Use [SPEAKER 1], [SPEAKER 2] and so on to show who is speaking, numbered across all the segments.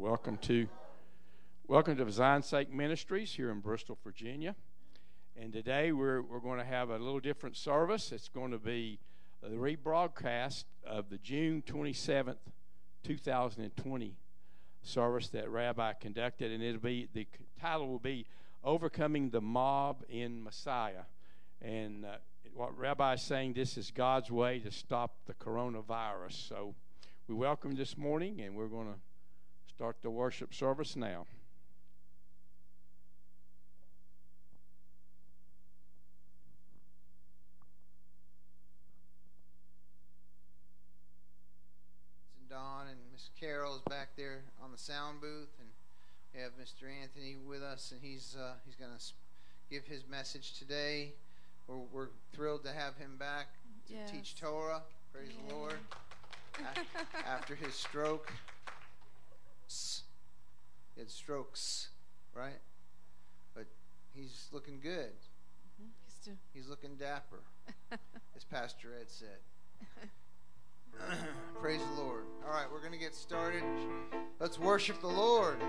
[SPEAKER 1] Welcome to Zion Sake Ministries here in Bristol, Virginia. And today we're going to have a little different service. It's going to be the rebroadcast of the June 27th, 2020 service that Rabbi conducted, and the title will be Overcoming the Mob in Messiah. And what Rabbi is saying, this is God's way to stop the coronavirus. So we welcome this morning, and we're going to start the worship service now.
[SPEAKER 2] Don and Miss Carol is back there on the sound booth, and we have Mr. Anthony with us, and he's going to give his message today. We're thrilled to have him back to teach Torah. Praise the Lord. After his stroke. He had strokes, right? But he's looking good. He's looking dapper, as Pastor Ed said. Praise the Lord. All right, we're going to get started. Let's worship the Lord.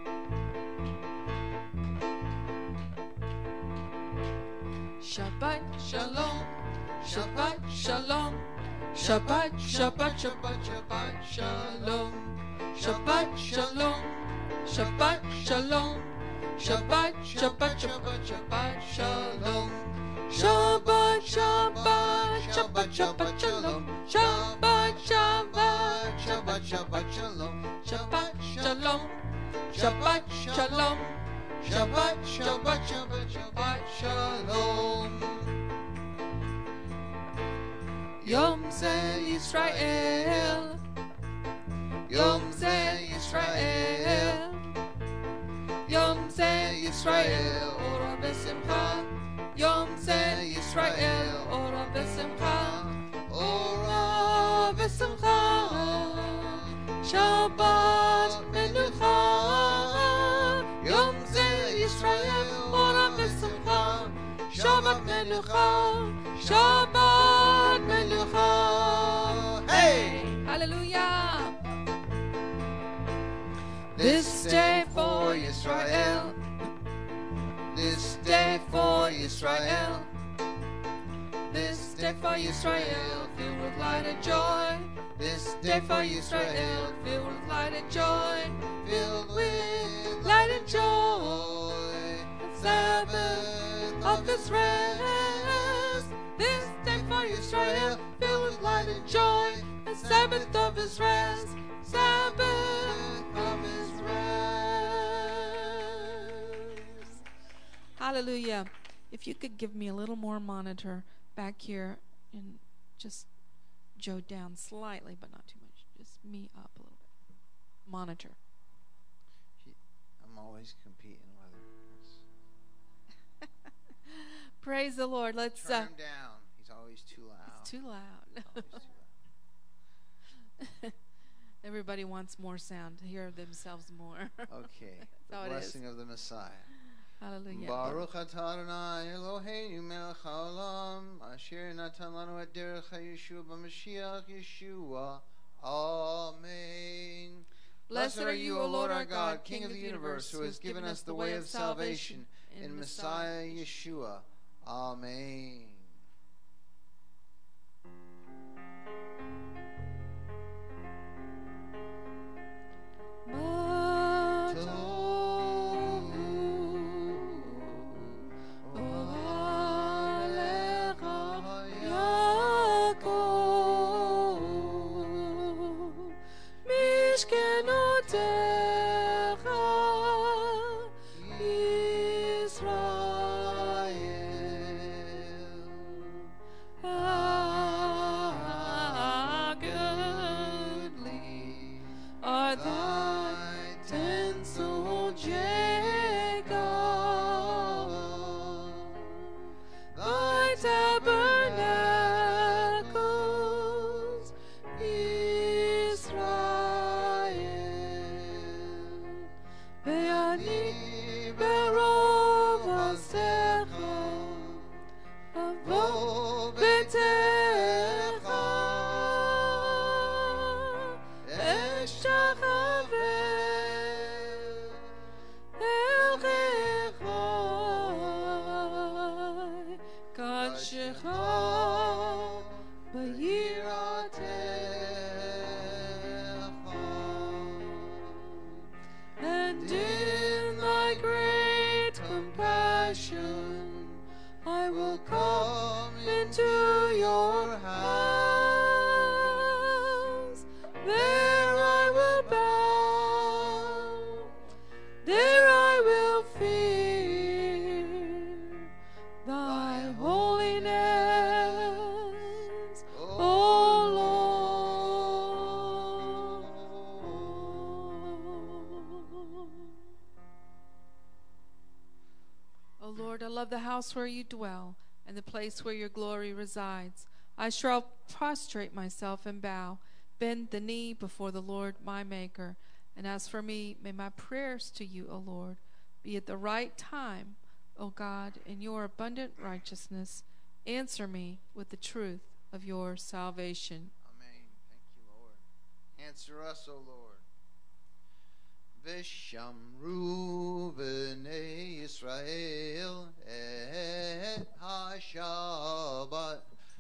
[SPEAKER 3] Shabbat Shalom, Shabbat Shalom, Shabbat, Shabbat, Shabbat, Shabbat Shalom, Shabbat Shalom, Shabbat Shalom, Shabbat, Shabbat, Shabbat, Shabbat Shalom, Shabbat, Shabbat, Shabbat, Shabbat Shalom, Shabbat, Shabbat, Shabbat, Shabbat Shalom, Shabbat Shalom, Shabbat Shalom, Shabbat, Shabbat, Shabbat, Shabbat Shalom. Yom Ze Yisrael, Yom Ze Yisrael, Yom Ze Yisrael, Ora B'Simcha, Yom Ze Yisrael, Ora B'Simcha, Ora B'Simcha, Shabbat Menucha, Yom Ze Yisrael, Ora B'Simcha, Shabbat Menucha, Shabbat Menucha. Hey! Hallelujah! This day for Israel, this day for Israel, this day for Israel, filled with light and joy. This day for Israel, filled with light and joy, filled with light and joy. The Sabbath of His rest. This day for Israel, filled with light and joy. The Sabbath of His rest. Sabbath of His rest. Hallelujah. If you could give me a little more monitor back here and just Joe down slightly, but not too much. Just me up a little bit. Monitor.
[SPEAKER 2] I'm always competing with her.
[SPEAKER 3] Praise the Lord. Let's
[SPEAKER 2] turn him down. He's always too loud.
[SPEAKER 3] It's too loud.
[SPEAKER 2] Always too loud.
[SPEAKER 3] Everybody wants more sound to hear themselves more.
[SPEAKER 2] Okay. The blessing of the Messiah.
[SPEAKER 3] Hallelujah.
[SPEAKER 2] Baruch atah Adonai Eloheinu melech haolam asher natan lanu et derech haYeshua b'Mashiach Yeshua. Amen.
[SPEAKER 3] Blessed are you, O Lord our God, King of the universe, who has given us the way of salvation
[SPEAKER 2] in Messiah Yeshua. Amen.
[SPEAKER 3] Lord, I love the house where you dwell, and the place where your glory resides. I shall prostrate myself and bow, bend the knee before the Lord my Maker. And as for me, may my prayers to you, O Lord, be at the right time, O God, in your abundant righteousness. Answer me with the truth of your salvation.
[SPEAKER 2] Amen. Thank you, Lord. Answer us, O Lord. Vishamru b'nei Yisrael et ha-Shabbat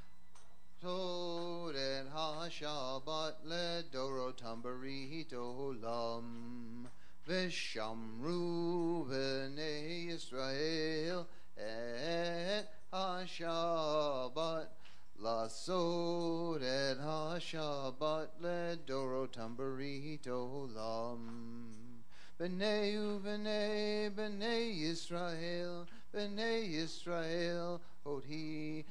[SPEAKER 2] Tod et ha-Shabbat ledorotam barit olam. Vishamru b'nei Yisrael et ha-Shabbat Lasod et ha-Shabbat ledorotam barit olam. B'nei b'nei Yisrael, b'nei Yisrael, hoti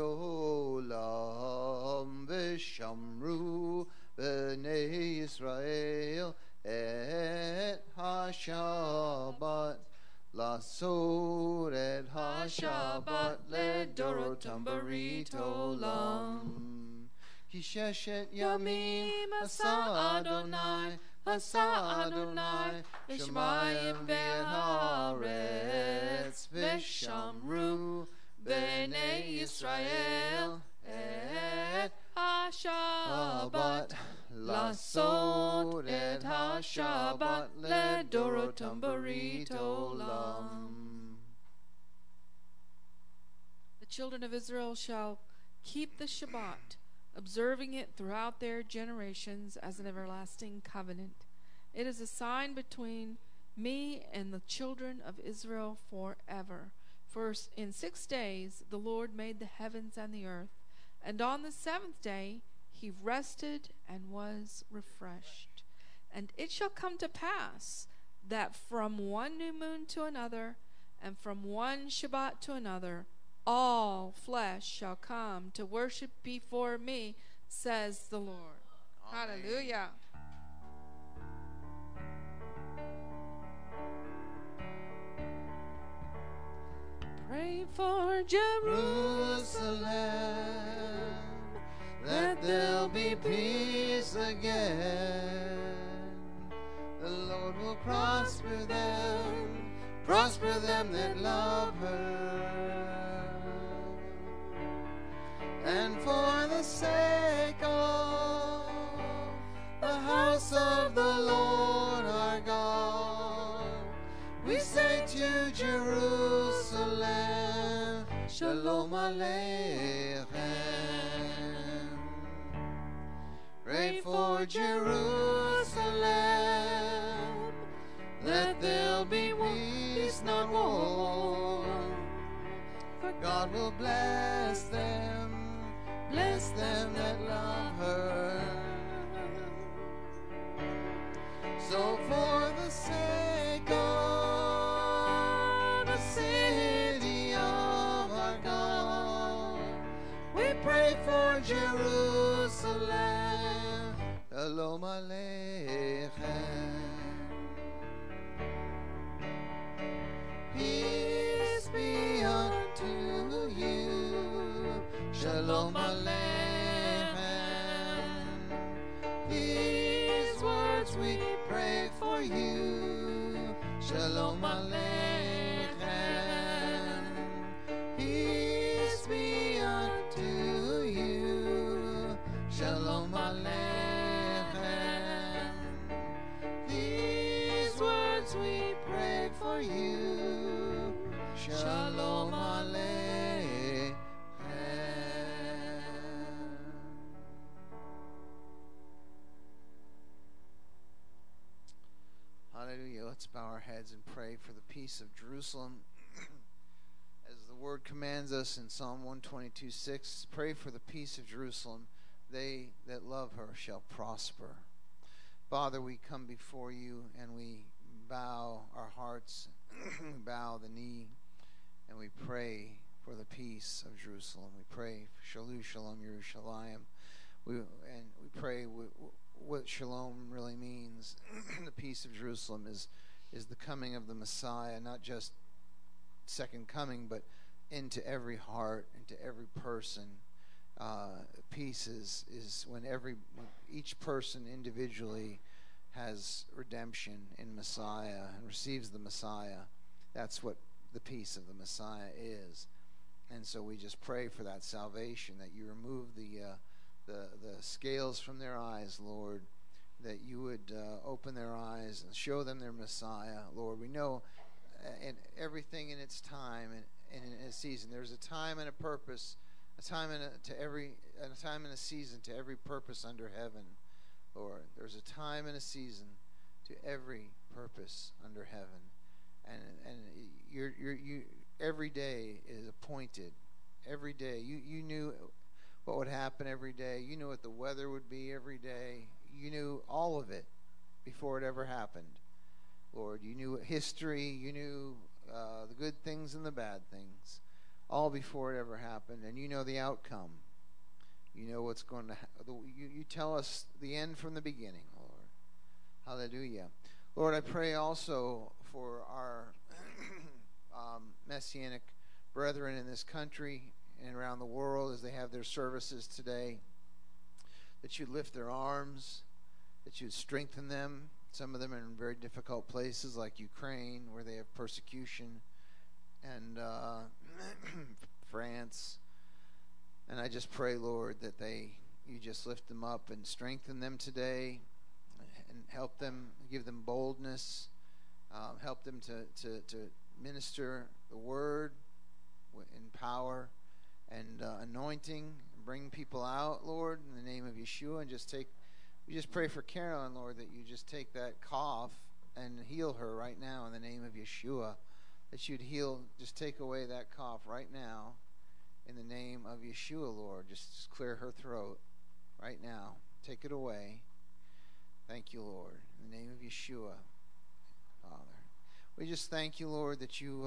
[SPEAKER 2] liolam. V'shamru b'nei Yisrael et ha-Shabbat. Lasod et ha-Shabbat ledorotam barit olam. Ki sheshet yamim asa Adonai, asa Adonai, Shemayim ve'haaretz, v'shamru b'nei Yisrael et ha-Shabbat. Lasod et ha-Shabbat ledorotam barit olam.
[SPEAKER 3] The children of Israel shall keep the Shabbat, observing it throughout their generations as an everlasting covenant. It is a sign between me and the children of Israel forever. For in 6 days the Lord made the heavens and the earth, and on the seventh day he rested and was refreshed. And it shall come to pass that from one new moon to another, and from one Shabbat to another, all flesh shall come to worship before me, says the Lord.
[SPEAKER 2] Amen.
[SPEAKER 3] Hallelujah. Pray for Jerusalem,
[SPEAKER 2] that there'll be peace again. The Lord will prosper them that love her. And for the sake of the house of the Lord our God, we say to Jerusalem, Shalom Aleichem. Pray for Jerusalem, that there'll be peace, not war. For God will bless them that love her. So for the sake of the city of our God, we pray for Jerusalem. Shalom Aleichem. Peace be unto you. Shalom Aleichem. These words we pray for you. Shalom Aleichem. Peace be unto you. Shalom Aleichem. These words we pray for you. Shalom Aleichem. Hallelujah. Let's bow our heads and pray for the peace of Jerusalem. As the word commands us in Psalm 122:6, pray for the peace of Jerusalem. They that love her shall prosper. Father, we come before you and we bow our hearts, we bow the knee, and we pray for the peace of Jerusalem. We pray for Shalom, Shalom, Yerushalayim. We pray what Shalom really means. The peace of Jerusalem is the coming of the Messiah, not just second coming, but into every heart, into every person. Peace is when each person individually has redemption in Messiah and receives the Messiah. That's what the peace of the Messiah is. And so we just pray for that salvation, that you remove the scales from their eyes, Lord, that you would open their eyes and show them their Messiah, Lord. We know in everything in its time and in a season. There's a time and a purpose, a time and a time and a season to every purpose under heaven, Lord. There's a time and a season to every purpose under heaven, and you every day is appointed. Every day, you knew what would happen every day. You knew what the weather would be every day. You knew all of it before it ever happened, Lord. You knew history. You knew the good things and the bad things, all before it ever happened, and you know the outcome. You know what's going to happen. You tell us the end from the beginning, Lord. Hallelujah. Lord, I pray also for our Messianic brethren in this country and around the world as they have their services today, that you lift their arms, that you strengthen them. Some of them are in very difficult places like Ukraine, where they have persecution, and France. And I just pray, Lord, that you just lift them up and strengthen them today and help them, give them boldness, help them to minister the word in power and anointing, and bring people out, Lord, in the name of Yeshua. And we just pray for Carolyn, Lord, that you just take that cough and heal her right now in the name of Yeshua. That you'd just take away that cough right now in the name of Yeshua, Lord. Just clear her throat right now. Take it away. Thank you, Lord. In the name of Yeshua, Father. We just thank you, Lord, that you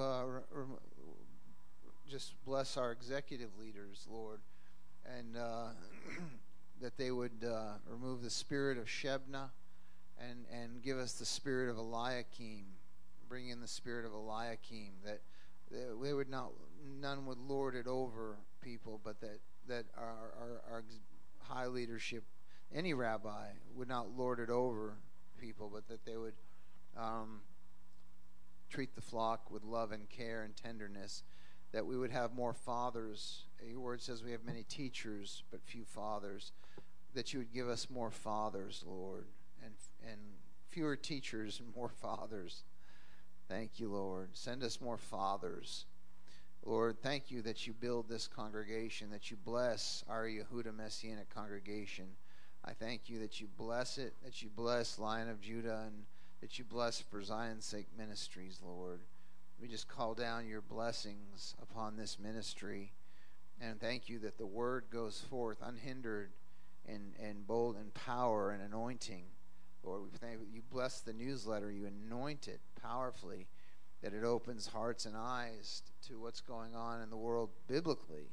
[SPEAKER 2] just bless our executive leaders, Lord, and that they would remove the spirit of Shebna and give us the spirit of Eliakim. Bring in the spirit of Eliakim, that they would none would lord it over people, but that our high leadership, any rabbi, would not lord it over people, but that they would treat the flock with love and care and tenderness, that we would have more fathers. Your word says we have many teachers, but few fathers. That you would give us more fathers, Lord, and fewer teachers and more fathers. Thank you, Lord. Send us more fathers. Lord, thank you that you build this congregation, that you bless our Yehuda Messianic congregation. I thank you that you bless it, that you bless Lion of Judah, and that you bless For Zion's Sake Ministries, Lord. We just call down your blessings upon this ministry, and thank you that the word goes forth unhindered and bold in power and anointing. Lord, we thank you bless the newsletter, you anoint it powerfully, that it opens hearts and eyes to what's going on in the world biblically.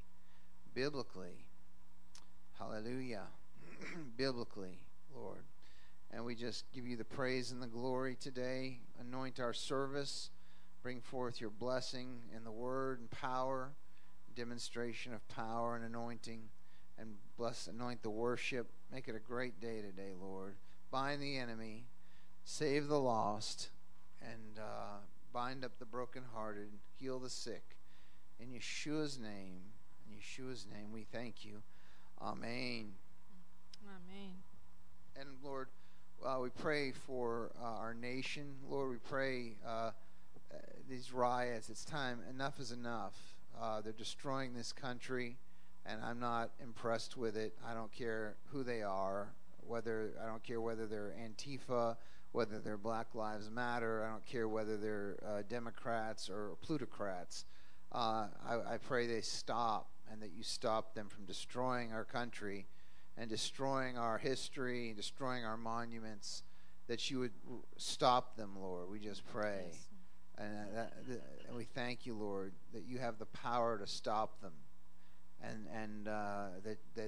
[SPEAKER 2] Hallelujah. Biblically, Lord. And we just give you the praise and the glory today. Anoint our service. Bring forth your blessing in the word and power, demonstration of power and anointing, and anoint the worship. Make it a great day today, Lord. Bind the enemy, save the lost, and bind up the brokenhearted, heal the sick. In Yeshua's name, we thank you. Amen.
[SPEAKER 3] Amen.
[SPEAKER 2] And Lord, we pray for our nation. Lord, we pray these riots. It's time. Enough is enough. They're destroying this country, and I'm not impressed with it. I don't care who they are. I don't care whether they're Antifa, whether they're Black Lives Matter. I don't care whether they're Democrats or plutocrats. I pray they stop, and that you stop them from destroying our country and destroying our history and destroying our monuments, that you would stop them, Lord. We just pray.
[SPEAKER 3] Yes.
[SPEAKER 2] And we thank you, Lord, that you have the power to stop them, and that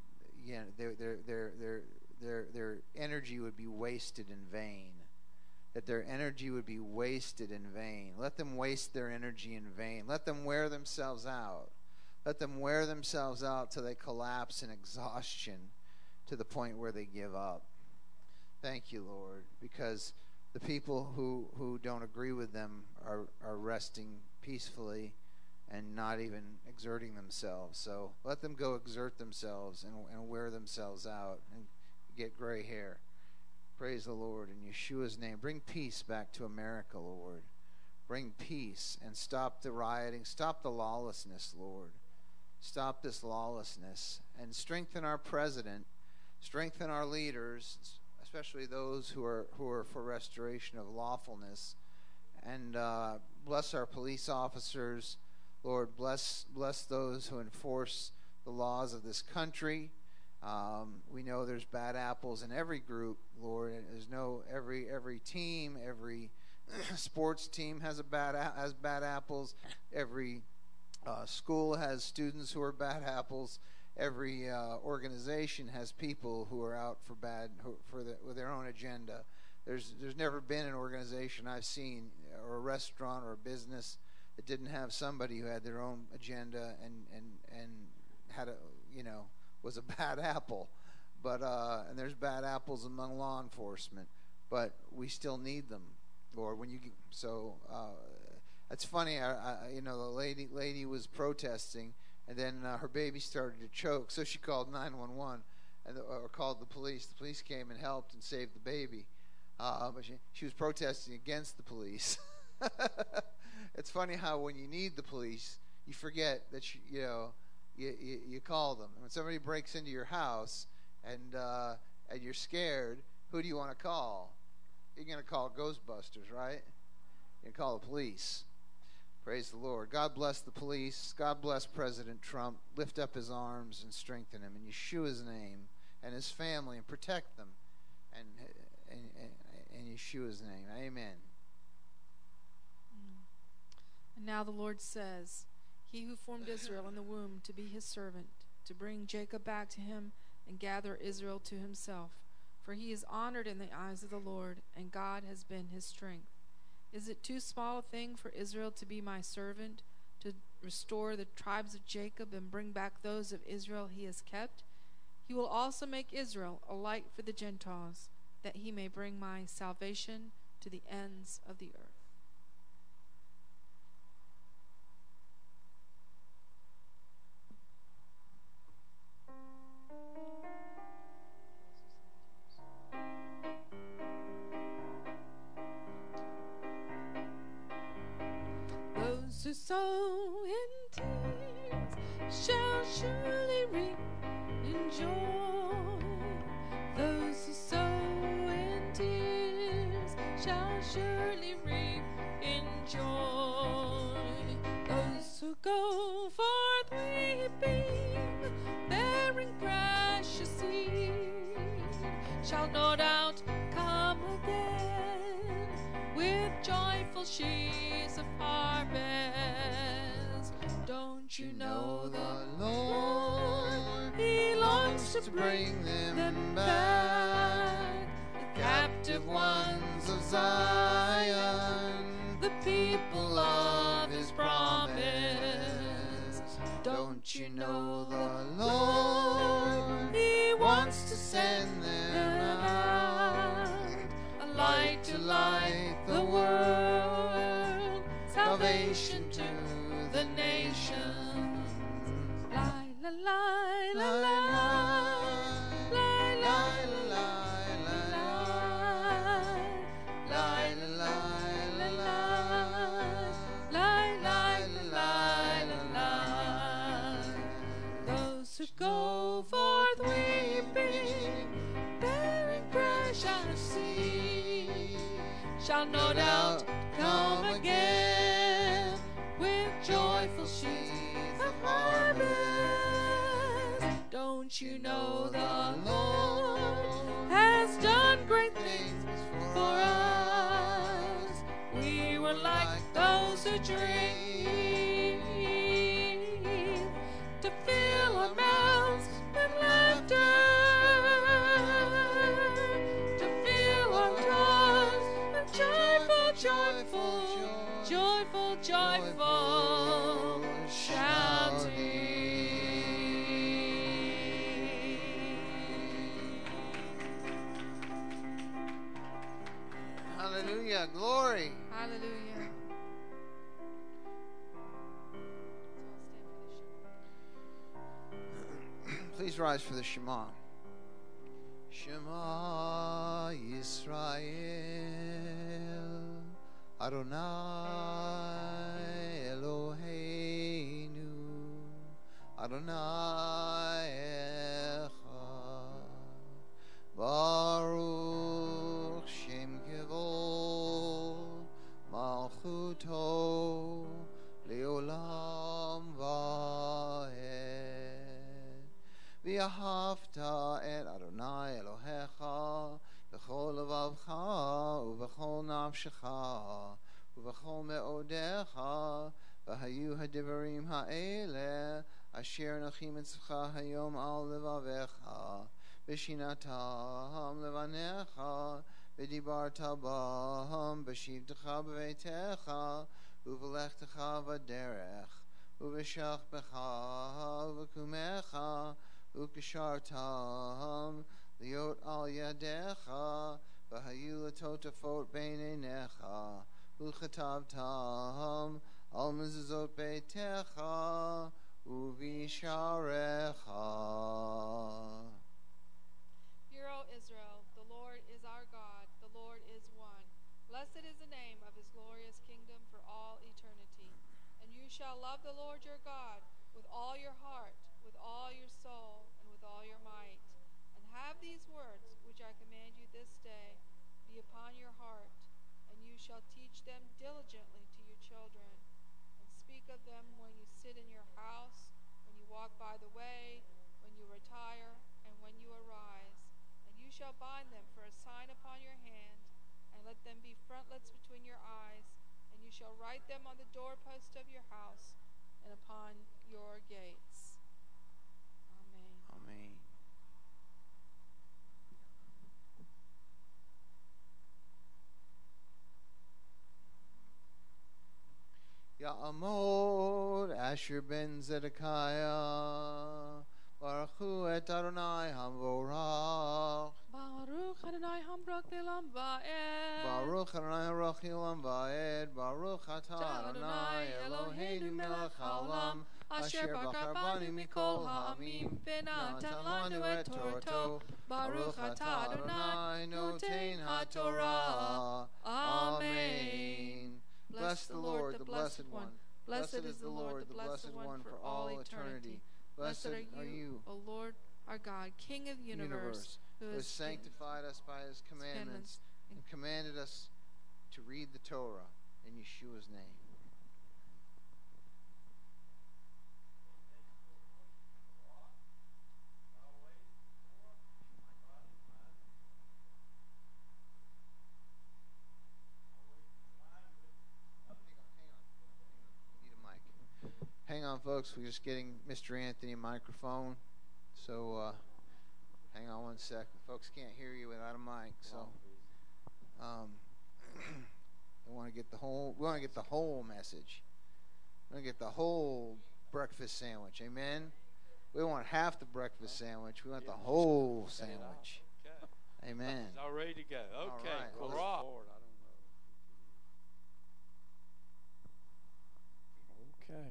[SPEAKER 2] their energy would be wasted in vain, that their energy would be wasted in vain. Let them waste their energy in vain. Let them wear themselves out. Let them wear themselves out till they collapse in exhaustion to the point where they give up. Thank you, Lord, because the people who don't agree with them are resting peacefully and not even exerting themselves. So let them go exert themselves and wear themselves out and get gray hair. Praise the Lord in Yeshua's name. Bring peace back to America, Lord. Bring peace and stop the rioting. Stop the lawlessness, Lord. Stop this lawlessness and strengthen our president. Strengthen our leaders, especially those who are for restoration of lawfulness. And bless our police officers. Lord, bless those who enforce the laws of this country. We know there's bad apples in every group, Lord. There's every team, every sports team has bad apples. Every school has students who are bad apples. Every organization has people who are out with their own agenda. There's never been an organization I've seen, or a restaurant or a business, that didn't have somebody who had their own agenda and had was a bad apple. But and there's bad apples among law enforcement, but we still need them, Lord. It's funny. The lady was protesting, and then her baby started to choke, so she called 911 or called the police. The police came and helped and saved the baby, but she was protesting against the police. It's funny how when you need the police, you forget that you call them. And when somebody breaks into your house and you're scared, who do you want to call? You're going to call Ghostbusters, right? You're going to call the police. Praise the Lord. God bless the police. God bless President Trump. Lift up his arms and strengthen him in Yeshua's name, and his family, and protect them in Yeshua's name. Amen.
[SPEAKER 3] And now the Lord says, He who formed Israel in the womb to be his servant, to bring Jacob back to him and gather Israel to himself. For he is honored in the eyes of the Lord, and God has been his strength. Is it too small a thing for Israel to be my servant, to restore the tribes of Jacob and bring back those of Israel he has kept? He will also make Israel a light for the Gentiles, that he may bring my salvation to the ends of the earth. Those who sow in tears shall surely reap in joy. Those who sow in tears shall surely reap in joy. Those who go forth weeping, bearing precious seed, shall no doubt come again with joyful sheaves of harvest. Don't you know the Lord? He longs to bring them back, the captive ones of Zion, the people of his promise. Don't you know the Lord? He wants to send them out, a light to light the world, salvation to the nations. La la la la la la la la. Those who go forth weeping, bearing precious seed, shall no doubt come again with joyful sheaves of harvest. Don't you know the Lord has done great things for us? We were like those who dream, to fill our mouths with laughter, to fill our tongues with joy. joyful, joyful, joyful shouting.
[SPEAKER 2] Hallelujah. Glory.
[SPEAKER 3] Hallelujah.
[SPEAKER 2] Please rise for the Shema. Shema Yisrael Adonai Eloheinu Adonai Echad Baruch Shem Kevod Malchuto Leolam Vaed V'ahavta et Adonai Elohecha b'chol levavcha u'b'chol nafshecha u'b'chol me'odecha v'hayu hadivarim ha'ele asher nochim etzcha hayom al levavecha v'shinatam levanecha v'dibarta b'ham v'shivtecha b'veitecha u'v'lechtecha v'derech u'v'shachbecha u'v'kumecha ukishartam liot al yadecha v'hayu latotafot beinenecha uchatavtam al mezuzot beitecha uvisharecha.
[SPEAKER 3] Hear, O Israel, the Lord is our God, the Lord is one. Blessed is the name of his glorious kingdom for all eternity. And you shall love the Lord your God with all your heart, with all your soul, and with all your might. And have these words which I command you this day be upon your heart, and you shall teach them diligently to your children, and speak of them when you sit in your house, when you walk by the way, when you retire, and when you arise. And you shall bind them for a sign upon your hand, and let them be frontlets between your eyes, and you shall write them on the doorpost of your house and upon your gates. Amen.
[SPEAKER 2] Amen. Ya'amod Asher ben Zedekiah Baruch hu et Adonai Hamvorach
[SPEAKER 3] Baruch Adonai Hambrach Lelam Va'ed.
[SPEAKER 2] Baruch Adonai Rochi Olam Va'ed Baruch Atah Adonai Eloheinu melech haolam Asher bachar banu mikol ha'amim V'natan lanu et Torato Baruch Atah Adonai Noten HaTorah. Amen. Bless the Lord, the Blessed One. Blessed is the Lord, the Blessed One for all eternity. Blessed are you,
[SPEAKER 3] O Lord, our God, King of the universe,
[SPEAKER 2] who has sanctified us by his commandments and commanded us to read the Torah in Yeshua's name. Hang on, folks. We're just getting Mr. Anthony a microphone. So, hang on one second. Folks can't hear you without a mic. So, we want to get the whole. We want to get the whole message. We want to get the whole breakfast sandwich. Amen. We don't want half the breakfast sandwich. We want the whole sandwich. Amen.
[SPEAKER 1] It's all ready to go. Okay.
[SPEAKER 2] All right.
[SPEAKER 1] Hurrah. Okay.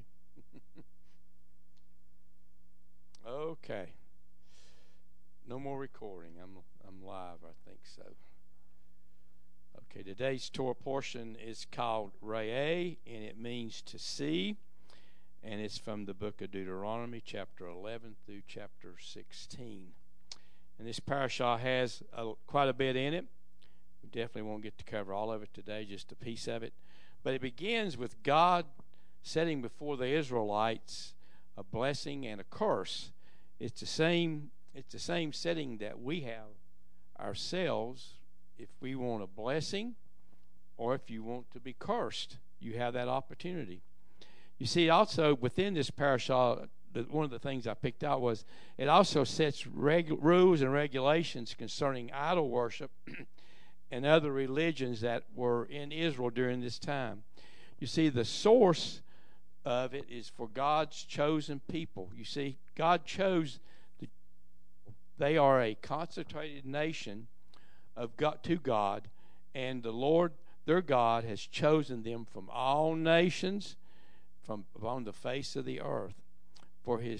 [SPEAKER 1] Okay. No more recording. I'm live, I think so. Okay, today's Torah portion is called Re'eh, and it means to see, and it's from the book of Deuteronomy, chapter 11 through chapter 16. And this parashah has quite a bit in it. We definitely won't get to cover all of it today, just a piece of it. But it begins with God setting before the Israelites a blessing and a curse. It's the same setting that we have ourselves. If we want a blessing or if you want to be cursed, you have that opportunity. You see, also within this parashah, one of the things I picked out was it also sets rules and regulations concerning idol worship and other religions that were in Israel during this time. You see, the source of it is for God's chosen people. You see, God chose they are a consecrated nation of God to God, and the Lord their God has chosen them from all nations from upon the face of the earth for his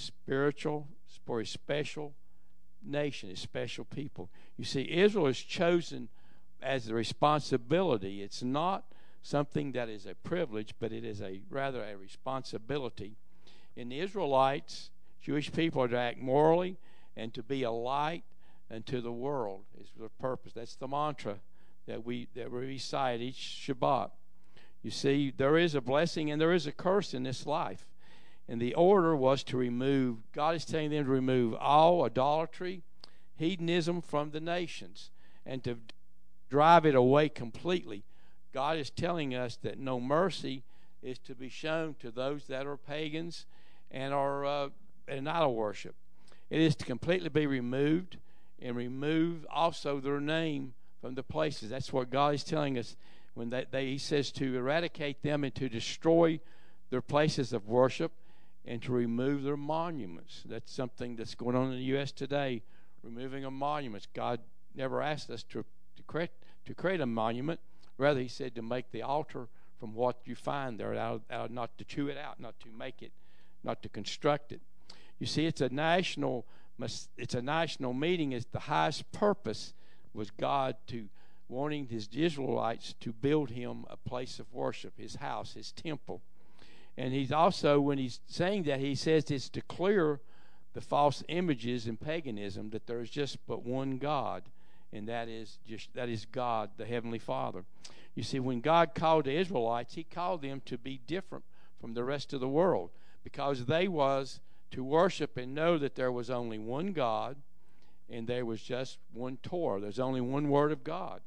[SPEAKER 1] special nation, his special people. You see, Israel is chosen as a responsibility. It's not something that is a privilege, but it is rather a responsibility. In the Israelites, Jewish people are to act morally and to be a light unto the world is the purpose. That's the mantra that we recite each Shabbat. You see, there is a blessing and there is a curse in this life. And the order was to remove, God is telling them to remove all idolatry, hedonism from the nations, and to drive it away completely. God is telling us that no mercy is to be shown to those that are pagans and are in idol worship. It is to completely be removed, and remove also their name from the places. That's what God is telling us when He says to eradicate them and to destroy their places of worship and to remove their monuments. That's something that's going on in the U.S. today, removing of monuments. God never asked us to create a monument. Rather, He said to make the altar from what you find there, out, not to chew it out, not to make it, not to construct it. You see, it's a national meeting. It's the highest purpose was God to wanting His Israelites to build Him a place of worship, His house, His temple. And He's also, when He's saying that, He says it's to clear the false images in paganism, that there is just but one God, and that is God, the Heavenly Father. You see, when God called the Israelites, He called them to be different from the rest of the world, because they was to worship and know that there was only one God, and there was just one Torah. There's only one Word of God.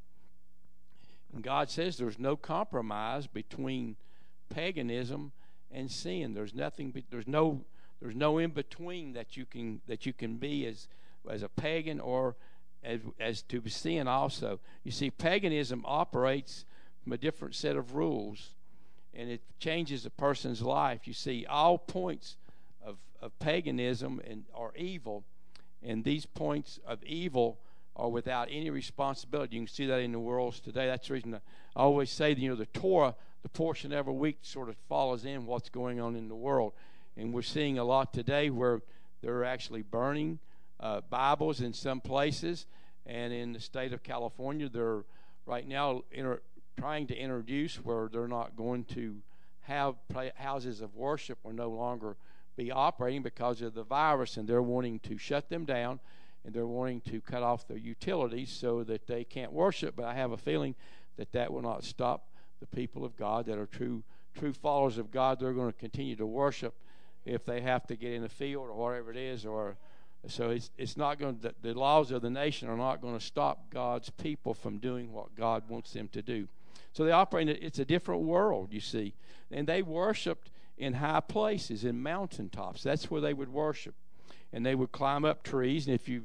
[SPEAKER 1] And God says there's no compromise between paganism and sin. There's nothing. There's no in between that you can be as a pagan or as to sin also. You see, paganism operates from a different set of rules, and it changes a person's life. You see, all points of paganism are evil, and these points of evil are without any responsibility. You can see that in the world today. That's the reason I always say, the Torah, the portion every week sort of follows in what's going on in the world. And we're seeing a lot today where they're actually burning Bibles in some places, and in the state of California, they're right now trying to introduce where they're not going to have houses of worship or no longer be operating because of the virus, and they're wanting to shut them down, and they're wanting to cut off their utilities so that they can't worship. But I have a feeling that will not stop the people of God that are true followers of God. They're going to continue to worship if they have to get in the field or whatever it is. So it's not going to, the laws of the nation are not going to stop God's people from doing what God wants them to do. So they operate, it's a different world, you see. And they worshiped in high places, in mountaintops. That's where they would worship. And they would climb up trees. And if you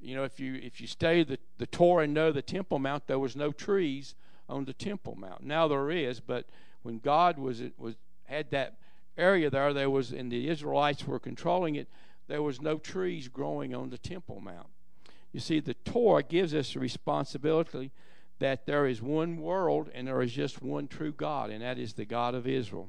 [SPEAKER 1] study the Torah and know the Temple Mount, there was no trees on the Temple Mount. Now there is, but when God had that area there was, and the Israelites were controlling it, there was no trees growing on the Temple Mount. You see, the Torah gives us a responsibility that there is one world and there is just one true God, and that is the God of Israel.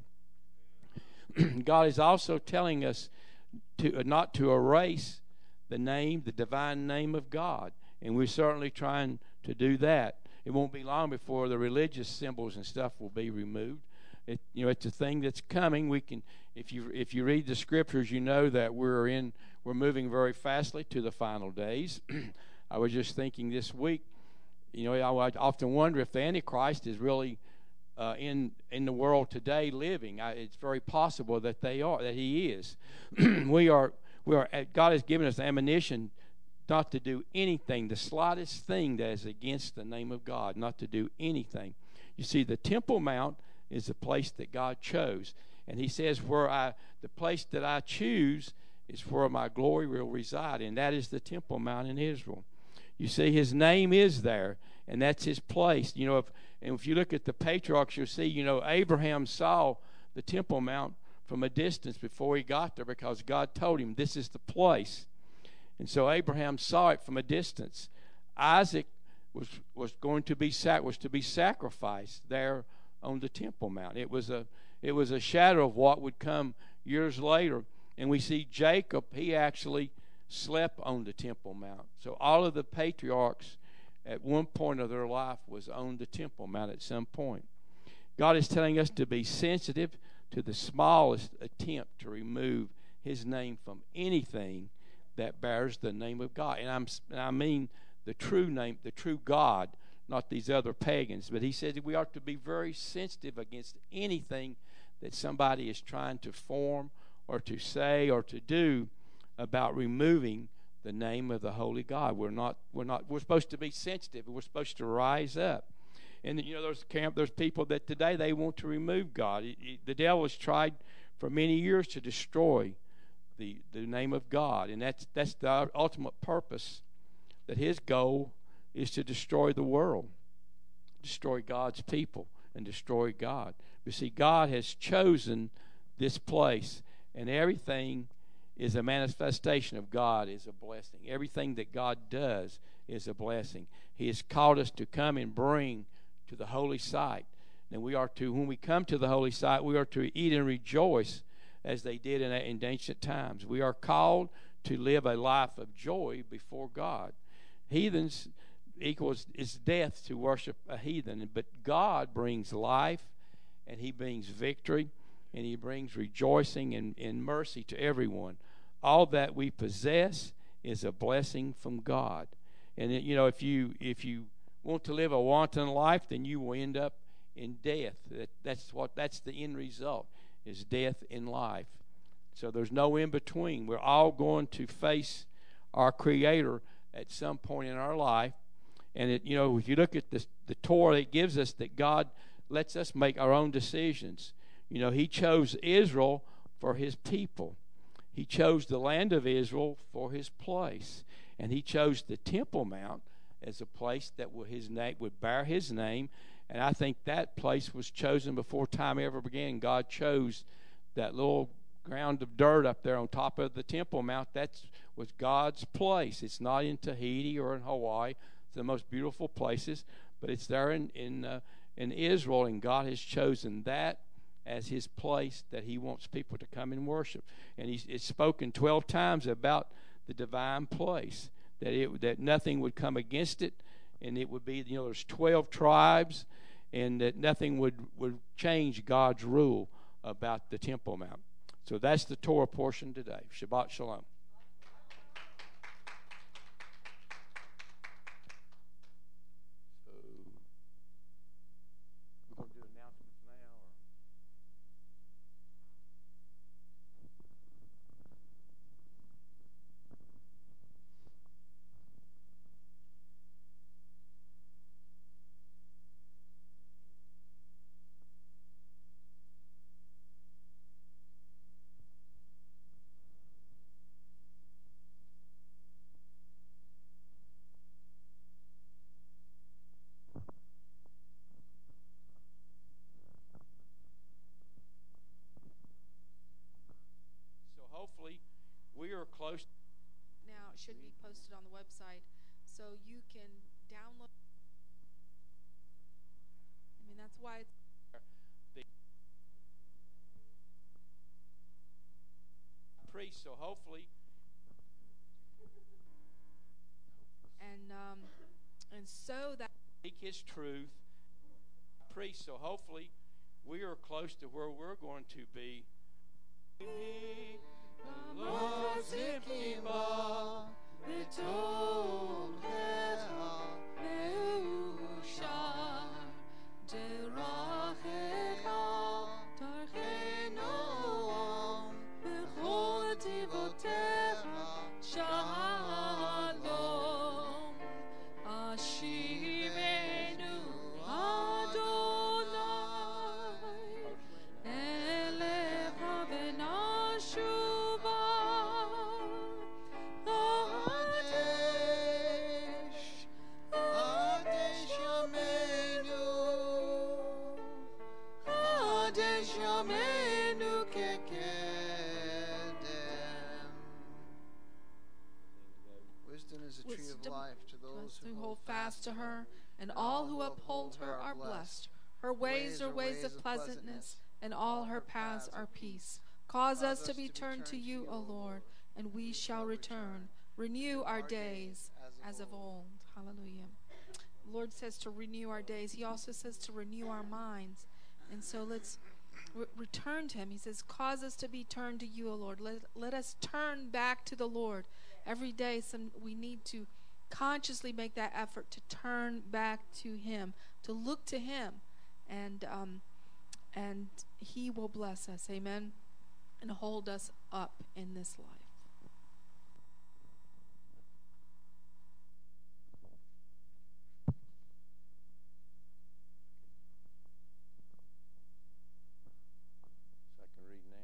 [SPEAKER 1] God is also telling us not to erase the divine name of God, and we're certainly trying to do that. It won't be long before the religious symbols and stuff will be removed. It's a thing that's coming. We can, if you read the scriptures, you know that we're moving very fastly to the final days. I was just thinking this week, I often wonder if the Antichrist is really in the world today living. It's very possible that he is. God has given us ammunition not to do anything, the slightest thing that is against the name of God, not to do anything. You see, the Temple Mount is the place that God chose. And He says, the place that I choose is where my glory will reside, and that is the Temple Mount in Israel. You see, his name is there, and that's his place. You know, if you look at the patriarchs, you'll see, you know, Abraham saw the Temple Mount from a distance before he got there because God told him this is the place. And so Abraham saw it from a distance. Isaac was going to be sacrificed there on the Temple Mount. It was a shadow of what would come years later. And we see Jacob, he actually slept on the Temple Mount. So all of the patriarchs at one point of their life was on the Temple Mount at some point. God is telling us to be sensitive to the smallest attempt to remove his name from anything that bears the name of God. And I mean the true name, the true God, not these other pagans. But he said we ought to be very sensitive against anything that somebody is trying to form or to say or to do about removing the name of the holy God. We're supposed to be sensitive. We're supposed to rise up. And you know, there's people that today they want to remove God. The devil has tried for many years to destroy the name of God, and that's the ultimate purpose. That his goal is to destroy the world, destroy God's people, and destroy God. You see, God has chosen this place, and everything is a manifestation of God is a blessing. Everything that God does is a blessing. He has called us to come and bring to the holy site. And we are to, when we come to the holy site, we are to eat and rejoice as they did in ancient times. We are called to live a life of joy before God. Heathens equals it's death to worship a heathen, but God brings life, and he brings victory, and he brings rejoicing and mercy to everyone. All that we possess is a blessing from God. And you know, if you want to live a wanton life, then you will end up in death. That's the end result, is death in life. So there's no in between. We're all going to face our Creator at some point in our life. And if you look at the Torah, it gives us that God lets us make our own decisions. You know, he chose Israel for his people. He chose the land of Israel for his place. And he chose the Temple Mount as a place that his name would bear his name. And I think that place was chosen before time ever began. God chose that little ground of dirt up there on top of the Temple Mount. That was God's place. It's not in Tahiti or in Hawaii. It's the most beautiful places, but it's there in Israel, and God has chosen that as his place that he wants people to come and worship. And it's spoken 12 times about the divine place, that nothing would come against it, and it would be, there's 12 tribes, and that nothing would change God's rule about the Temple Mount. So that's the Torah portion today. Shabbat Shalom. Hopefully, we are close.
[SPEAKER 3] Now, it should be posted on the website so you can download. I mean, that's why it's.
[SPEAKER 1] The priest, so hopefully.
[SPEAKER 3] And so that.
[SPEAKER 1] Speak his truth. Priest, so hopefully, we are close to where we're going to be.
[SPEAKER 3] Kadesh Yameinu
[SPEAKER 2] Kedem. Wisdom is a tree of life to those who hold fast to her,
[SPEAKER 3] and all who uphold her are blessed. Her ways are ways of pleasantness, and all her paths are peace. Cause us to be turned to you, O Lord, and we shall return. Renew our days as of old. Hallelujah. The Lord says to renew our days. He also says to renew our minds. And so let's return to him. He says, cause us to be turned to you, O Lord. Let us turn back to the Lord. Every day we need to consciously make that effort to turn back to him, to look to him, and he will bless us. Amen. And hold us up in this life.
[SPEAKER 1] So I can read now.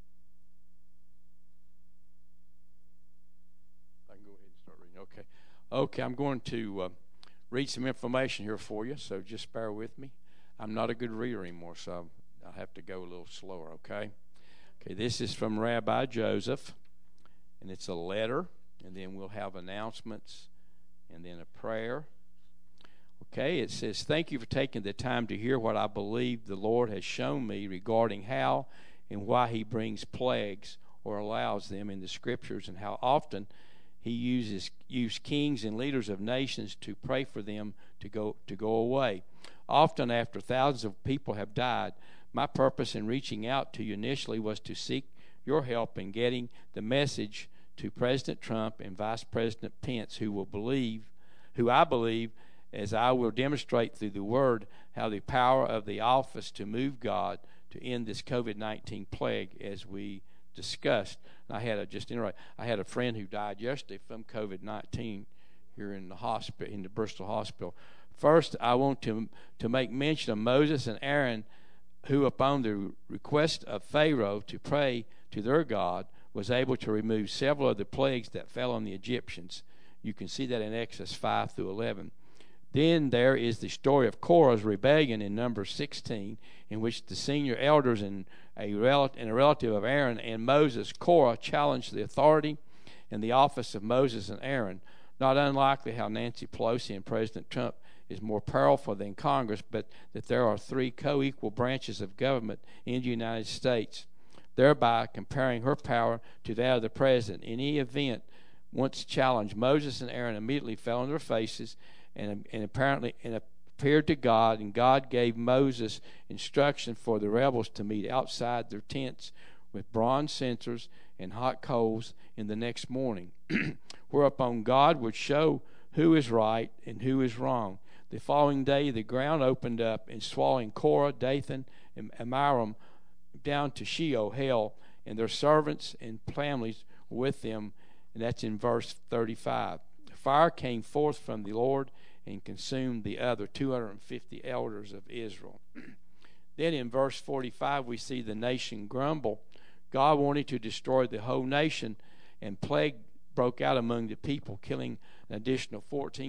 [SPEAKER 1] I can go ahead and start reading. Okay, I'm going to read some information here for you, so just bear with me. I'm not a good reader anymore, so I'll have to go a little slower, okay? Okay, this is from Rabbi Joseph, and it's a letter, and then we'll have announcements, and then a prayer. Okay, it says, thank you for taking the time to hear what I believe the Lord has shown me regarding how and why he brings plagues or allows them in the Scriptures, and how often he used kings and leaders of nations to pray for them to go away. Often after thousands of people have died, my purpose in reaching out to you initially was to seek your help in getting the message to President Trump and Vice President Pence, who I believe, as I will demonstrate through the Word, how the power of the office to move God to end this COVID-19 plague, as we discussed. And I had a friend who died yesterday from COVID-19 here in the hospital, in the Bristol hospital. First, I want to make mention of Moses and Aaron, who, upon the request of Pharaoh to pray to their God, was able to remove several of the plagues that fell on the Egyptians. You can see that in Exodus 5 through 11. Then there is the story of Korah's rebellion in Numbers 16, in which the senior elders and a relative of Aaron and Moses, Korah, challenged the authority and the office of Moses and Aaron. Not unlikely how Nancy Pelosi and President Trump is more powerful than Congress, but that there are three co-equal branches of government in the United States, thereby comparing her power to that of the president. In any event, once challenged, Moses and Aaron immediately fell on their faces and appeared to God, and God gave Moses instruction for the rebels to meet outside their tents with bronze censers and hot coals in the next morning, whereupon God would show who is right and who is wrong. The following day, the ground opened up and swallowing Korah, Dathan, and Abiram down to Sheol, hell, and their servants and families with them. And that's in verse 35. The fire came forth from the Lord and consumed the other 250 elders of Israel. Then in verse 45, we see the nation grumble. God wanted to destroy the whole nation, and plague broke out among the people, killing an additional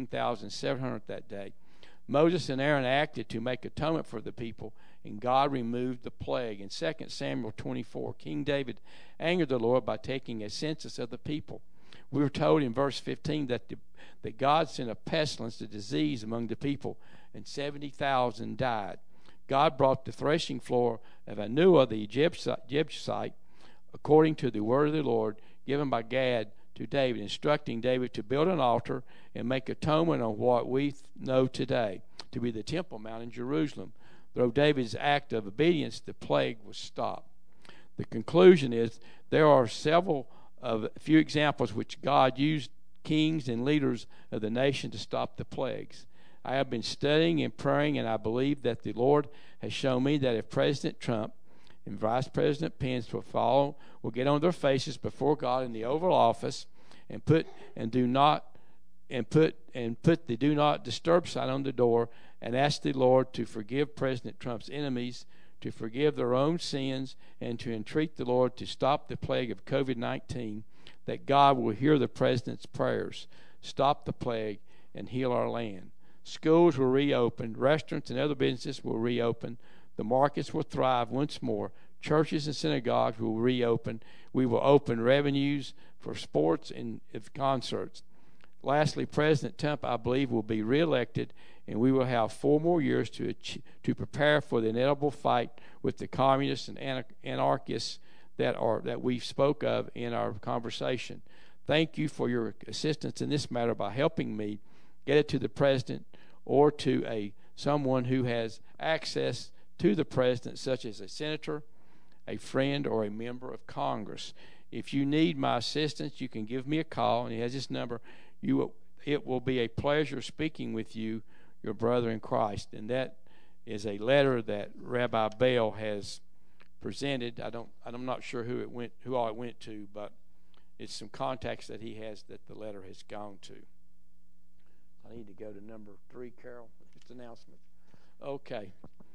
[SPEAKER 1] 14,700 that day. Moses and Aaron acted to make atonement for the people, and God removed the plague. In 2 Samuel 24, King David angered the Lord by taking a census of the people. We were told in verse 15 that God sent a pestilence, a disease among the people, and 70,000 died. God brought the threshing floor of Anuah the Jebusite, according to the word of the Lord given by Gad to David, instructing David to build an altar and make atonement on what we know today to be the Temple Mount in Jerusalem. Through David's act of obedience, the plague was stopped. The conclusion is there are few examples which God used kings and leaders of the nation to stop the plagues. I have been studying and praying, and I believe that the Lord has shown me that if President Trump and Vice President Pence will get on their faces before God in the Oval Office and put the do not disturb sign on the door and ask the Lord to forgive President Trump's enemies, to forgive their own sins, and to entreat the Lord to stop the plague of COVID-19, that God will hear the president's prayers, stop the plague, and heal our land. Schools will reopen, restaurants and other businesses will reopen, The markets will thrive once more. Churches and synagogues will reopen. We will open revenues for sports and concerts. Lastly, President Trump, I believe, will be reelected, and we will have 4 more years to prepare for the inevitable fight with the communists and anarchists that we spoke of in our conversation. Thank you for your assistance in this matter by helping me get it to the president or to someone who has access to the president, such as a senator, a friend, or a member of Congress. If you need my assistance, you can give me a call, and he has this number. It will be a pleasure speaking with you, your brother in Christ. And that is a letter that Rabbi Bell has presented. I'm not sure who all it went to, but it's some contacts that he has that the letter has gone to. I need to go to number 3, Carol. Just announcement. Okay,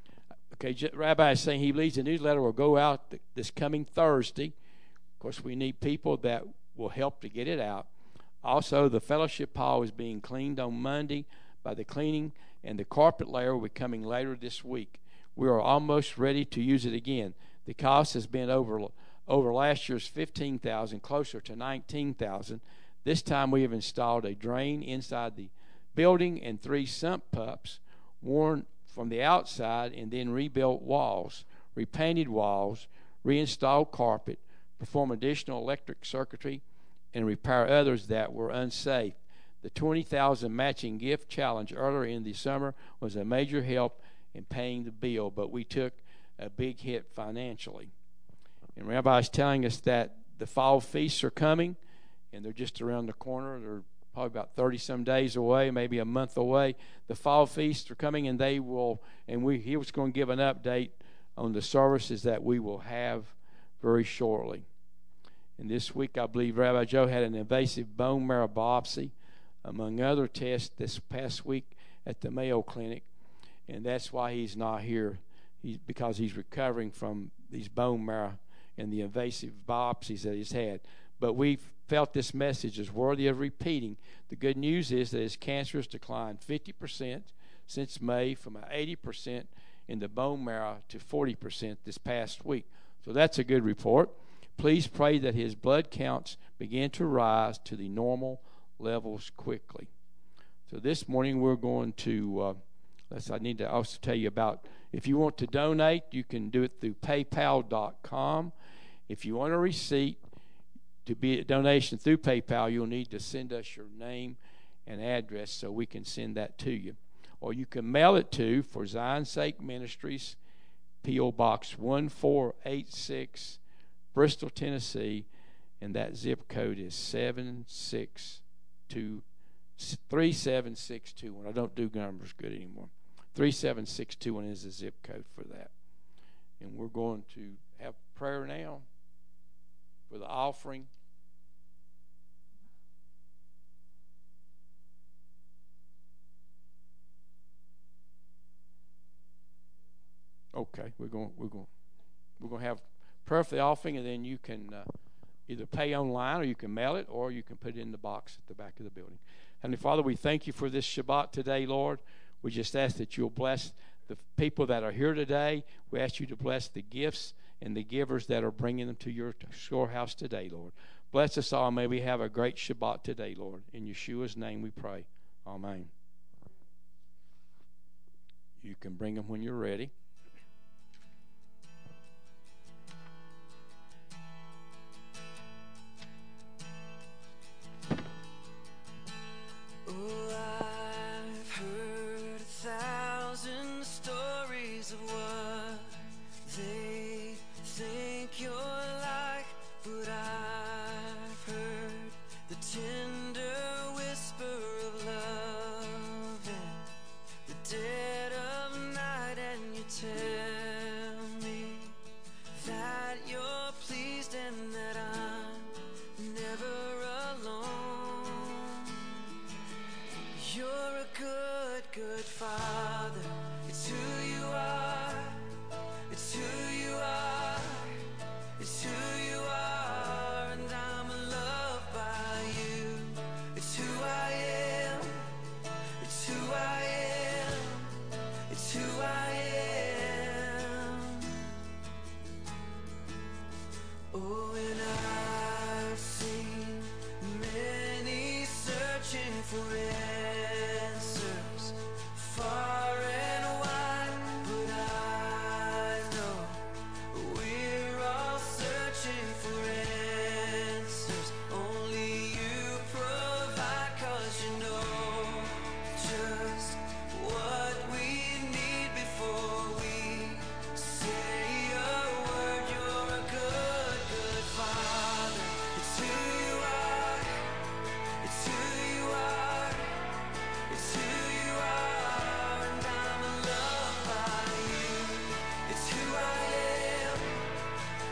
[SPEAKER 1] Rabbi is saying he believes the newsletter will go out this coming Thursday. Of course, we need people that will help to get it out. Also, the fellowship hall is being cleaned on Monday by the cleaning, and the carpet layer will be coming later this week. We are almost ready to use it again. The cost has been over last year's $15,000, closer to $19,000. This time we have installed a drain inside the building and 3 sump pumps, worn from the outside, and then rebuilt walls, repainted walls, reinstalled carpet, perform additional electric circuitry, and repair others that were unsafe. The $20,000 matching gift challenge earlier in the summer was a major help in paying the bill, but we took a big hit financially. And Rabbi is telling us that the fall feasts are coming, and they're just around the corner. They're probably about 30-some days away, maybe a month away. The fall feasts are coming, and he was going to give an update on the services that we will have very shortly. And this week, I believe Rabbi Joe had an invasive bone marrow biopsy, among other tests, this past week at the Mayo Clinic, and that's why he's not here. Because he's recovering from these bone marrow and the invasive biopsies that he's had. But we felt this message is worthy of repeating. The good news is that his cancer has declined 50% since May, from 80% in the bone marrow to 40% this past week. So that's a good report. Please pray that his blood counts begin to rise to the normal levels quickly. So this morning we're going to, I need to also tell you about, if you want to donate, you can do it through PayPal.com. If you want a receipt to be a donation through PayPal, you'll need to send us your name and address so we can send that to you. Or you can mail it to For Zion's Sake Ministries, P.O. Box 1486, Bristol, Tennessee, and that zip code is 37621. I don't do numbers good anymore. 37621 is the zip code for that. And we're going to have prayer now for the offering. Okay, we're going to have prayer for the offering, and then you can either pay online, or you can mail it, or you can put it in the box at the back of the building. Heavenly Father, we thank you for this Shabbat today, Lord. We just ask that you'll bless the people that are here today. We ask you to bless the gifts and the givers that are bringing them to your storehouse today, Lord. Bless us all. May we have a great Shabbat today, Lord. In Yeshua's name we pray. Amen. You can bring them when you're ready.
[SPEAKER 3] Of what they think you're like, but I've heard the tender whisper of love in the dead of night, and you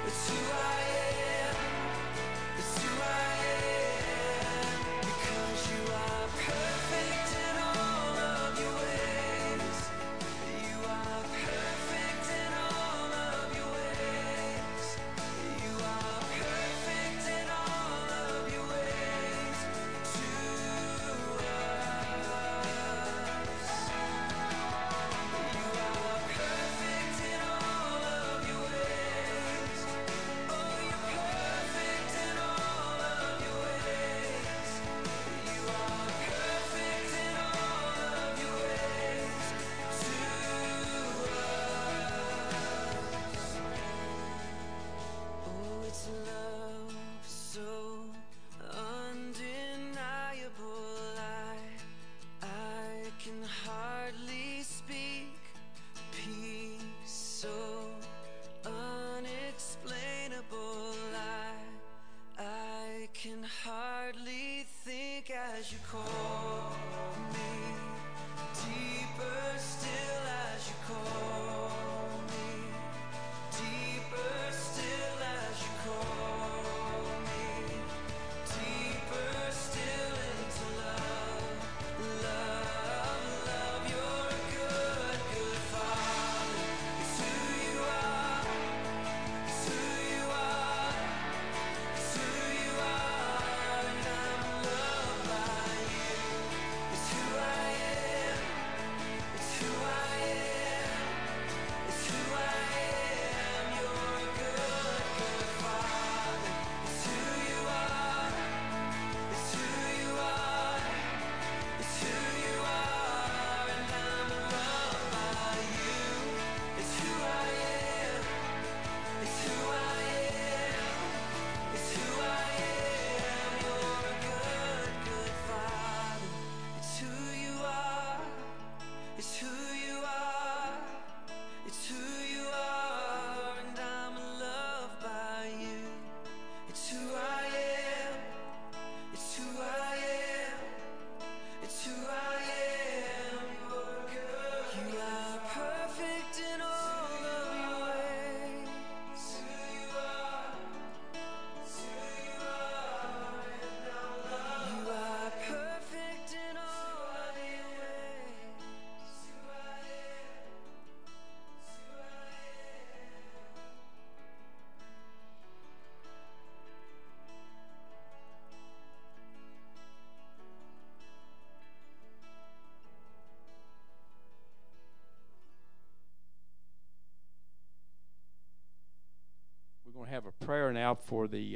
[SPEAKER 1] We're going to have a prayer now for the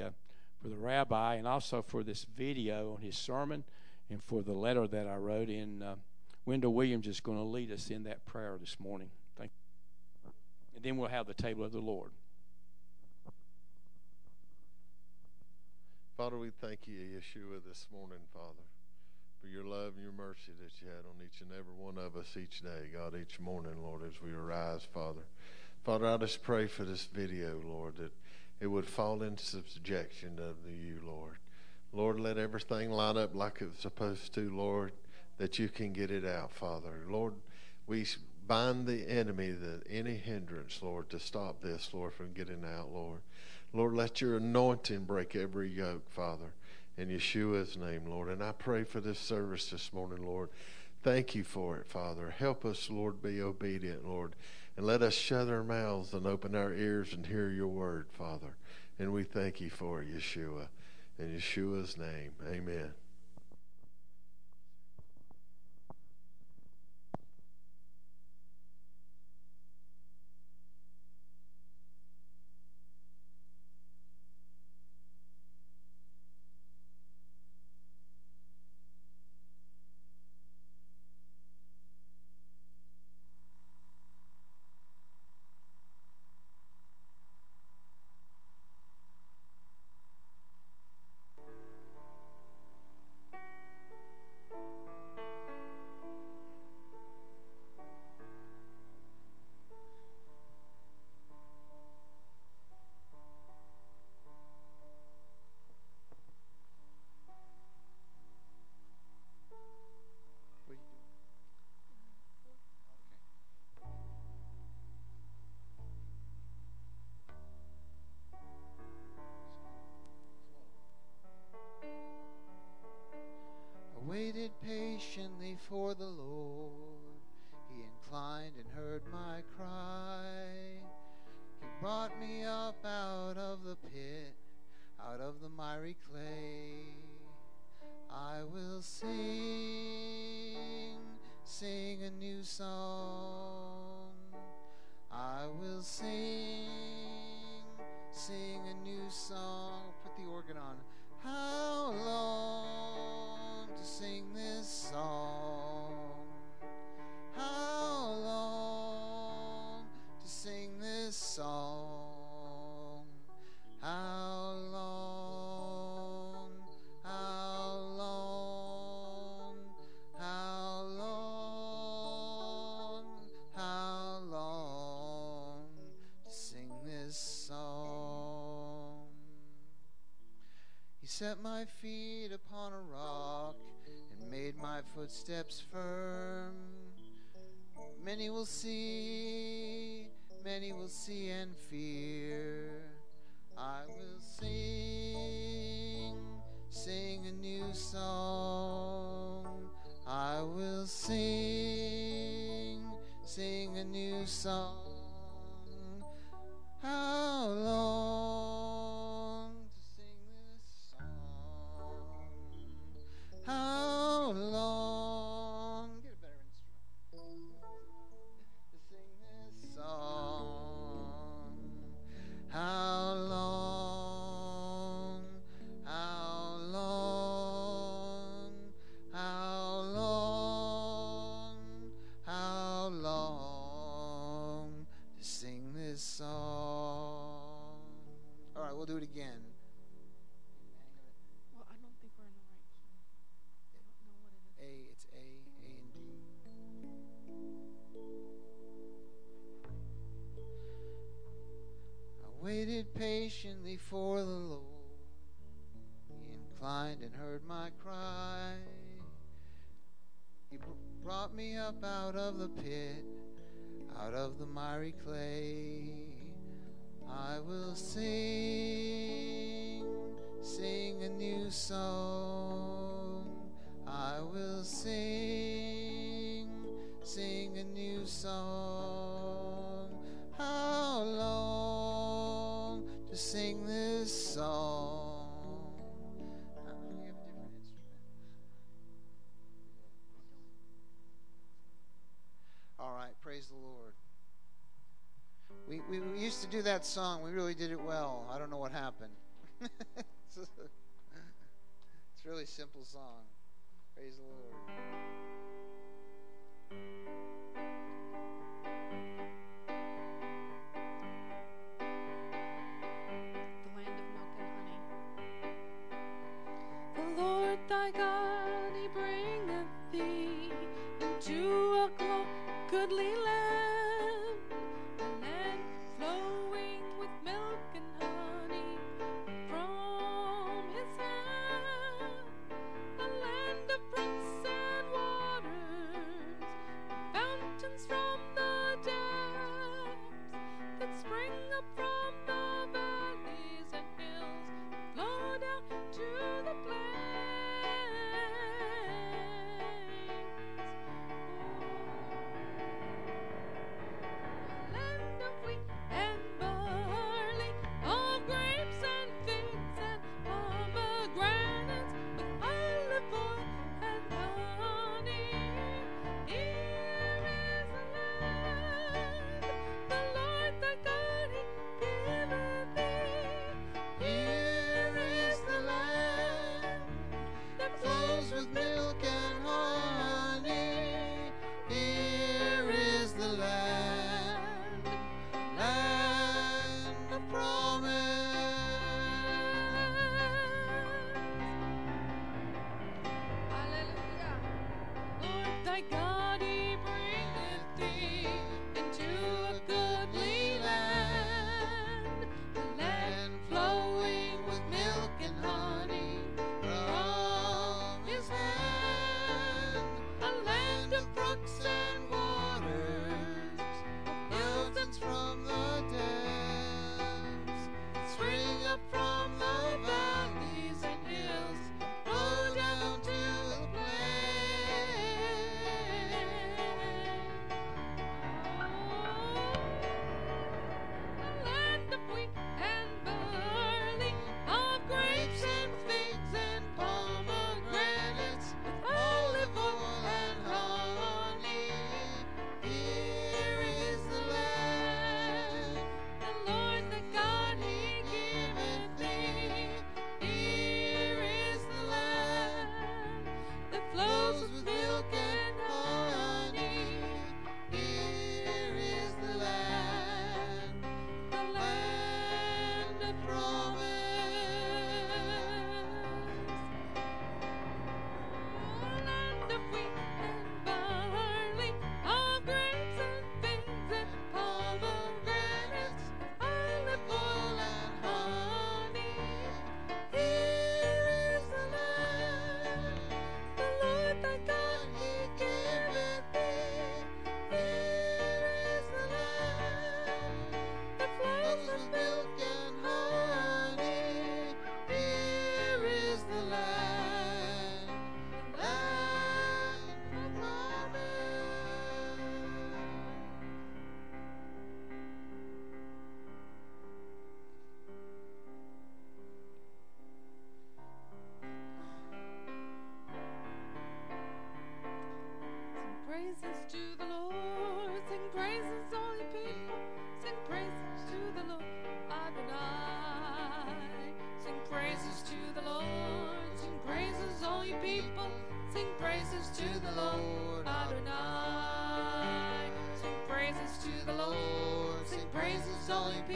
[SPEAKER 1] rabbi, and also for this video on his sermon, and for the letter that I wrote. And Wendell Williams is going to lead us in that prayer this morning. Thank you. And then we'll have the table of the Lord.
[SPEAKER 4] Father, we thank you, Yeshua, this morning, Father, for your love and your mercy that you had on each and every one of us each day, God, each morning, Lord, as we arise, Father. Father, I just pray for this video, Lord, that it would fall into subjection of you, Lord. Lord, let everything line up like it's supposed to, Lord, that you can get it out, Father. Lord, we bind the enemy, any hindrance, Lord, to stop this, Lord, from getting out, Lord. Lord, let your anointing break every yoke, Father, in Yeshua's name, Lord. And I pray for this service this morning, Lord. Thank you for it, Father. Help us, Lord, be obedient, Lord. And let us shut our mouths and open our ears and hear your word, Father. And we thank you for it, Yeshua. In Yeshua's name, amen.
[SPEAKER 2] brought me up out of the pit, out of the miry clay. I will sing, sing a new song. I will sing, sing a new song. Put the organ on. How long to sing this song? How long to sing this song? How long? How long? How long? How long to sing this song? He set my feet upon a rock and made my footsteps firm. Many will see and fear. I will sing, sing a new song. I will sing, sing a new song. How long to sing this song? How long? Get a better instrument. To sing this song. How long? How long? How long? How long to sing this song? All right, we'll do it again.
[SPEAKER 3] Well, I don't think we're in the right key. I don't know what it is.
[SPEAKER 2] It's A and D. I waited patiently for the Lord. He inclined and heard my cry. He brought me up out of the pit, out of the miry clay. I will sing, sing a new song. I will sing, sing a new song. How long to sing this song? You have a different instrument. All right, praise the Lord. We used to do that song. We really did it well. I don't know what happened. It's a really simple song. Praise the Lord.
[SPEAKER 3] The land of milk and honey. The Lord thy God, he bringeth thee into a goodly land, a land flowing with milk and honey from his hand, a land of brooks and waters, fountains from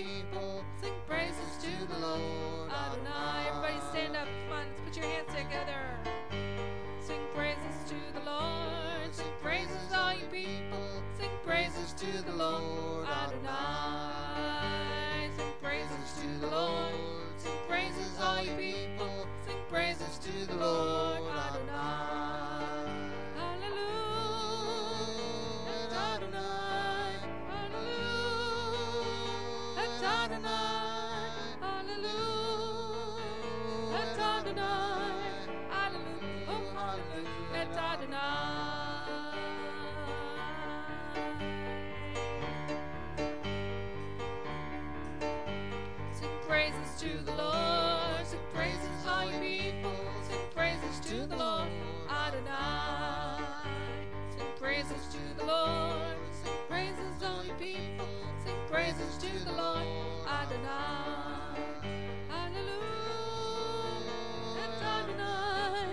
[SPEAKER 2] people. Sing praises to the Lord Adonai.
[SPEAKER 3] Everybody stand up. Come on, let's put your hands together. Sing praises to the Lord.
[SPEAKER 2] Sing praises, all you people.
[SPEAKER 3] Sing praises to the Lord Adonai. Sing praises to the Lord.
[SPEAKER 2] Sing praises, all you people.
[SPEAKER 3] Sing praises
[SPEAKER 2] To the Lord Adonai.
[SPEAKER 3] Hallelujah. Adonai. Hallelujah. Adonai. Hallelujah. Adonai. Hallelujah. Oh, hallelujah. Adonai. Sing praises to the Lord. Sing praises, all you people. Sing praises to the Lord Adonai. Sing praises to the Lord. Sing praises, all you people. Sing praises to the Lord Adonai. Hallelujah. Adonai.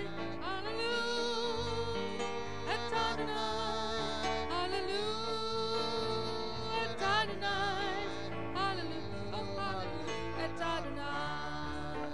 [SPEAKER 3] Hallelujah. Adonai. Hallelujah. Adonai. Hallelujah. Oh, hallelujah. Adonai.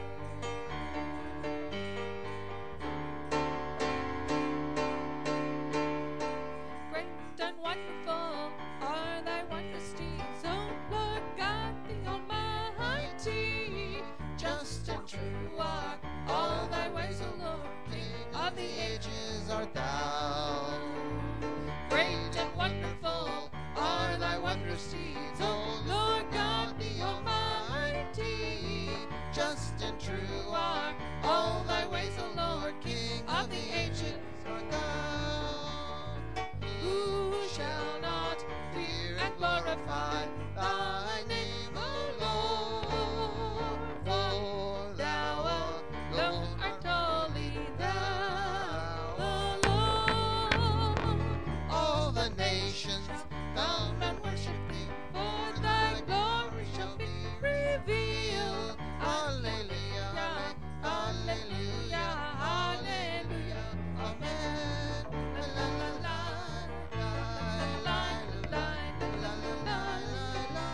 [SPEAKER 3] Great and wonderful are thy wondrous deeds, O Lord God the Almighty. Just and true are all thy ways, O Lord, King of the ages art thou. Great and wonderful are thy wondrous deeds, O Lord God the Almighty. Just and true are all thy ways, O Lord, King of the ages art thou. Who shall not fear and glorify thy name, O Lord? For thou alone art holy, thou alone.
[SPEAKER 2] All the nations come and worship thee,
[SPEAKER 3] For thy glory shall be revealed.
[SPEAKER 2] Alleluia, alleluia, alleluia, amen. La la la la, la la la la la la la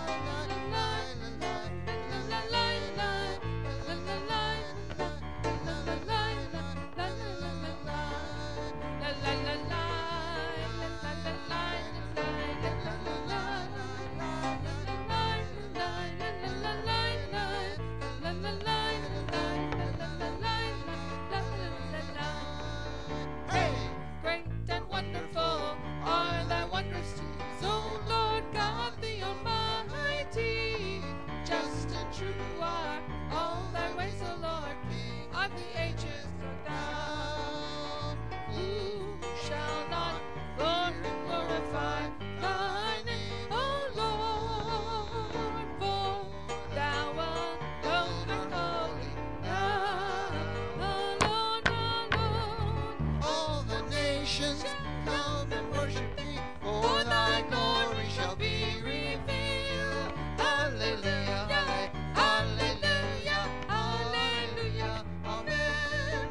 [SPEAKER 2] Hey!
[SPEAKER 3] Great and wonderful are thy wondrous deeds, O Lord God the Almighty. Just and true are all thy ways, O Lord, King of the ages art thou. Who shall not fear and glorify thy name, O Lord? For thou alone art holy, thou alone, alone.
[SPEAKER 2] All the nations come and worship thee, for thy glory shall be revealed. Alleluia, alleluia, alleluia, amen.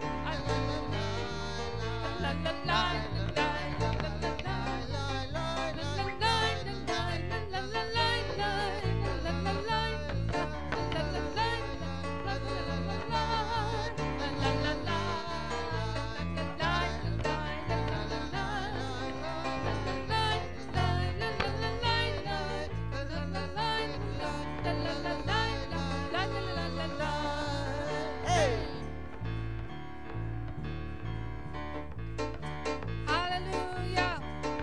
[SPEAKER 3] La la la la la la la
[SPEAKER 2] Hey!
[SPEAKER 3] Hallelujah.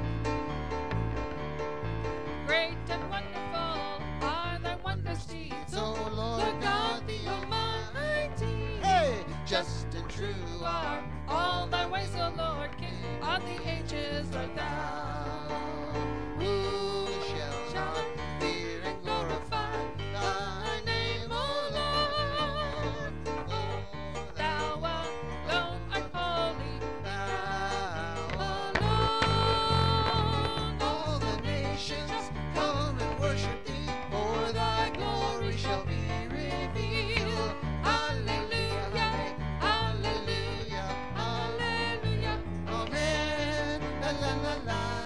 [SPEAKER 3] Great and wonderful are thy wondrous deeds,
[SPEAKER 2] O
[SPEAKER 3] O
[SPEAKER 2] Lord God
[SPEAKER 3] the Almighty.
[SPEAKER 2] Hey! Just and true
[SPEAKER 3] True are all thy ways, O Lord, King of the ages art thou.
[SPEAKER 2] who shall not fear and glorify thy name, O Lord? For
[SPEAKER 3] Thou alone art holy,
[SPEAKER 2] thou
[SPEAKER 3] alone.
[SPEAKER 2] all the nations come and worship thee, for thy glory shall be revealed. Alleluia, alleluia, alleluia, amen. La la la la.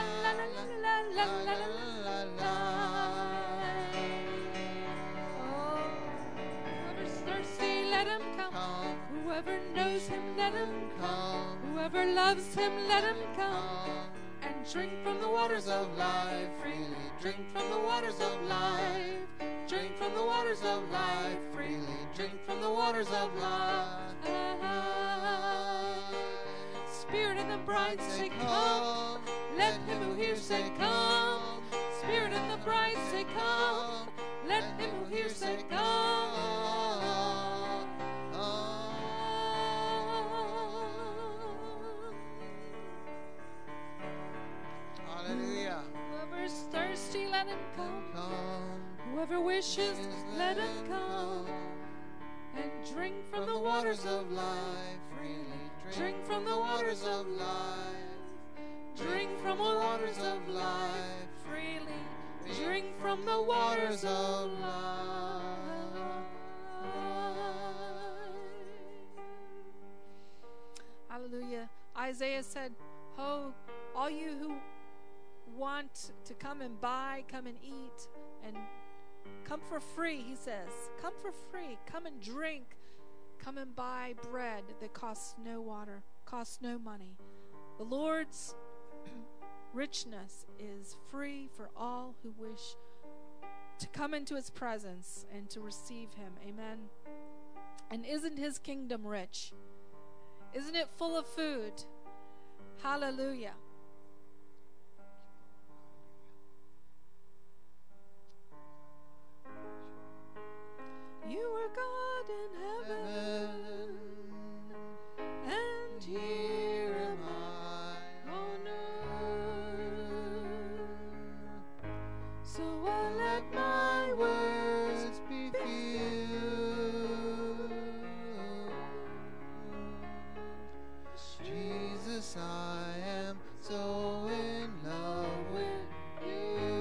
[SPEAKER 3] la la la la. Oh, whoever's thirsty, let him come. Whoever knows him, let him come. Whoever loves him, let him come. And drink from the waters of life freely. Drink from the waters of life. Drink from the waters of life freely. Drink from the waters of life. Spirit and the bride say, come. Let him who hears say, come. Spirit and the bride say, come. Let him who hears say, come.
[SPEAKER 2] Hallelujah.
[SPEAKER 3] Whoever's thirsty, let him come. Whoever wishes, let him come. And drink from the waters of life freely. Drink from the waters of life. Drink from the waters of life freely. Drink from the waters of life. Hallelujah. Isaiah said, oh, all you who want to come and buy, come and eat, and come for free, he says. Come for free. Come and drink. Come and buy bread that costs no water, costs no money. The Lord's richness is free for all who wish to come into his presence and to receive him. Amen. And isn't his kingdom rich? Isn't it full of food? Hallelujah. You are God in heaven, and here am I on earth. So I let my words be few.
[SPEAKER 2] Jesus, I am so in love with you.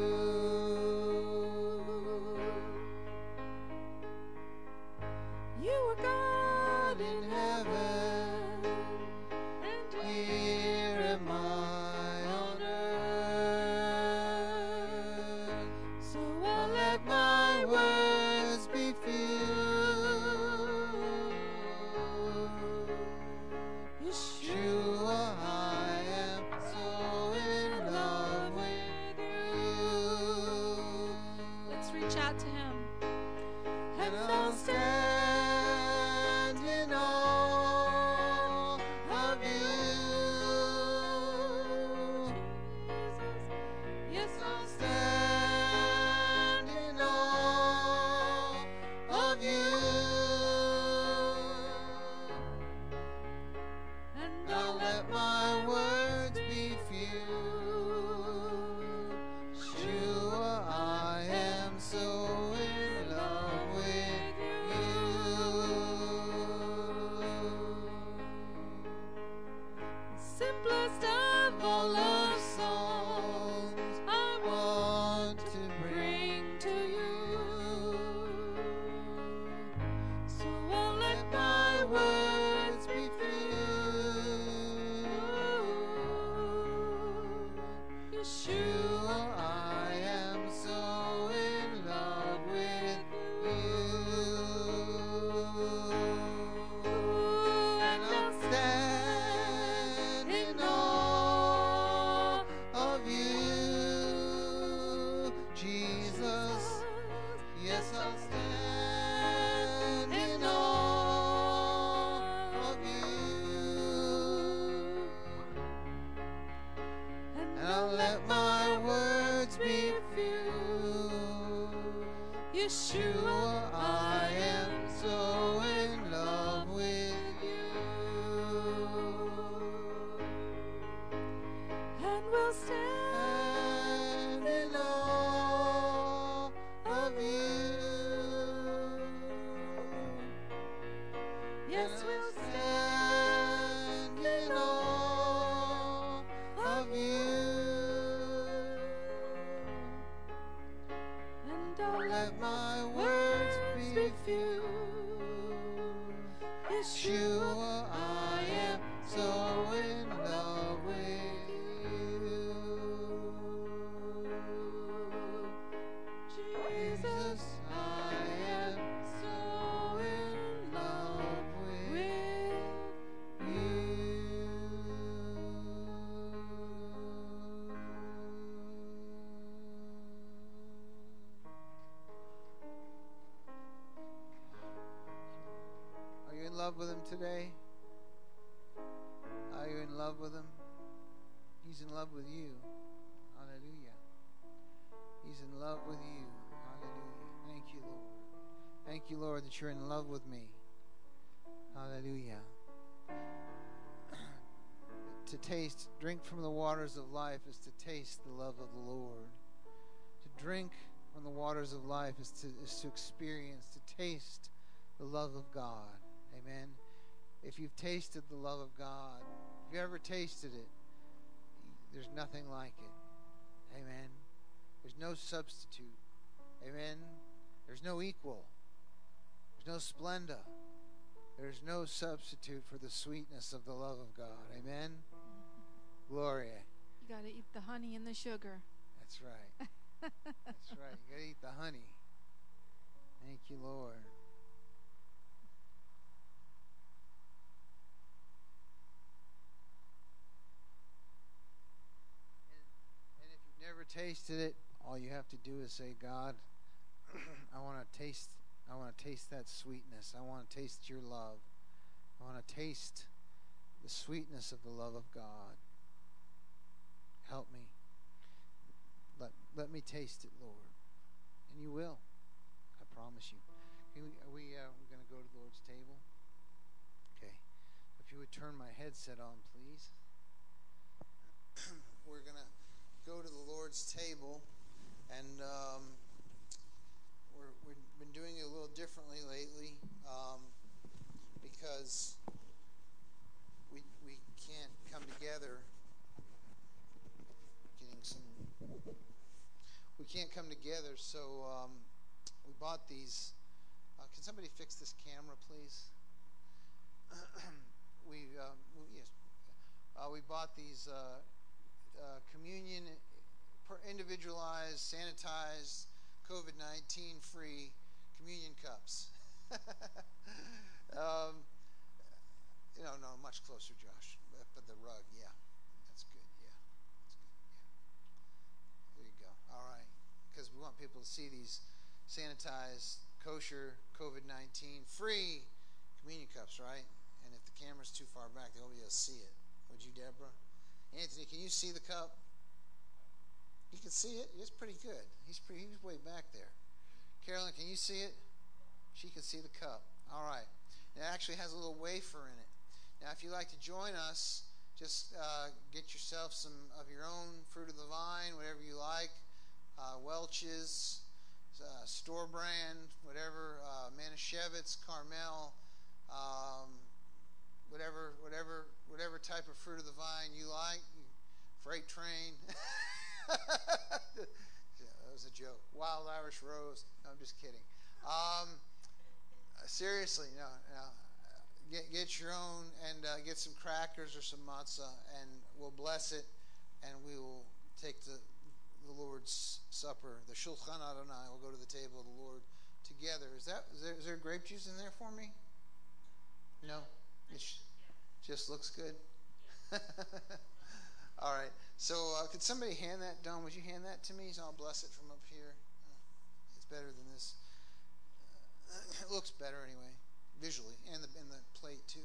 [SPEAKER 3] You are God in
[SPEAKER 2] Heaven,
[SPEAKER 3] and
[SPEAKER 2] here am I on earth.
[SPEAKER 3] so
[SPEAKER 2] I let my words be few. Yeshua, I am so in love with you.
[SPEAKER 3] let's reach out to him.
[SPEAKER 2] And I'll stand in awe of you.
[SPEAKER 3] Yes,
[SPEAKER 2] I'll stand in awe of you.
[SPEAKER 3] and
[SPEAKER 2] I'll let my words be few. Yeshua, I am so in love with you.
[SPEAKER 3] simplest of all love songs I want to bring to you. So I'll let my words be few. Yeshua,
[SPEAKER 2] I am so in love with you. And I'll stand in awe love with him today? Are you in love with him? He's in love with you. Hallelujah. He's in love with you. Hallelujah. Thank you, Lord. Thank you, Lord, that you're in love with me. Hallelujah. To drink from the waters of life is to taste the love of the Lord. To drink from the waters of life is to experience, to taste the love of God. Amen. If you've tasted the love of God, if you ever tasted it, there's nothing like it. Amen. There's no substitute. Amen. There's no equal. There's no splendor. There's no substitute for the sweetness of the love of God. Amen. Gloria.
[SPEAKER 3] You got to eat the honey and the sugar.
[SPEAKER 2] That's right. That's right. You got to eat the honey. Thank you, Lord. And if you've never tasted it, all you have to do is say, God, I want to taste that sweetness. I want to taste your love. I want to taste the sweetness of the love of God. Help me. Let me taste it, Lord. And you will. I promise you. Are we going to go to the Lord's table? Okay. If you would turn my headset on, please. We're going to go to the Lord's table. And we've been doing it a little differently lately because we can't come together. We can't come together, so we bought these. Can somebody fix this camera, please? We bought these communion, individualized, sanitized, COVID-19 free communion cups. No, much closer, Josh. But the rug, yeah. That's good, yeah. That's good, yeah. There you go. All right. Because we want people to see these sanitized, kosher, COVID-19 free communion cups, right? And if the camera's too far back, they won't be able to see it. Would you, Deborah? Anthony, can you see the cup? You can see it? It's pretty good. He's way back there. Carolyn, can you see it? She can see the cup. All right. It actually has a little wafer in it. Now, if you'd like to join us, just get yourself some of your own fruit of the vine, whatever you like. Welch's, store brand, whatever, Manischewitz, Carmel, whatever type of fruit of the vine you like. Freight train. That was a joke. Wild Irish Rose. No, I'm just kidding. Seriously, no. Get your own and get some crackers or some matzah, and we'll bless it, and we will take the Lord's Supper, the Shulchan Adonai. We'll go to the table of the Lord together. Is there grape juice in there for me? No? It just looks good? All right. So could somebody hand that, Don, would you hand that to me? So I'll bless it from up here. It's better than this. It looks better anyway, visually, and the plate too.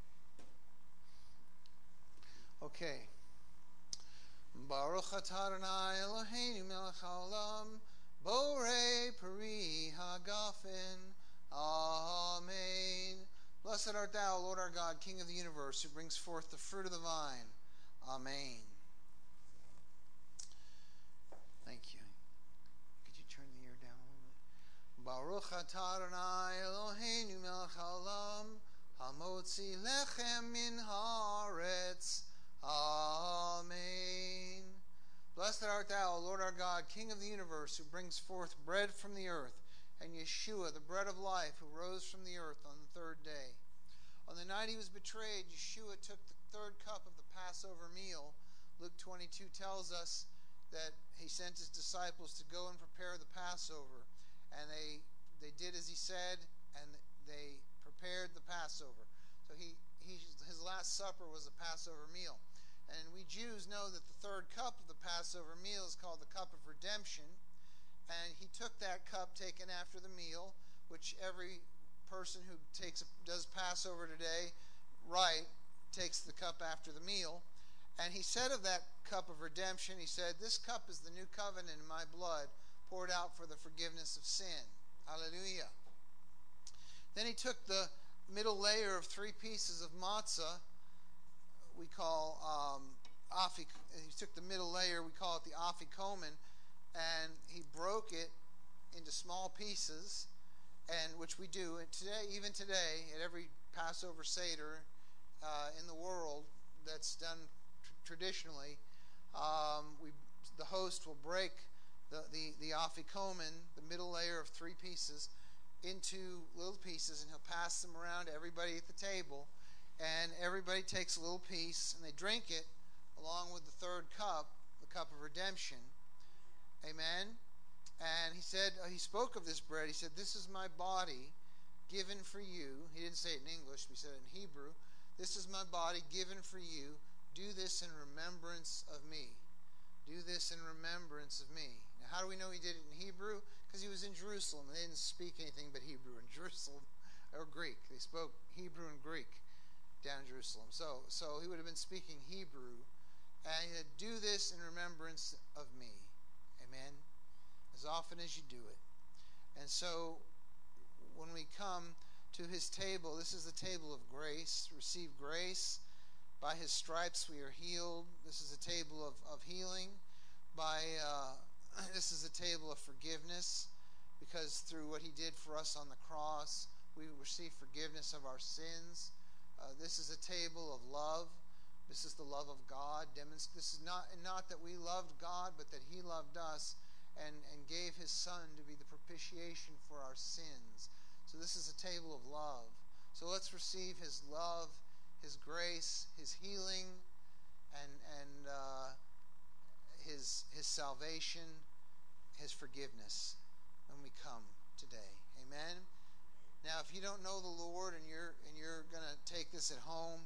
[SPEAKER 2] Okay. Baruch atah Adonai Eloheinu melech haolam, borei peri hagafen. Amen. Blessed art thou, Lord our God, King of the universe, who brings forth the fruit of the vine. Amen. Thank you. Could you turn the air down a little bit? Baruch atah Adonai Eloheinu melech haolam, hamotzi lechem min haaretz. Amen. Blessed art thou, Lord our God, King of the universe, who brings forth bread from the earth, and Yeshua, the bread of life, who rose from the earth on the third day. On the night he was betrayed, Yeshua took the third cup of the Passover meal. Luke 22 tells us that he sent his disciples to go and prepare the Passover. And they did as he said, and they prepared the Passover. So his last supper was the Passover meal. And we Jews know that the third cup of the Passover meal is called the cup of redemption. And he took that cup taken after the meal, which every person who does Passover today, right, takes the cup after the meal. And he said of that cup of redemption, he said, "This cup is the new covenant in my blood, poured out for the forgiveness of sin." Hallelujah. Then he took the middle layer of 3 pieces of matzah, we call he took the middle layer, we call it the afikomen, and he broke it into small pieces, and which we do. And today, even today, at every Passover Seder in the world that's done traditionally, the host will break the afikomen, the middle layer of 3 pieces, into little pieces, and he'll pass them around to everybody at the table, and everybody takes a little piece and they drink it along with the third cup, the cup of redemption. Amen. And he said, he spoke of this bread. He said, "This is my body given for you." He didn't say it in English, but he said it in Hebrew. "This is my body given for you. Do this in remembrance of me." Do this in remembrance of me. Now, how do we know he did it in Hebrew? Because he was in Jerusalem. They didn't speak anything but Hebrew in Jerusalem, or Greek. They spoke Hebrew and Greek down in Jerusalem. So he would have been speaking Hebrew. And he said, "Do this in remembrance of me." Amen. As often as you do it. And so when we come to his table, this is the table of grace. Receive grace. By his stripes we are healed. This is a table of healing. This is a table of forgiveness, because through what he did for us on the cross, we receive forgiveness of our sins. This is a table of love. This is the love of God. This is not that we loved God, but that he loved us and gave his Son to be the propitiation for our sins. So this is a table of love. So let's receive his love, his grace, his healing, and his salvation, his forgiveness when we come today. Amen. Now, if you don't know the Lord and you're going to take this at home,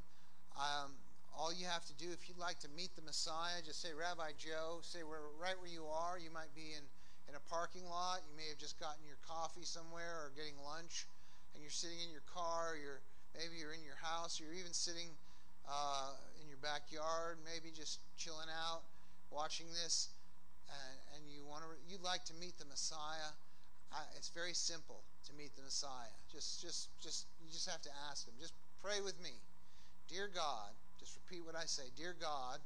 [SPEAKER 2] all you have to do, if you'd like to meet the Messiah, just say, "Rabbi Joe." Say right where you are. You might be in a parking lot. You may have just gotten your coffee somewhere or getting lunch, and you're sitting in your car. Maybe you're in your house. Or you're even sitting in your backyard, maybe just chilling out, watching this, and you'd like to meet the Messiah. It's very simple to meet the Messiah. You just have to ask him. Just pray with me. "Dear God," just repeat what I say. "Dear God,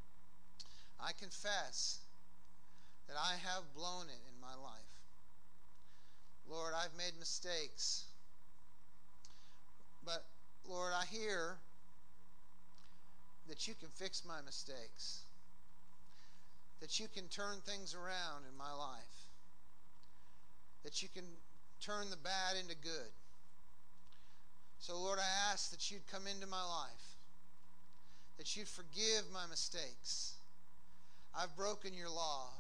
[SPEAKER 2] I confess that I have blown it in my life. Lord, I've made mistakes. But Lord, I hear that you can fix my mistakes, that you can turn things around in my life, that you can turn the bad into good. So Lord, I ask that you'd come into my life, that you'd forgive my mistakes. I've broken your law,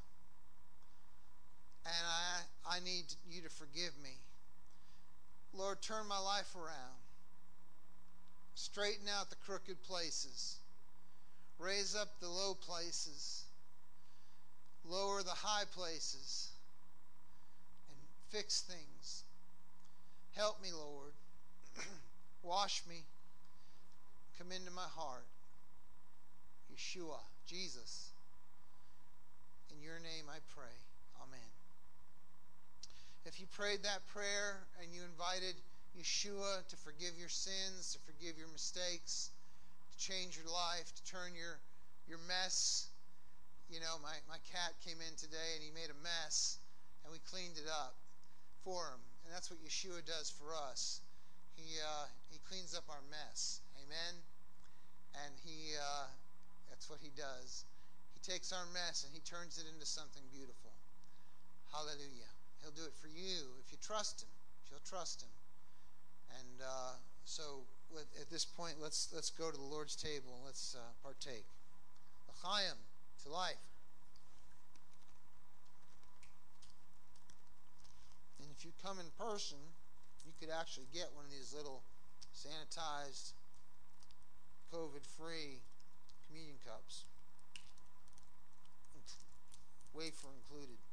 [SPEAKER 2] and I need you to forgive me. Lord, turn my life around. Straighten out the crooked places. Raise up the low places. Lower the high places. And fix things. Help me, Lord. Wash me. Come into my heart. Yeshua, Jesus. In your name I pray. Amen. If you prayed that prayer and you invited Yeshua to forgive your sins, to forgive your mistakes, to change your life, to turn your mess. You know, my cat came in today and he made a mess, and we cleaned it up for him. And that's what Yeshua does for us. He cleans up our mess. Amen. And that's what he does. He takes our mess and he turns it into something beautiful. Hallelujah. He'll do it for you if you trust him. If you'll trust him. And so at this point, let's go to the Lord's table and let's partake. L'chaim, to life. And if you come in person, you could actually get one of these little sanitized, COVID-free communion cups. Wafer included.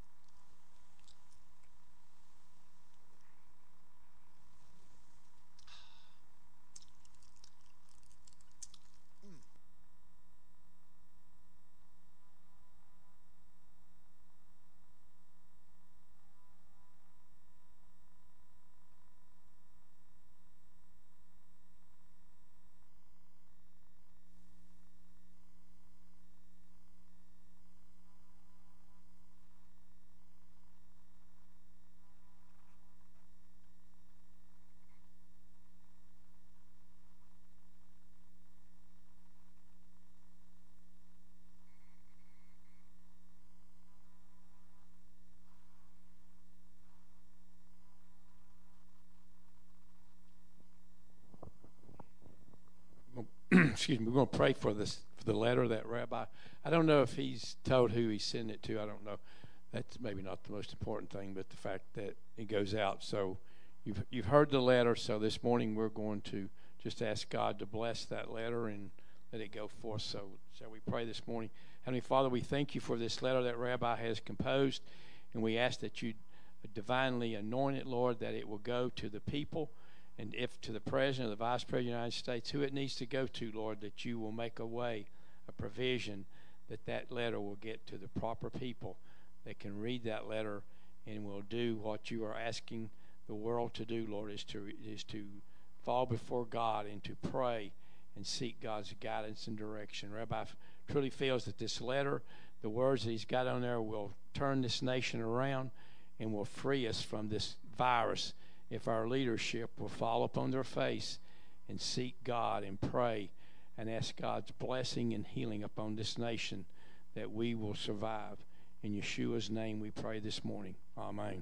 [SPEAKER 1] excuse me, we're going to pray for the letter of that rabbi. I don't know if he's told who he's sending it to. I don't know. That's maybe not the most important thing, but the fact that it goes out. So you've heard the letter. So this morning we're going to just ask God to bless that letter and let it go forth. So shall we pray this morning? Heavenly Father, we thank you for this letter that Rabbi has composed, and we ask that you divinely anoint it, Lord, that it will go to the people, and if to the President or the Vice President of the United States, who it needs to go to, Lord, that you will make a way, a provision, that letter will get to the proper people that can read that letter and will do what you are asking the world to do, Lord, is to fall before God and to pray and seek God's guidance and direction. Rabbi truly feels that this letter, the words that he's got on there, will turn this nation around and will free us from this virus if our leadership will fall upon their face and seek God and pray and ask God's blessing and healing upon this nation, that we will survive. In Yeshua's name we pray this morning. Amen.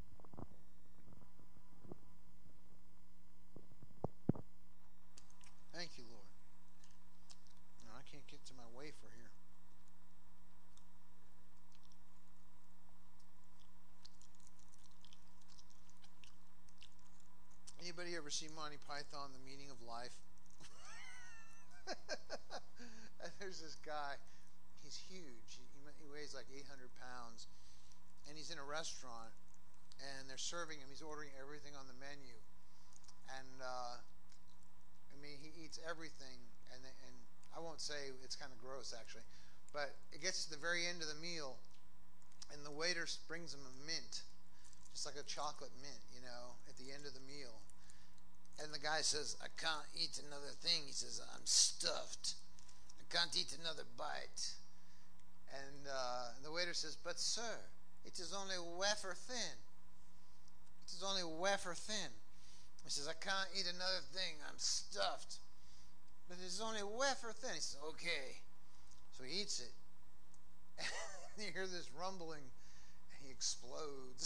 [SPEAKER 2] Thank you, Lord. No, I can't get to my wafer here. Anybody ever see Monty Python, The Meaning of Life? And there's this guy. He's huge. He weighs like 800 pounds. And he's in a restaurant. And they're serving him. He's ordering everything on the menu. And, I mean, he eats everything. And I won't say, it's kind of gross, actually. But it gets to the very end of the meal. And the waiter brings him a mint. Just like a chocolate mint, at the end of the meal. And the guy says, I can't eat another thing. He says, I'm stuffed. I can't eat another bite. And the waiter says, but sir, it is only wafer thin. It is only wafer thin. He says, I can't eat another thing. I'm stuffed. But it is only wafer thin. He says, okay. So he eats it. And you hear this rumbling, and he explodes.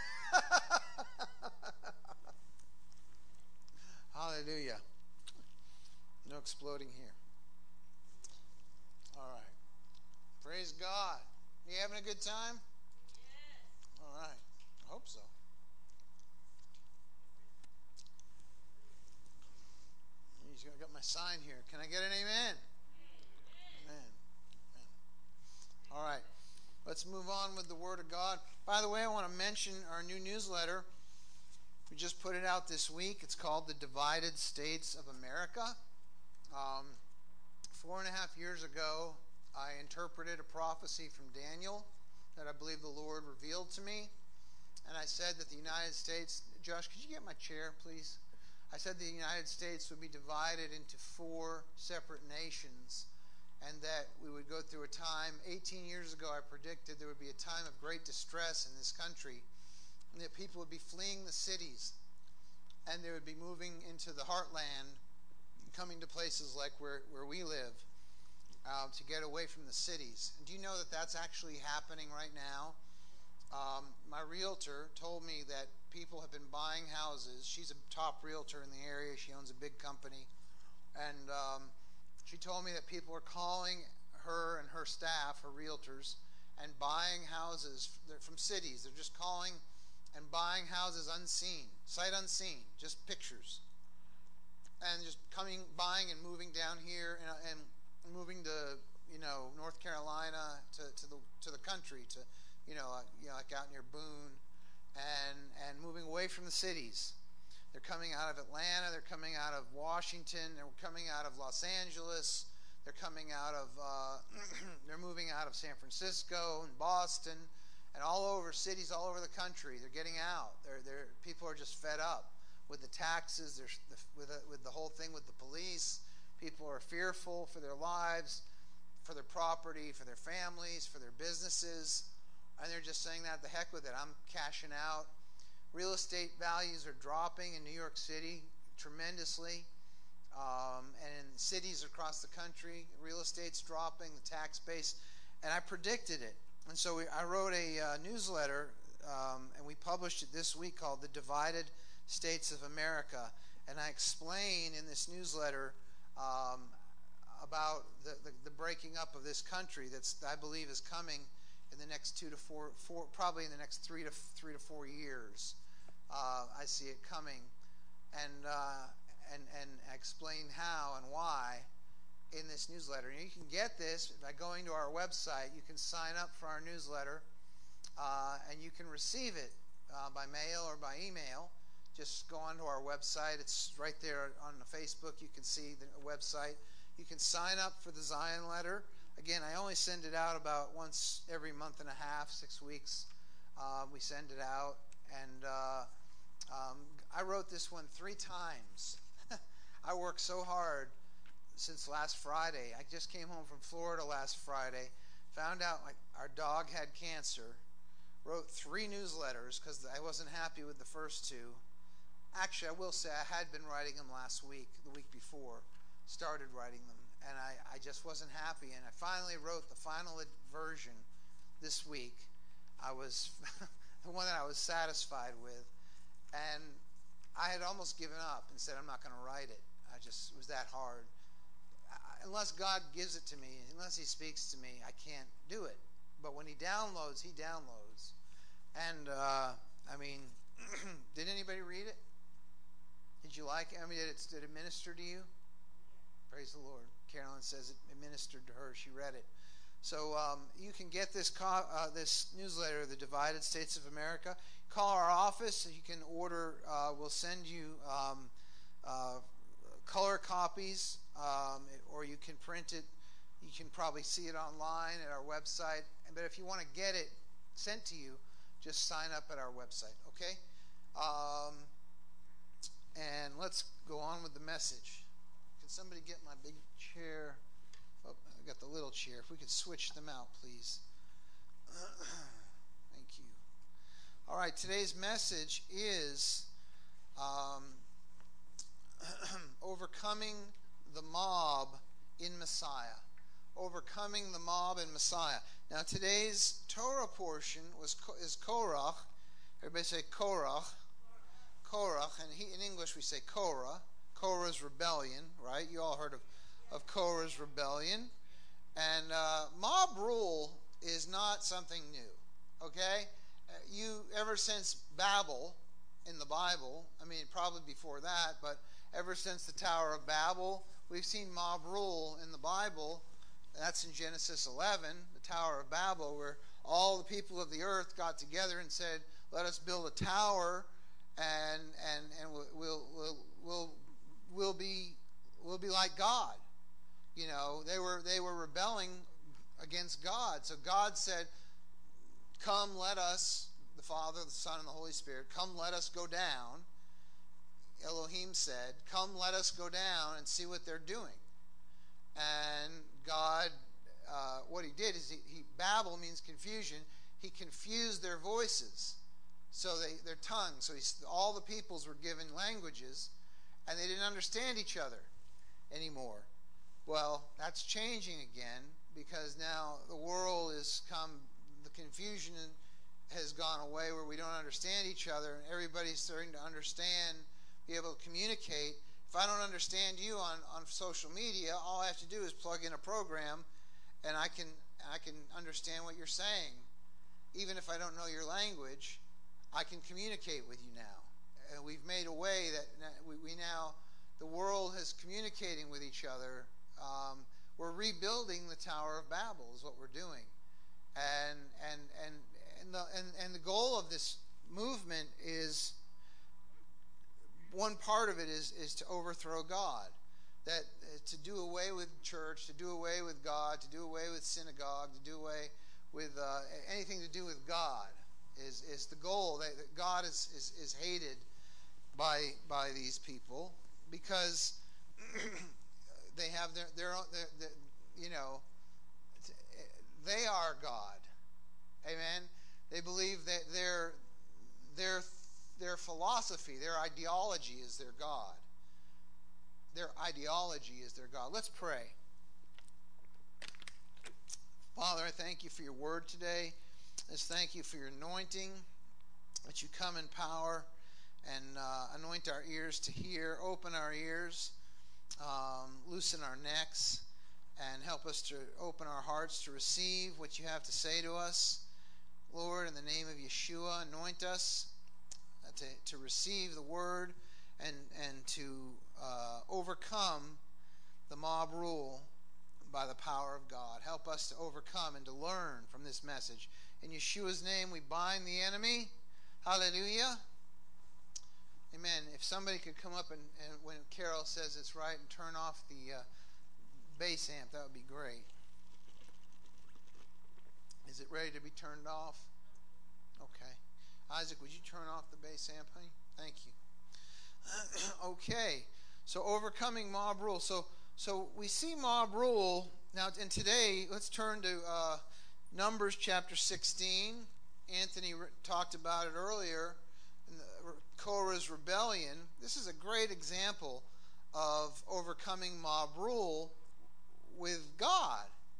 [SPEAKER 2] Hallelujah. No exploding here. All right. Praise God. You having a good time? Yes. All right. I hope so. I got my sign here. Can I get an amen? Amen. Amen. All right. Let's move on with the Word of God. By the way, I want to mention our new newsletter. We just put it out this week. It's called The Divided States of America. 4.5 years ago, I interpreted a prophecy from Daniel that I believe the Lord revealed to me. And I said that the United States... Josh, could you get my chair, please? I said the United States would be divided into 4 separate nations, and that we would go through a time. 18 years ago, I predicted there would be a time of great distress in this country, and that people would be fleeing the cities, and they would be moving into the heartland, coming to places like where we live, to get away from the cities. And do you know that that's actually happening right now? My realtor told me that people have been buying houses. She's a top realtor in the area. She owns a big company. And she told me that people are calling her and her staff, her realtors, and buying houses from cities. They're just calling and buying houses unseen, sight unseen, just pictures. And just buying and moving down here and moving to, North Carolina, to the country, to, like out near Boone, and moving away from the cities. They're coming out of Atlanta, they're coming out of Washington, they're coming out of Los Angeles, they're coming out of, they're moving out of San Francisco and Boston, and all over cities all over the country. They're getting out. People are just fed up with the taxes, with the whole thing with the police. People are fearful for their lives, for their property, for their families, for their businesses. And they're just saying that, the heck with it, I'm cashing out. Real estate values are dropping in New York City tremendously. And in cities across the country, real estate's dropping, the tax base. And I predicted it. And so I wrote a newsletter, and we published it this week, called The Divided States of America. And I explain in this newsletter about the breaking up of this country that's, I believe, is coming in the next 2 to 4, probably in the next 3 to 4 years. I see it coming, and explain how and why in this newsletter. And you can get this by going to our website. You can sign up for our newsletter, and you can receive it by mail or by email. Just go onto our website. It's right there on the Facebook. You can see the website. You can sign up for the Zion letter. Again, I only send it out about once every month and a half, 6 weeks. We send it out. And I wrote this one 3 times. I worked so hard since last Friday. I just came home from Florida last Friday. Found out our dog had cancer. Wrote 3 newsletters because I wasn't happy with the first 2. Actually, I will say I had been writing them last week, the week before. Started writing them. And I just wasn't happy. And I finally wrote the final version this week. I was the one that I was satisfied with. And I had almost given up and said, I'm not going to write it. It was that hard. Unless God gives it to me, unless he speaks to me, I can't do it. But when he downloads, he downloads. And, did anybody read it? Did you like it? Did it minister to you? Praise the Lord. Carolyn says it ministered to her. She read it. So you can get this newsletter, The Divided States of America. Call our office. You can order. We'll send you color copies, or you can print it. You can probably see it online at our website. But if you want to get it sent to you, just sign up at our website, okay? And let's go on with the message. Can somebody get my big chair? Oh, I got the little chair. If we could switch them out, please. Thank you. All right, today's message is overcoming the mob in Messiah. Overcoming the mob in Messiah. Now, today's Torah portion is Korach. Everybody say Korach. Korach, and in English we say Korah. Korah's rebellion, right? You all heard of Korah's rebellion. And mob rule is not something new, okay? Ever since Babel in the Bible, probably before that, but ever since the Tower of Babel, we've seen mob rule in the Bible. That's in Genesis 11, the Tower of Babel, where all the people of the earth got together and said, let us build a tower, and we'll be like God. You know, they were rebelling against God. So God said, come, let us, the Father, the Son, and the Holy Spirit, come, let us go down. Elohim said, come, let us go down and see what they're doing. And God, what he did is Babel means confusion. He confused their voices, so their tongues. So all the peoples were given languages, and they didn't understand each other anymore. Well, that's changing again, because now the world has come, the confusion has gone away, where we don't understand each other, and everybody's starting to understand, be able to communicate. If I don't understand you on social media, all I have to do is plug in a program, and I can understand what you're saying. Even if I don't know your language, I can communicate with you now. And we've made a way that we now, the world is communicating with each other. We're rebuilding the Tower of Babel is what we're doing. And the goal of this movement is, one part of it is to overthrow God, that to do away with church, to do away with God, to do away with synagogue, to do away with anything to do with God is the goal. That God is hated by these people, because they have their own, they are God. Amen. They believe that their philosophy, their ideology is their God. Their ideology is their God. Let's pray. Father, I thank you for your word today. Let's thank you for your anointing, that you come in power and anoint our ears to hear, open our ears, loosen our necks. and help us to open our hearts to receive what you have to say to us. Lord, in the name of Yeshua, anoint us to receive the word and to overcome the mob rule by the power of God. Help us to overcome and to learn from this message. In Yeshua's name, we bind the enemy. Hallelujah. Amen. If somebody could come up and when Carol says it's right and turn off the bass amp, that would be great. Is it ready to be turned off? Okay. Isaac, would you turn off the bass amp, honey? Thank you. Okay. So overcoming mob rule. So we see mob rule. Now, and today, let's turn to Numbers chapter 16. Anthony talked about it earlier in Korah's rebellion. This is a great example of overcoming mob rule with God.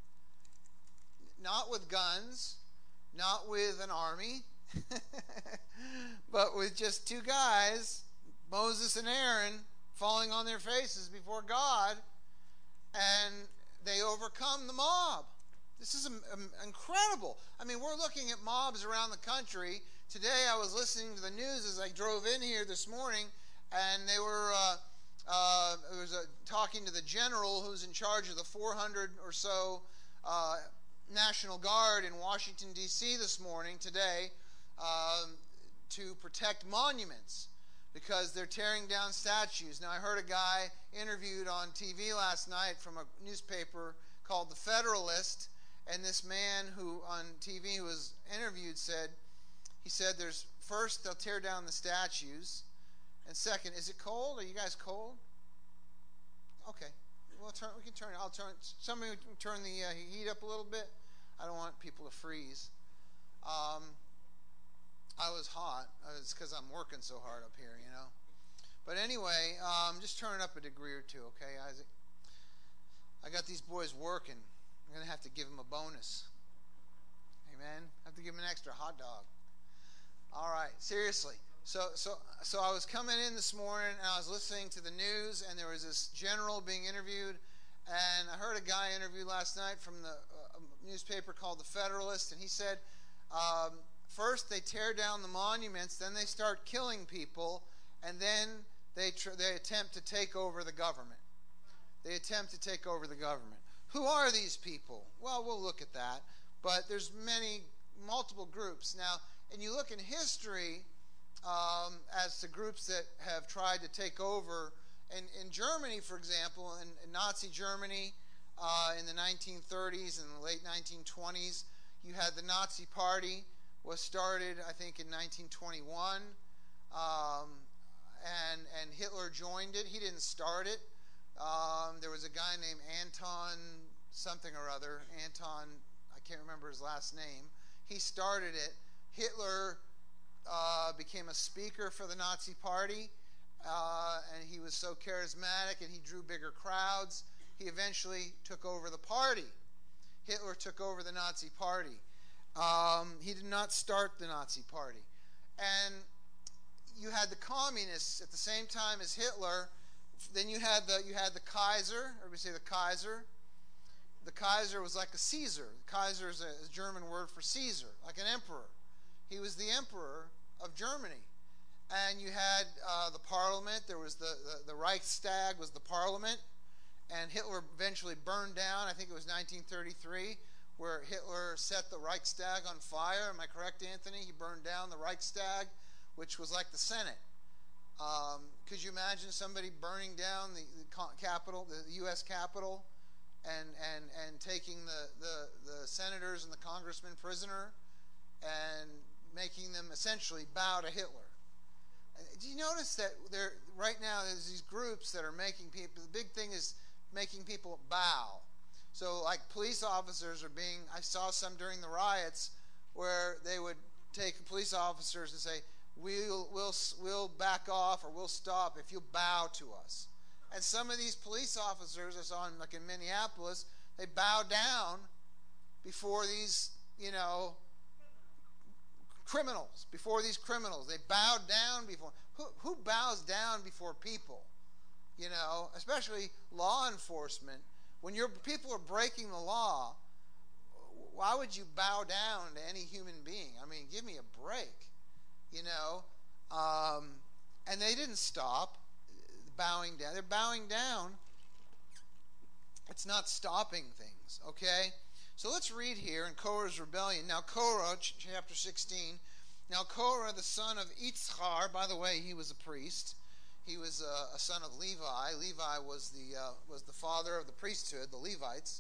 [SPEAKER 2] Not with guns, not with an army, but with just two guys, Moses and Aaron, falling on their faces before God, and they overcome the mob. This is incredible. I mean, we're looking at mobs around the country. Today I was listening to the news as I drove in here this morning, and they were talking to the general who's in charge of the 400 or so National Guard in Washington, D.C. this morning, today, to protect monuments because they're tearing down statues. Now, I heard a guy interviewed on TV last night from a newspaper called The Federalist, and this man who on TV who was interviewed said, there's first they'll tear down the statues, and second, is it cold? Are you guys cold? Okay. We can turn it. I'll turn. Somebody turn the heat up a little bit. I don't want people to freeze. I was hot. It's because I'm working so hard up here, you know. But anyway, just turn it up a degree or two, okay, Isaac? I got these boys working. I'm going to have to give them a bonus. Amen? I have to give them an extra hot dog. All right, seriously. So I was coming in this morning, and I was listening to the news, and there was this general being interviewed, and I heard a guy interviewed last night from the newspaper called The Federalist, and he said, first they tear down the monuments, then they start killing people, and then they attempt to take over the government. They attempt to take over the government. Who are these people? Well, we'll look at that, but there's multiple groups. Now, and you look in history as to groups that have tried to take over. In Germany, for example, in Nazi Germany in the 1930s and the late 1920s, you had the Nazi Party was started, I think, in 1921, and Hitler joined it. He didn't start it. There was a guy named Anton something or other. Anton, I can't remember his last name. He started it. Hitler became a speaker for the Nazi Party, and he was so charismatic and he drew bigger crowds. He eventually took over the party. Hitler took over the Nazi Party. He did not start the Nazi Party. And you had the communists at the same time as Hitler. Then you had the Kaiser. Everybody say the Kaiser. The Kaiser was like a Caesar. The Kaiser is a German word for Caesar, like an emperor. He was the emperor of Germany. And you had the parliament. There was the Reichstag was the parliament. And Hitler eventually burned down, I think it was 1933, where Hitler set the Reichstag on fire. Am I correct, Anthony? He burned down the Reichstag, which was like the Senate. Could you imagine somebody burning down the Capitol, the U.S. Capitol, and taking the senators and the congressmen prisoner and making them essentially bow to Hitler? Do you notice that right now there's these groups that are making people, the big thing is making people bow. So like police officers are being, I saw some during the riots where they would take police officers and say, we'll back off or we'll stop if you bow to us. And some of these police officers I saw like in Minneapolis, they bow down before these, criminals, before these criminals. They bow down before. Who bows down before people? Especially law enforcement. When your people are breaking the law, why would you bow down to any human being? I mean, give me a break, you know. And they didn't stop bowing down. They're bowing down. It's not stopping things, okay? So let's read here in Korah's rebellion. Now Korah, chapter 16. Now Korah, the son of Itzchar, by the way, he was a priest. He was a son of Levi. Levi was the father of the priesthood, the Levites.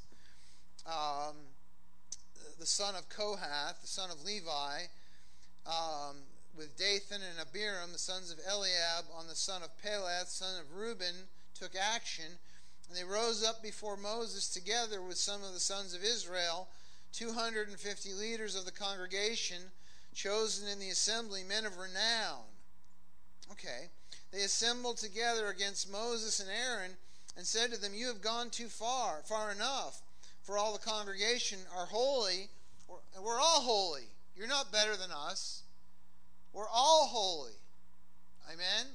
[SPEAKER 2] The son of Kohath, the son of Levi, with Dathan and Abiram, the sons of Eliab, on the son of Peleth, son of Reuben, took action. And they rose up before Moses together with some of the sons of Israel, 250 leaders of the congregation, chosen in the assembly, men of renown. Okay. They assembled together against Moses and Aaron and said to them, "You have gone too far, far enough. For all the congregation are holy, and we're all holy. You're not better than us. We're all holy." Amen?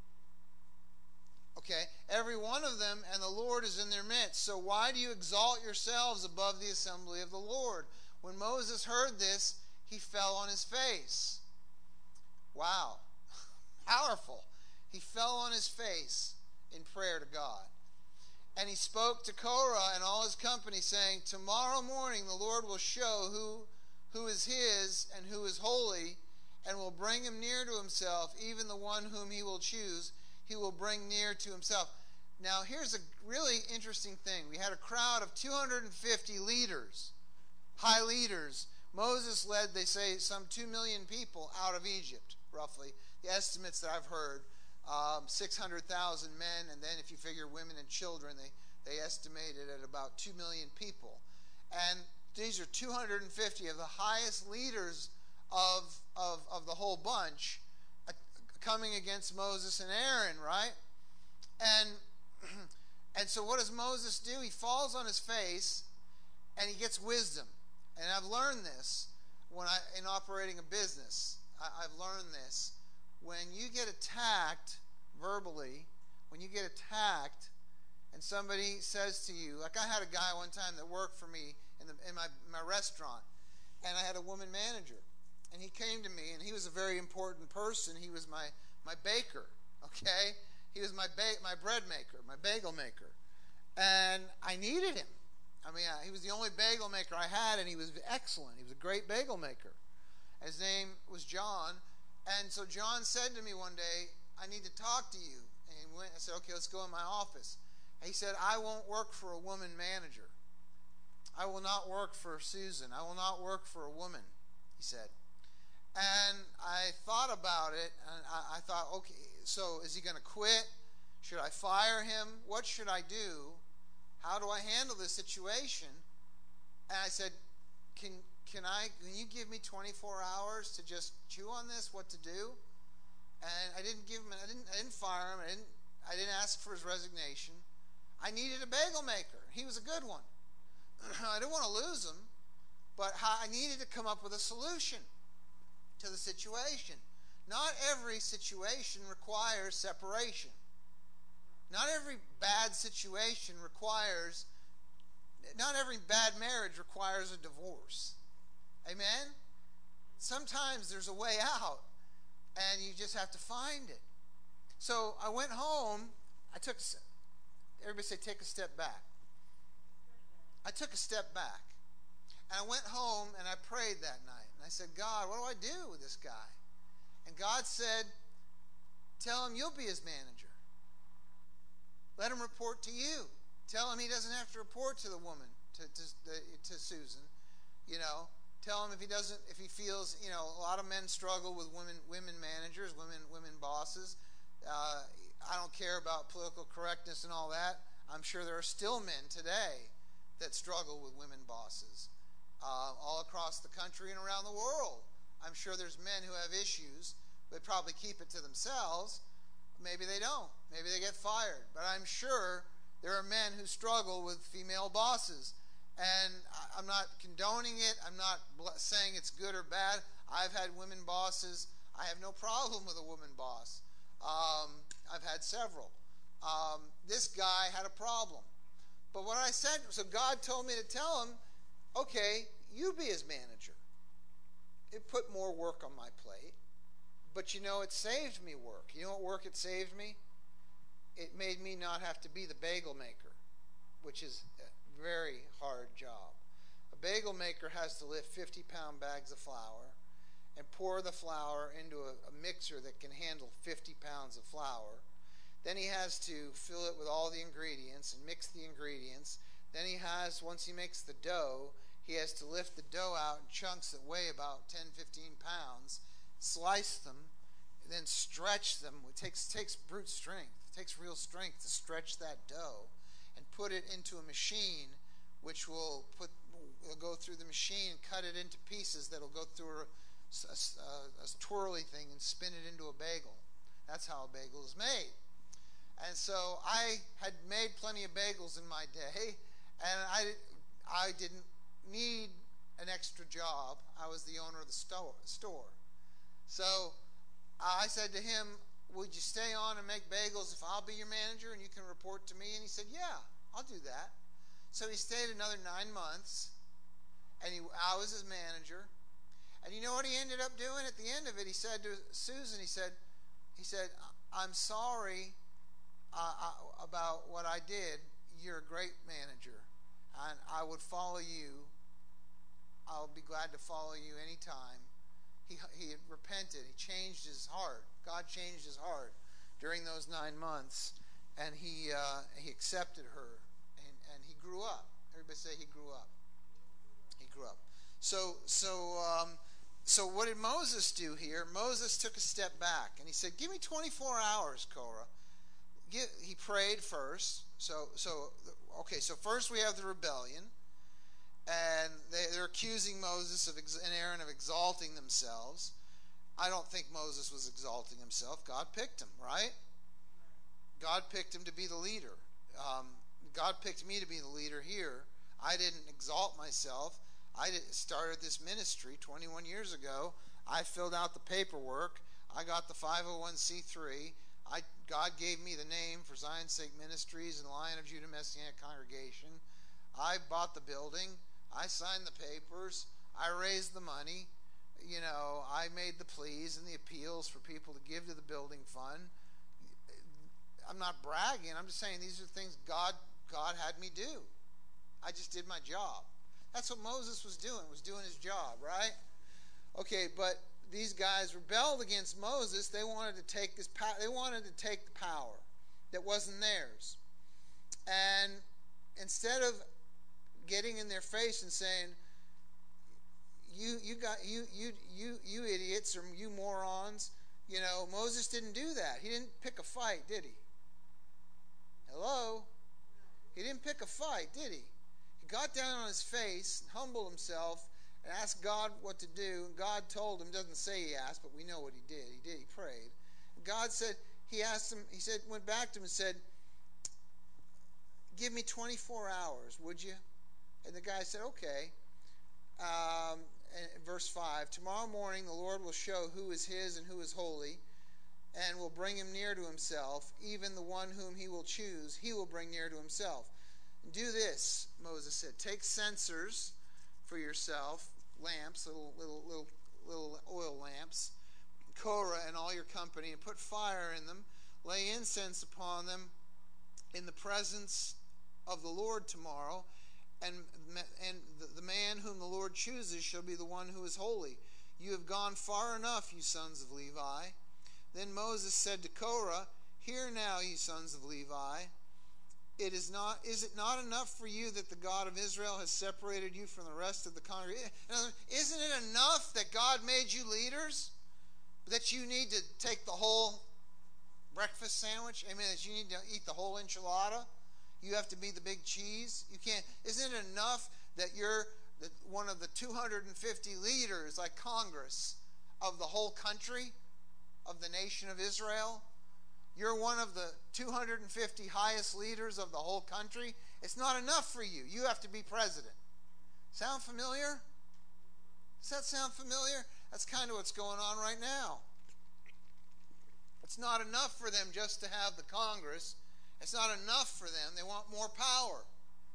[SPEAKER 2] Okay, every one of them, and the Lord is in their midst. So why do you exalt yourselves above the assembly of the Lord? When Moses heard this, he fell on his face. Wow. Powerful. He fell on his face in prayer to God. And he spoke to Korah and all his company, saying, "Tomorrow morning the Lord will show who is his and who is holy, and will bring him near to himself, even the one whom he will choose. He will bring near to himself." Now here's a really interesting thing. We had a crowd of 250 leaders, high leaders. Moses led, they say, some 2 million people out of Egypt, roughly. The estimates that I've heard, 600,000 men, and then if you figure women and children, they estimated at about 2 million people. And these are 250 of the highest leaders of the whole bunch coming against Moses and Aaron, right? And so what does Moses do? He falls on his face and he gets wisdom. And I've learned this in operating a business. I've learned this. When you get attacked verbally, when you get attacked and somebody says to you, like I had a guy one time that worked for me in my restaurant, and I had a woman manager. And he came to me, and he was a very important person. He was my baker, okay? He was my bread maker, my bagel maker. And I needed him. I mean, he was the only bagel maker I had, and he was excellent. He was a great bagel maker. His name was John. And so John said to me one day, "I need to talk to you." And I said, "Okay, let's go in my office." And he said, "I won't work for a woman manager. I will not work for Susan. I will not work for a woman," he said. And I thought about it, and I thought, okay, so is he going to quit? Should I fire him? What should I do? How do I handle this situation? And I said, can you give me 24 hours to just chew on this, what to do? And I didn't fire him. I didn't ask for his resignation. I needed a bagel maker. He was a good one. I didn't want to lose him, but I needed to come up with a solution to the situation. Not every situation requires separation. Not every bad marriage requires a divorce. Amen? Sometimes there's a way out, and you just have to find it. So I went home. Everybody say, take a step back. I took a step back. And I went home and I prayed that night. And I said, "God, what do I do with this guy?" And God said, "Tell him you'll be his manager. Let him report to you. Tell him he doesn't have to report to the woman, to Susan. You know, tell him if he feels, you know, a lot of men struggle with women managers, women bosses. I don't care about political correctness and all that. I'm sure there are still men today that struggle with women bosses all across the country and around the world. I'm sure there's men who have issues, but probably keep it to themselves. Maybe they don't. Maybe they get fired. But I'm sure there are men who struggle with female bosses. And I'm not condoning it. I'm not saying it's good or bad. I've had women bosses. I have no problem with a woman boss. I've had several. This guy had a problem. But what I said, so God told me to tell him, okay, you be his manager. It put more work on my plate. But you know, it saved me work. You know what work it saved me? It made me not have to be the bagel maker, which is a very hard job. A bagel maker has to lift 50-pound bags of flour and pour the flour into a mixer that can handle 50 pounds of flour. Then he has to fill it with all the ingredients and mix the ingredients. Then he has, once he makes the dough, he has to lift the dough out in chunks that weigh about 10, 15 pounds, slice them, and then stretch them. It takes brute strength. It takes real strength to stretch that dough and put it into a machine which will go through the machine and cut it into pieces that will go through a twirly thing and spin it into a bagel. That's how a bagel is made. And so I had made plenty of bagels in my day, and I didn't need an extra job. I was the owner of the store. So I said to him, would you stay on and make bagels if I'll be your manager and you can report to me? And he said, yeah, I'll do that. So he stayed another 9 months, and I was his manager. And you know what he ended up doing at the end of it? He said to Susan, he said, I'm sorry about what I did. You're a great manager, and I would follow you. I'll be glad to follow you anytime. He had repented. He changed his heart. God changed his heart during those 9 months, and he accepted her, and he grew up. Everybody say he grew up. He grew up. So what did Moses do here? Moses took a step back, and he said, give me 24 hours, Korah. He prayed first. So first we have the rebellion, and they're accusing Moses and Aaron of exalting themselves. I don't think Moses was exalting himself. God picked him, right? God picked him to be the leader. God picked me to be the leader here. I didn't exalt myself. I started this ministry 21 years ago. I filled out the paperwork. I got the 501c3. God gave me the name for Zion's Sake Ministries and Lion of Judah Messianic Congregation. I bought the building. I signed the papers. I raised the money. I made the pleas and the appeals for people to give to the building fund. I'm not bragging. I'm just saying these are things God had me do. I just did my job. That's what Moses was doing his job, right? Okay, but these guys rebelled against Moses. They wanted to take the power that wasn't theirs. And instead of getting in their face and saying, you idiots or you morons, Moses didn't do that. He didn't pick a fight, did he? Hello? He didn't pick a fight, did he? He got down on his face, humbled himself, and asked God what to do. And God told him, doesn't say he asked, but we know what he did. He prayed. And God said, went back to him and said, give me 24 hours, would you? And the guy said, okay. And verse 5, tomorrow morning the Lord will show who is his and who is holy, and will bring him near to himself. Even the one whom he will choose, he will bring near to himself. Do this, Moses said. Take censers for yourself, lamps, little oil lamps, Korah and all your company, and put fire in them. Lay incense upon them in the presence of the Lord tomorrow. And the man whom the Lord chooses shall be the one who is holy. You have gone far enough, you sons of Levi. Then Moses said to Korah, hear now, you sons of Levi. Is it not enough for you that the God of Israel has separated you from the rest of the congregation? Isn't it enough that God made you leaders? That you need to take the whole breakfast sandwich? Amen. That you need to eat the whole enchilada? You have to be the big cheese? You can't. Isn't it enough that you're one of the 250 leaders, like Congress, of the whole country, of the nation of Israel? You're one of the 250 highest leaders of the whole country. It's not enough for you. You have to be president. Sound familiar? Does that sound familiar? That's kind of what's going on right now. It's not enough for them just to have the Congress. It's not enough for them. They want more power.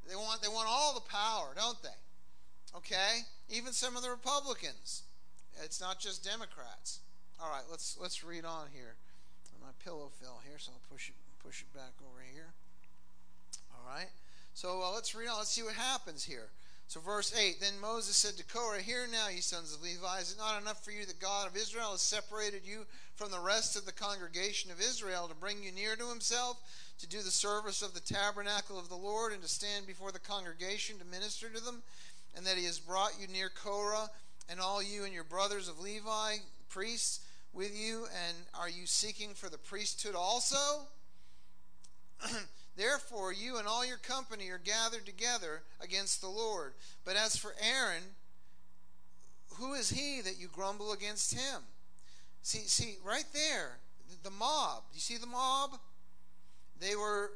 [SPEAKER 2] They want all the power, don't they? Okay? Even some of the Republicans. It's not just Democrats. All right, let's read on here. My pillow fell here, so I'll push it back over here. All right. So let's read on. Let's see what happens here. So verse 8, then Moses said to Korah, hear now, ye sons of Levi, is it not enough for you that God of Israel has separated you from the rest of the congregation of Israel to bring you near to himself, to do the service of the tabernacle of the Lord, and to stand before the congregation to minister to them, and that he has brought you near Korah, and all you and your brothers of Levi, priests, with you, and are you seeking for the priesthood also? Therefore, you and all your company are gathered together against the Lord. But as for Aaron, who is he that you grumble against him? See, right there, the mob. You see the mob? The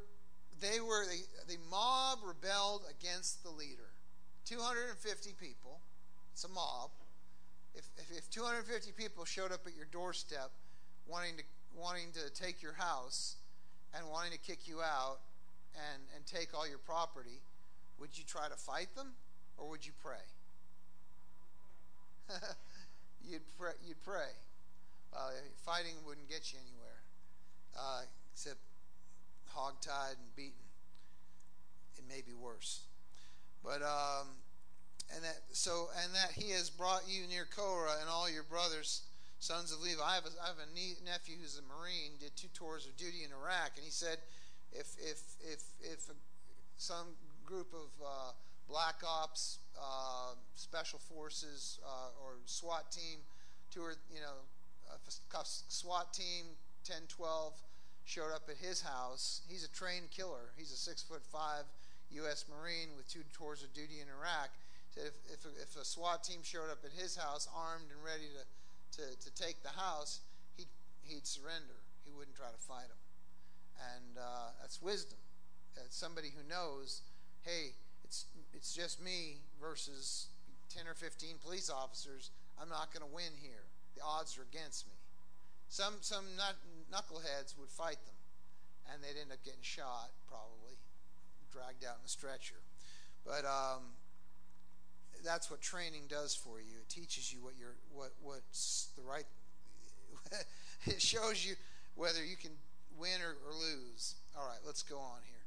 [SPEAKER 2] mob rebelled against the leader. 250 people. It's a mob. If 250 people showed up at your doorstep wanting to take your house and wanting to kick you out and take all your property, would you try to fight them or would you pray? You'd pray. Fighting wouldn't get you anywhere, except hogtied and beaten. It may be worse. But that he has brought you near Korah and all your brothers, sons of Levi. I have a nephew who's a Marine, did 2 tours of duty in Iraq, and he said if some group of black ops, special forces, or SWAT team, SWAT team 10, 12 showed up at his house. He's a trained killer. He's a 6'5" U.S. Marine with 2 tours of duty in Iraq. Said if a SWAT team showed up at his house armed and ready to take the house, he'd surrender. He wouldn't try to fight them. And that's wisdom. It's somebody who knows, hey, it's just me versus 10 or 15 police officers. I'm not going to win here. The odds are against me. Some knuckleheads would fight them, and they'd end up getting shot, probably dragged out in a stretcher. But that's what training does for you. It teaches you what's the right. It shows you whether you can win or lose. All right, let's go on here.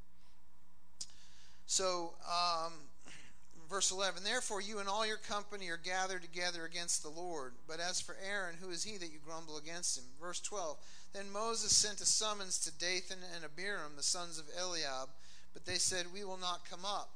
[SPEAKER 2] So, verse 11, therefore you and all your company are gathered together against the Lord. But as for Aaron, who is he that you grumble against him? Verse 12, then Moses sent a summons to Dathan and Abiram, the sons of Eliab, but they said, we will not come up.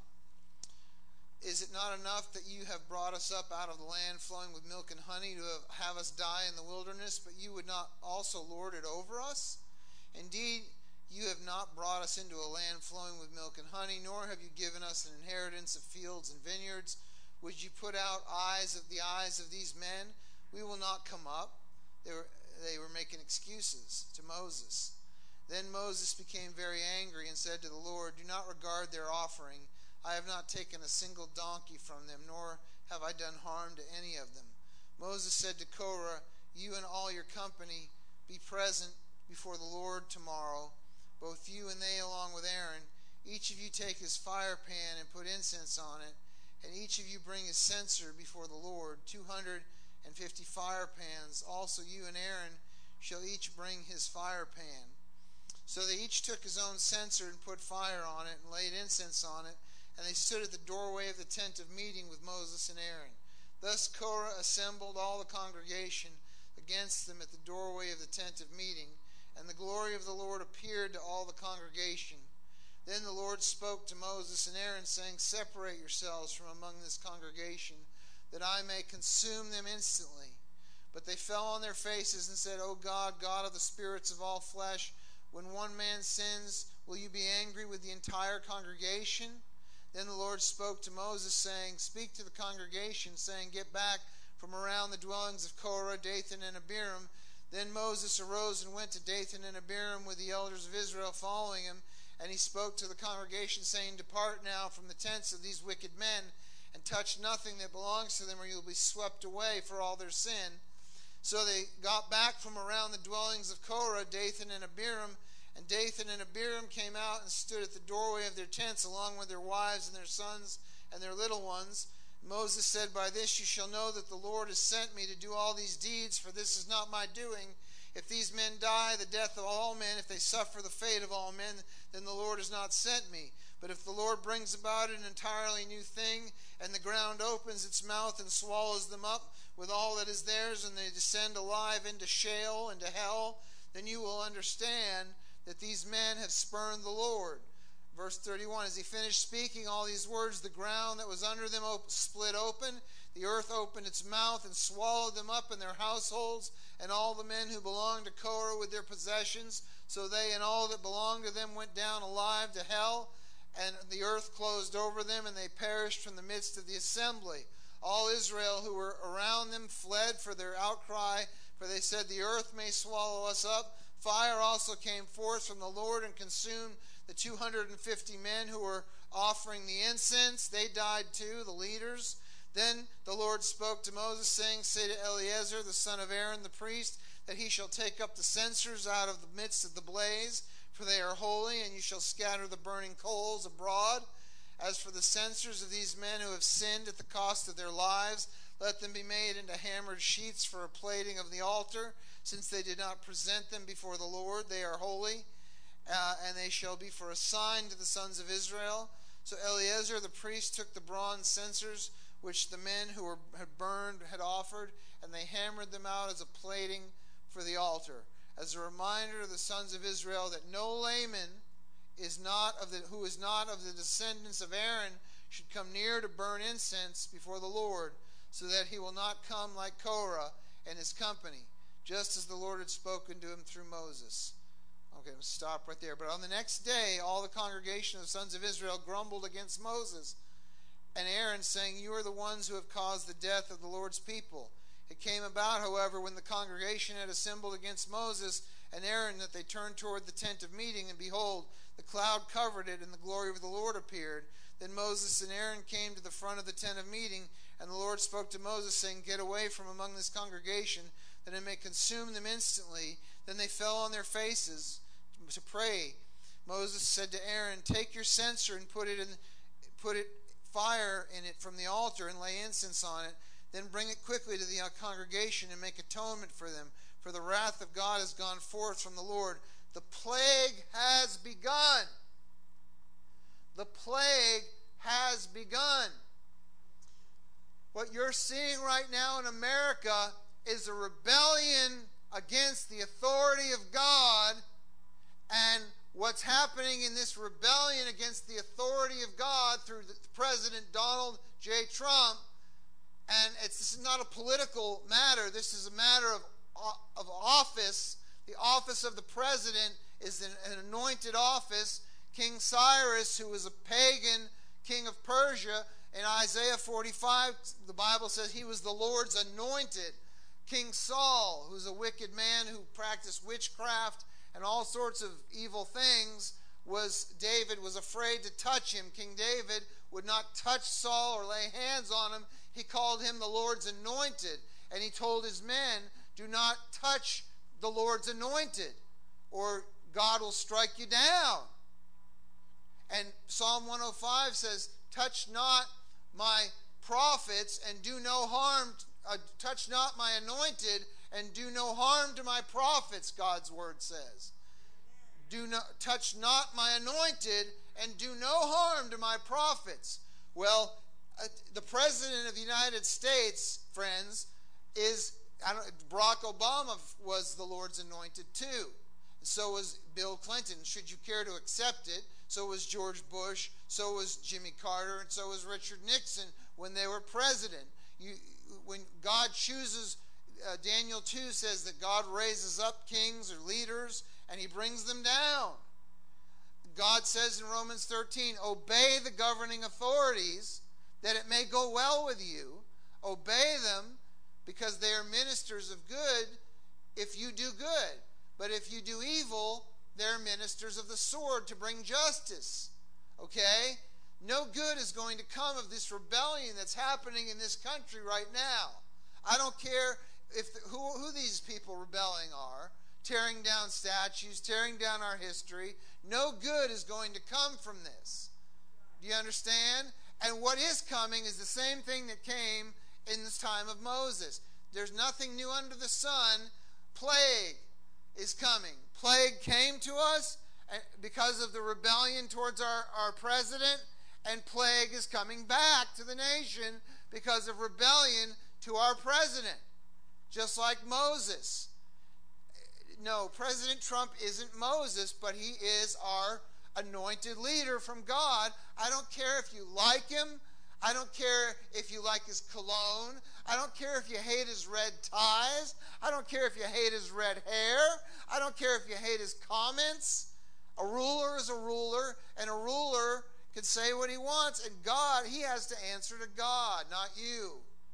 [SPEAKER 2] Is it not enough that you have brought us up out of the land flowing with milk and honey to have us die in the wilderness, but you would not also lord it over us? Indeed, you have not brought us into a land flowing with milk and honey, nor have you given us an inheritance of fields and vineyards. Would you put out the eyes of these men? We will not come up. They were making excuses to Moses. Then Moses became very angry and said to the Lord, do not regard their offering. I have not taken a single donkey from them, nor have I done harm to any of them. Moses said to Korah, you and all your company be present before the Lord tomorrow, both you and they along with Aaron. Each of you take his fire pan and put incense on it, and each of you bring his censer before the Lord, 250 fire pans. Also you and Aaron shall each bring his fire pan. So they each took his own censer and put fire on it and laid incense on it, and they stood at the doorway of the tent of meeting with Moses and Aaron. Thus Korah assembled all the congregation against them at the doorway of the tent of meeting, and the glory of the Lord appeared to all the congregation. Then the Lord spoke to Moses and Aaron, saying, separate yourselves from among this congregation, that I may consume them instantly. But they fell on their faces and said, O God, God of the spirits of all flesh, when one man sins, will you be angry with the entire congregation? Then the Lord spoke to Moses, saying, speak to the congregation, saying, get back from around the dwellings of Korah, Dathan, and Abiram. Then Moses arose and went to Dathan and Abiram with the elders of Israel following him. And he spoke to the congregation, saying, depart now from the tents of these wicked men, and touch nothing that belongs to them, or you will be swept away for all their sin. So they got back from around the dwellings of Korah, Dathan, and Abiram, And Dathan and Abiram came out and stood at the doorway of their tents, along with their wives and their sons and their little ones. Moses said, "By this you shall know that the Lord has sent me to do all these deeds, for this is not my doing. If these men die the death of all men, if they suffer the fate of all men, then the Lord has not sent me. But if the Lord brings about an entirely new thing, and the ground opens its mouth and swallows them up with all that is theirs, and they descend alive into Sheol, into hell, then you will understand that these men have spurned the Lord." Verse 31, as he finished speaking all these words, the ground that was under them split open. The earth opened its mouth and swallowed them up and their households and all the men who belonged to Korah with their possessions. So they and all that belonged to them went down alive to hell, and the earth closed over them, and they perished from the midst of the assembly. All Israel who were around them fled for their outcry, for they said, "The earth may swallow us up." Fire also came forth from the Lord and consumed the 250 men who were offering the incense. They died too, the leaders. Then the Lord spoke to Moses, saying, "Say to Eleazar, the son of Aaron the priest, that he shall take up the censers out of the midst of the blaze, for they are holy, and you shall scatter the burning coals abroad. As for the censers of these men who have sinned at the cost of their lives, let them be made into hammered sheets for a plating of the altar. Since they did not present them before the Lord, they are holy, and they shall be for a sign to the sons of Israel." So Eleazar the priest took the bronze censers which the men who had burned had offered, and they hammered them out as a plating for the altar, as a reminder to the sons of Israel that no layman who is not of the descendants of Aaron should come near to burn incense before the Lord, so that he will not come like Korah and his company, just as the Lord had spoken to him through Moses. Okay, we'll stop right there. But on the next day, all the congregation of the sons of Israel grumbled against Moses and Aaron, saying, "You are the ones who have caused the death of the Lord's people." It came about, however, when the congregation had assembled against Moses and Aaron, that they turned toward the tent of meeting, and behold, the cloud covered it, and the glory of the Lord appeared. Then Moses and Aaron came to the front of the tent of meeting, and the Lord spoke to Moses, saying, "Get away from among this congregation, that it may consume them instantly." Then they fell on their faces to pray. Moses said to Aaron, "Take your censer and put it fire in it from the altar, and lay incense on it. Then bring it quickly to the congregation and make atonement for them, for the wrath of God has gone forth from the Lord. The plague has begun." The plague has begun. What you're seeing right now in America is a rebellion against the authority of God, and what's happening in this rebellion against the authority of God through President Donald J. Trump, and this is not a political matter, this is a matter of office. The office of the president is an anointed office. King Cyrus, who was a pagan king of Persia, in Isaiah 45, the Bible says he was the Lord's anointed. King Saul, who's a wicked man who practiced witchcraft and all sorts of evil things, David was afraid to touch him. King David would not touch Saul or lay hands on him. He called him the Lord's anointed, and he told his men, "Do not touch the Lord's anointed, or God will strike you down." And Psalm 105 says, "Touch not my prophets and do no harm, touch not my anointed and do no harm to my prophets," God's word says. Touch not my anointed and do no harm to my prophets. Well, the President of the United States, friends, Barack Obama was the Lord's anointed too. So was Bill Clinton, should you care to accept it. So was George Bush, so was Jimmy Carter, and so was Richard Nixon when they were president. When God chooses, Daniel 2 says that God raises up kings or leaders and he brings them down. God says in Romans 13, "Obey the governing authorities that it may go well with you. Obey them because they are ministers of good if you do good. But if you do evil, they're ministers of the sword to bring justice." Okay? No good is going to come of this rebellion that's happening in this country right now. I don't care who these people rebelling are. tearing down statues, tearing down our history. No good is going to come from this. Do you understand? And what is coming is the same thing that came in this time of Moses. There's nothing new under the sun. Plague is coming. Plague came to us because of the rebellion towards our president, and plague is coming back to the nation because of rebellion to our president, just like Moses. No, President Trump isn't Moses, but he is our anointed leader from God. I don't care if you like him. I don't care if you like his cologne. I don't care if you hate his red ties. I don't care if you hate his red hair. I don't care if you hate his comments. A ruler is a ruler, and a ruler can say what he wants, and God, he has to answer to God, not you.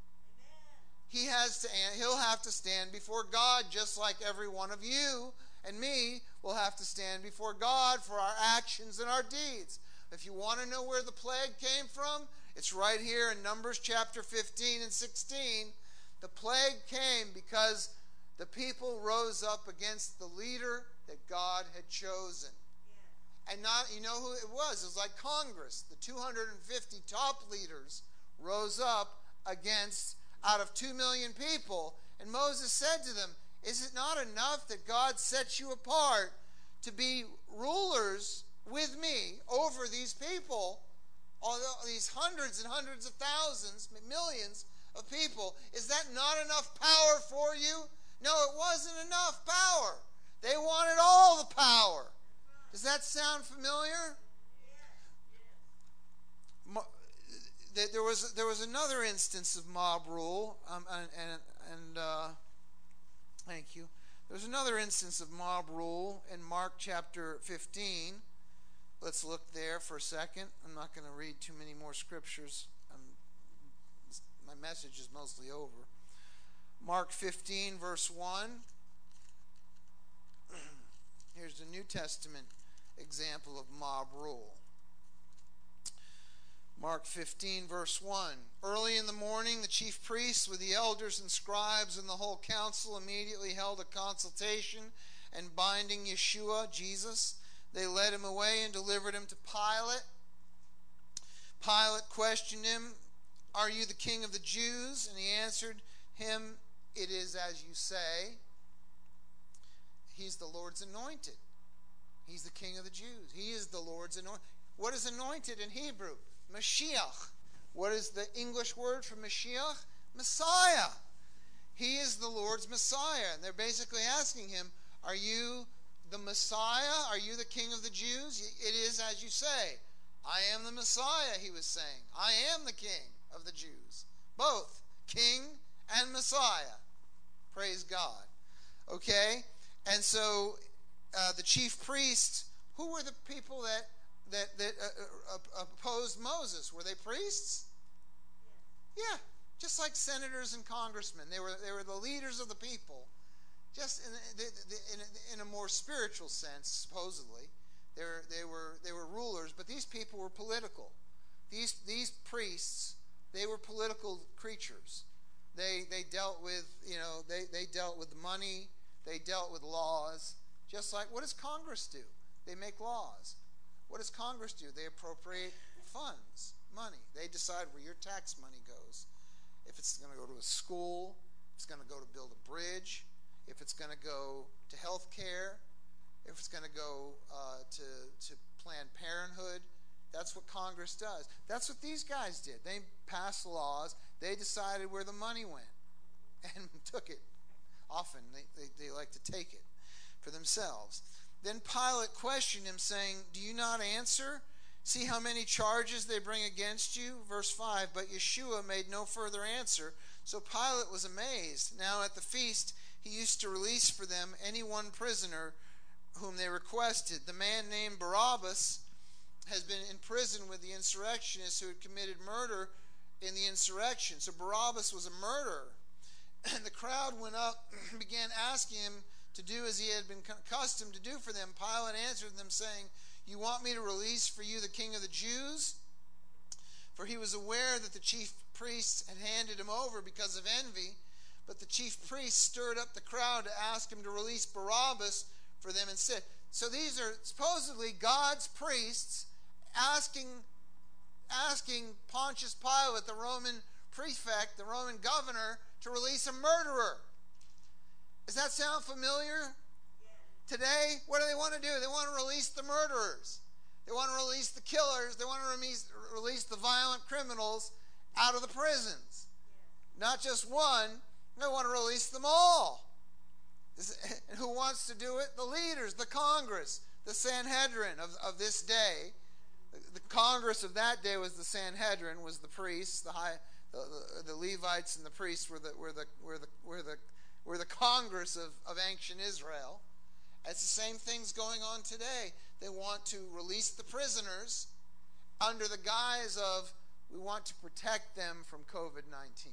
[SPEAKER 2] He'll have to stand before God, just like every one of you and me will have to stand before God for our actions and our deeds. If you want to know where the plague came from, it's right here in Numbers chapter 15 and 16. The plague came because the people rose up against the leader that God had chosen. And you know who it was? It was like Congress. The 250 top leaders rose up against, out of 2 million people. And Moses said to them, is it not enough that God set you apart to be rulers with me over these people, all these hundreds and hundreds of thousands, millions of people? Is that not enough power for you? No, it wasn't enough power. They wanted all the power. Does that sound familiar? There was another instance of mob rule, thank you. There's another instance of mob rule in Mark chapter 15. Let's look there for a second. I'm not going to read too many more scriptures. My message is mostly over. Mark 15, verse 1. Here's the New Testament example of mob rule. Mark 15, verse 1. Early in the morning, the chief priests with the elders and scribes and the whole council immediately held a consultation, and binding Yeshua, Jesus, they led him away and delivered him to Pilate. Pilate questioned him, "Are you the king of the Jews?" And he answered him, "It is as you say." He's the Lord's anointed. He's the king of the Jews. He is the Lord's anointed. What is anointed in Hebrew? Mashiach. What is the English word for Mashiach? Messiah. He is the Lord's Messiah. And they're basically asking him, are you the Messiah? Are you the king of the Jews? It is as you say. I am the Messiah, he was saying. I am the king of the Jews. Both king and Messiah. Praise God. Okay? And so the chief priests, who were the people that opposed Moses? Were they priests? Yeah, just like senators and congressmen. They were the leaders of the people, just in a more spiritual sense, supposedly. They were rulers, but these people were political. These priests, they were political creatures. They dealt with they dealt with money. They dealt with laws. Just like, what does Congress do? They make laws. What does Congress do? They appropriate funds, money. They decide where your tax money goes. If it's going to go to a school, if it's going to go to build a bridge, if it's going to go to health care, if it's going to go to Planned Parenthood. That's what Congress does. That's what these guys did. They passed laws. They decided where the money went and took it. Often they like to take it for themselves. Then Pilate questioned him, saying, "Do you not answer? See how many charges they bring against you?" Verse 5, but Yeshua made no further answer. So Pilate was amazed. Now at the feast he used to release for them any one prisoner whom they requested. The man named Barabbas has been in prison with the insurrectionists who had committed murder in the insurrection. So Barabbas was a murderer. And the crowd went up and began asking him to do as he had been accustomed to do for them. Pilate answered them, saying, "You want me to release for you the king of the Jews?" For he was aware that the chief priests had handed him over because of envy. But the chief priests stirred up the crowd to ask him to release Barabbas for them instead. So these are supposedly God's priests asking Pontius Pilate, the Roman prefect, the Roman governor, to release a murderer. Does that sound familiar? Today, what do they want to do? They want to release the murderers. They want to release the killers. They want to release the violent criminals out of the prisons. Not just one. They want to release them all. And who wants to do it? The leaders, the Congress, the Sanhedrin of this day. The Congress of that day was the Sanhedrin, was the priests, the Levites and the priests were the Congress of ancient Israel. It's the same things going on today. They want to release the prisoners under the guise of, we want to protect them from COVID-19.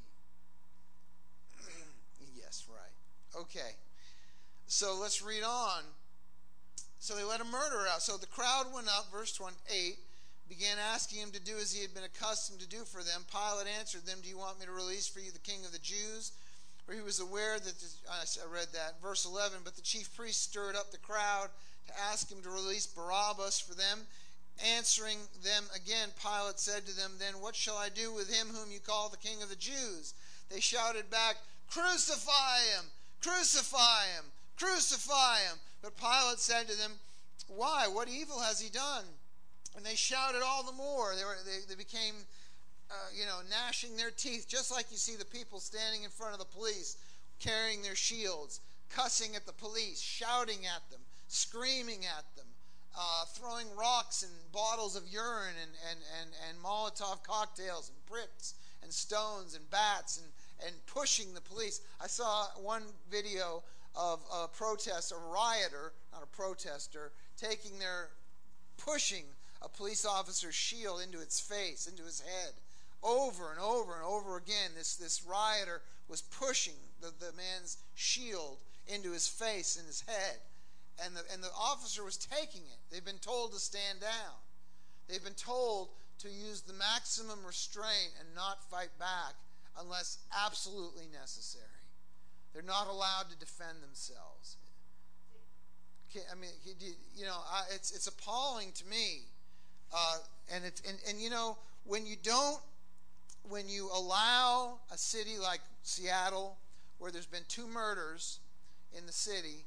[SPEAKER 2] Yes, right. Okay. So let's read on. So they let a murderer out. So the crowd went up, verse 28, began asking him to do as he had been accustomed to do for them. Pilate answered them, do you want me to release for you the king of the Jews? For he was aware that, I read that, verse 11, but the chief priests stirred up the crowd to ask him to release Barabbas for them. Answering them again, Pilate said to them, then what shall I do with him whom you call the king of the Jews? They shouted back, crucify him, crucify him, crucify him. But Pilate said to them, why? What evil has he done? And they shouted all the more. They became gnashing their teeth, just like you see the people standing in front of the police, carrying their shields, cussing at the police, shouting at them, screaming at them, throwing rocks and bottles of urine and Molotov cocktails and bricks and stones and bats and pushing the police. I saw one video of a protester, a rioter, not a protester, pushing a police officer's shield into its face, into his head. Over and over and over again, this rioter was pushing the man's shield into his face and his head. And the officer was taking it. They've been told to stand down. They've been told to use the maximum restraint and not fight back unless absolutely necessary. They're not allowed to defend themselves. I mean, it's appalling to me. When you allow a city like Seattle, where there's been 2 murders in the city,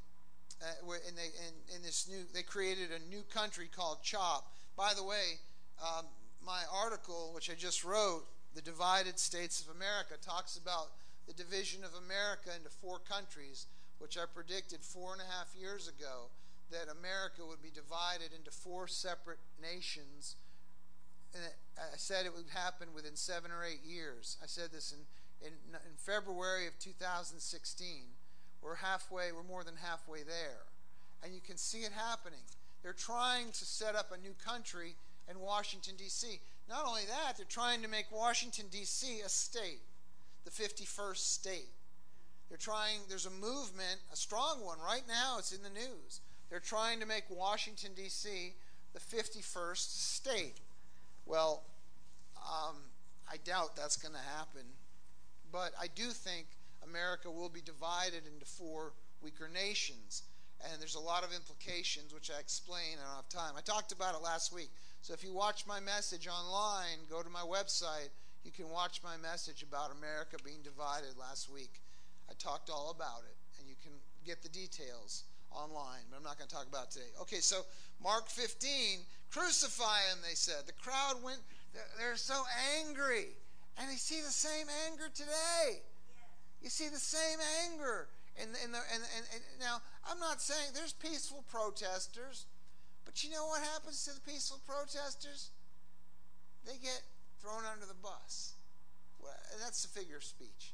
[SPEAKER 2] they created a new country called CHOP. By the way, my article, which I just wrote, The Divided States of America, talks about the division of America into 4 countries, which I predicted 4.5 years ago, that America would be divided into 4 separate nations. And I said it would happen within 7 or 8 years. I said this in February of 2016. We're more than halfway there. And you can see it happening. They're trying to set up a new country in Washington, D.C. Not only that, they're trying to make Washington, D.C. a state, the 51st state. There's a movement, a strong one right now, it's in the news. They're trying to make Washington, D.C. the 51st state. Well, I doubt that's going to happen. But I do think America will be divided into 4 weaker nations. And there's a lot of implications, which I explain. I don't have time. I talked about it last week. So if you watch my message online, go to my website. You can watch my message about America being divided last week. I talked all about it. And you can get the details online. But I'm not going to talk about it today. Okay, so Mark 15, crucify him, they said. The crowd went, they're so angry. And they see the same anger today. You see the same anger. And now, I'm not saying there's peaceful protesters, but you know what happens to the peaceful protesters? They get thrown under the bus. Well, that's the figure of speech.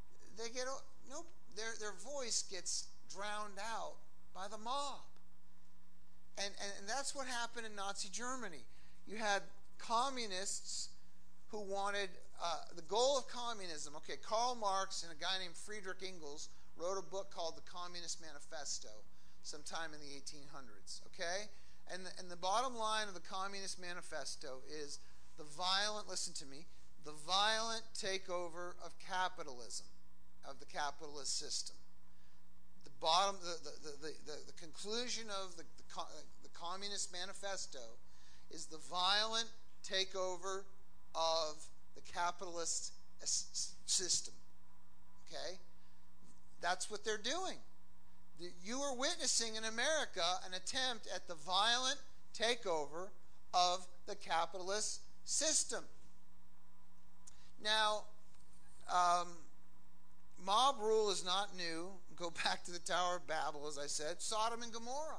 [SPEAKER 2] Their voice gets drowned out by the mob. And that's what happened in Nazi Germany. You had communists who wanted the goal of communism. Okay, Karl Marx and a guy named Friedrich Engels wrote a book called The Communist Manifesto sometime in the 1800s. Okay? And the bottom line of the Communist Manifesto is the violent takeover of capitalism. of the capitalist system. The bottom, the conclusion of the Communist Manifesto is the violent takeover of the capitalist system. Okay? That's what they're doing. You are witnessing in America an attempt at the violent takeover of the capitalist system. Now, mob rule is not new. Go back to the Tower of Babel, as I said. Sodom and Gomorrah.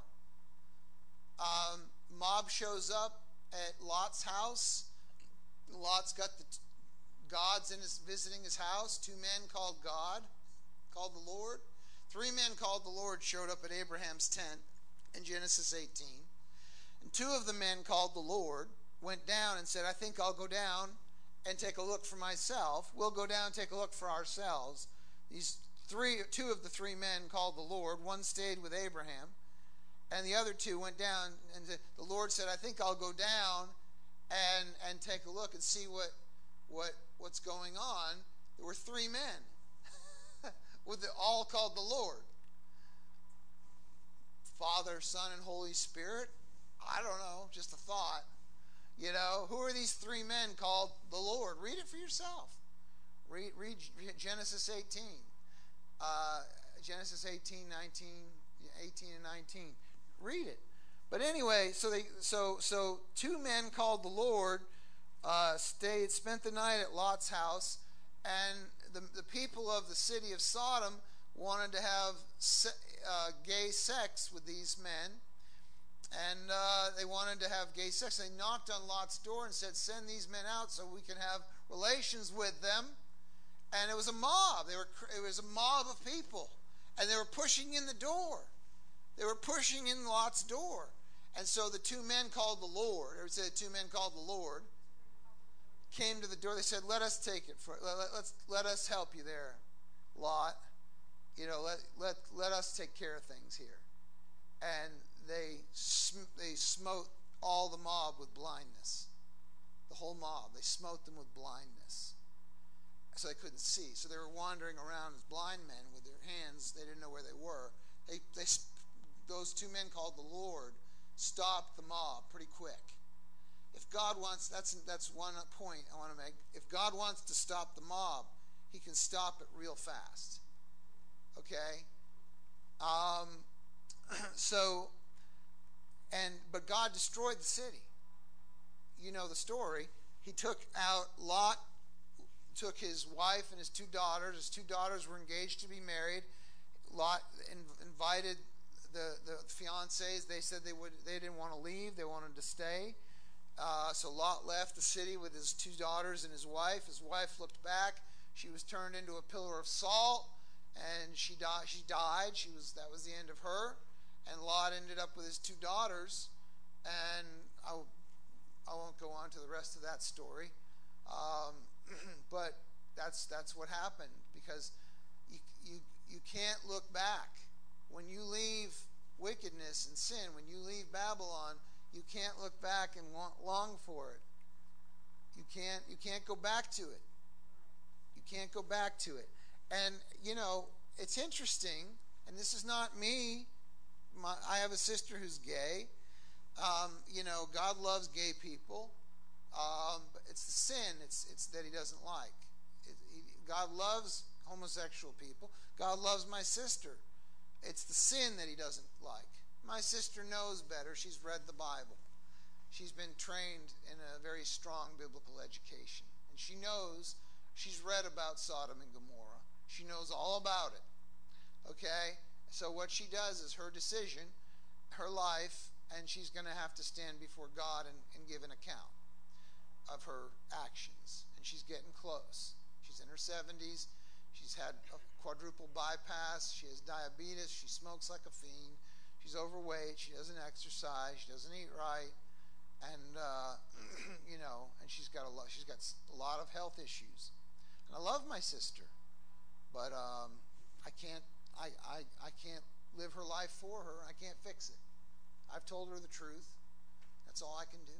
[SPEAKER 2] Mob shows up at Lot's house. Lot's got the gods visiting his house. 2 men called God, called the Lord. 3 men called the Lord showed up at Abraham's tent in Genesis 18. And 2 of the men called the Lord went down and said, I think I'll go down and take a look for myself. We'll go down and take a look for ourselves. These 2 of the 3 men called the Lord. One stayed with Abraham. And the other 2 went down, and the Lord said, I think I'll go down and take a look and see what's going on. There were 3 men, all called the Lord. Father, Son, and Holy Spirit. I don't know, just a thought. Who are these 3 men called the Lord? Read it for yourself. Read Genesis 18. Genesis 18 and 19. Read it. But anyway, so 2 men called the Lord spent the night at Lot's house, and the people of the city of Sodom wanted to have gay sex with these men, and they wanted to have gay sex. They knocked on Lot's door and said, send these men out so we can have relations with them. And it was a mob. It was a mob of people, and they were pushing in the door. They were pushing in Lot's door. And so the 2 men called the Lord, or said 2 men called the Lord, came to the door. They said, let us take it. Let us help you there, Lot. Let us take care of things here. And they smote all the mob with blindness. The whole mob. They smote them with blindness. So they couldn't see. So they were wandering around as blind men with their hands. They didn't know where they were. Those 2 men called the Lord stopped the mob pretty quick. If God wants, that's one point I want to make. If God wants to stop the mob, he can stop it real fast. Okay? But God destroyed the city. You know the story. He took out Lot, took his wife and his 2 daughters. His 2 daughters were engaged to be married. Lot invited the fiancés. They said they didn't want to leave. They wanted to stay. So Lot left the city with his 2 daughters and his wife. His wife looked back. She was turned into a pillar of salt, and she died. That was the end of her. And Lot ended up with his 2 daughters. And I won't go on to the rest of that story. But that's what happened, because you can't look back. When you leave wickedness and sin, when you leave Babylon, you can't look back and long for it. You can't go back to it. You can't go back to it. And it's interesting, and this is not me. I have a sister who's gay. God loves gay people. But it's the sin it's that he doesn't like. God loves homosexual people. God loves my sister. It's the sin that he doesn't like. My sister knows better. She's read the Bible. She's been trained in a very strong biblical education. And she knows, she's read about Sodom and Gomorrah. She knows all about it. Okay? So what she does is her decision, her life, and she's going to have to stand before God and give an account of her actions. And she's getting close. She's in her 70s. She's had a quadruple bypass. She has diabetes. She smokes like a fiend. She's overweight. She doesn't exercise. She doesn't eat right. And and she's got a lot of health issues. And I love my sister, but I can't live her life for her. I can't fix it. I've told her the truth. That's all I can do.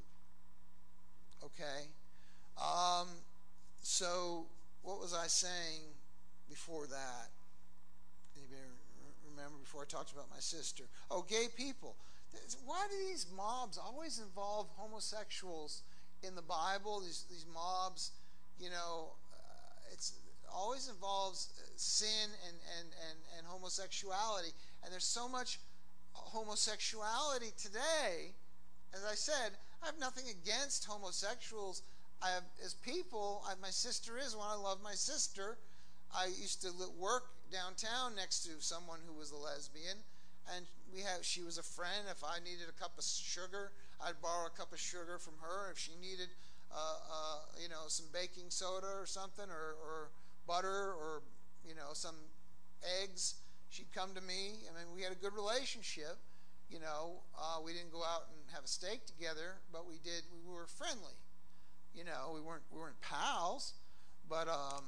[SPEAKER 2] Okay. So what was I saying? before that? Anybody remember before I talked about my sister? Oh, gay people. Why do these mobs always involve homosexuals in the Bible? These mobs, it's always involves sin and homosexuality. And there's so much homosexuality today. As I said, I have nothing against homosexuals. I have, as people, my sister is one. I love my sister. I used to work downtown next to someone who was a lesbian, and she was a friend. If I needed a cup of sugar, I'd borrow a cup of sugar from her. If she needed, some baking soda or something, or butter, or some eggs, she'd come to me. I mean, we had a good relationship. We didn't go out and have a steak together, but we did. We were friendly. We weren't pals, but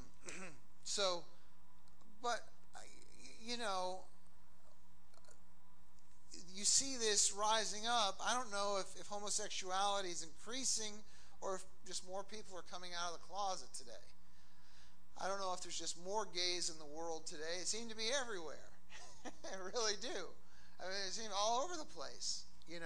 [SPEAKER 2] you see this rising up. I don't know if homosexuality is increasing or if just more people are coming out of the closet today. I don't know if there's just more gays in the world today. It seems to be everywhere. I really do. I mean, it seems all over the place,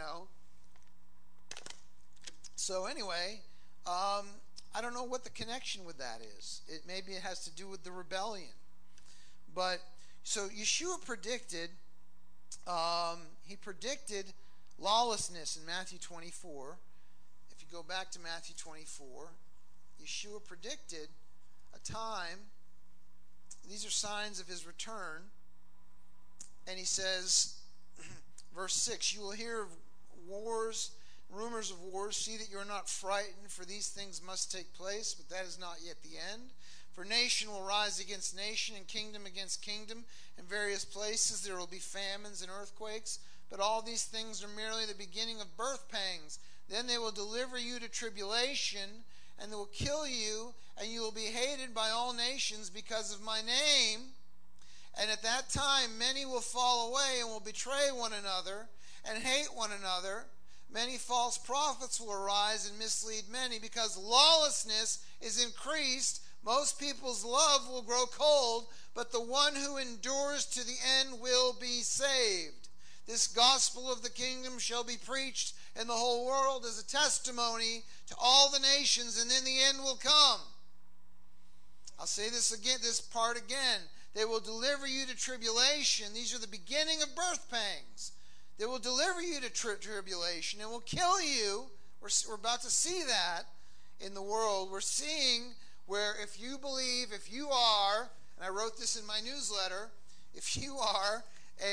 [SPEAKER 2] So anyway, I don't know what the connection with that is. Maybe it has to do with the rebellion. But so Yeshua predicted, he predicted lawlessness in Matthew 24. If you go back to Matthew 24, Yeshua predicted a time. These are signs of his return. And he says, verse 6, you will hear of wars, rumors of wars. See that you are not frightened, for these things must take place, but that is not yet the end. For nation will rise against nation, and kingdom against kingdom. In various places there will be famines and earthquakes, but all these things are merely the beginning of birth pangs. Then they will deliver you to tribulation, and they will kill you, and you will be hated by all nations because of my name. And at that time many will fall away and will betray one another and hate one another. Many false prophets will arise and mislead many, because lawlessness is increased. Most people's love will grow cold, but the one who endures to the end will be saved. This gospel of the kingdom shall be preached in the whole world as a testimony to all the nations, and then the end will come. I'll say this again, this part again. They will deliver you to tribulation. These are the beginning of birth pangs. They will deliver you to tribulation and will kill you. We're about to see that in the world. We're seeing where if you believe, if you are, and I wrote this in my newsletter, if you are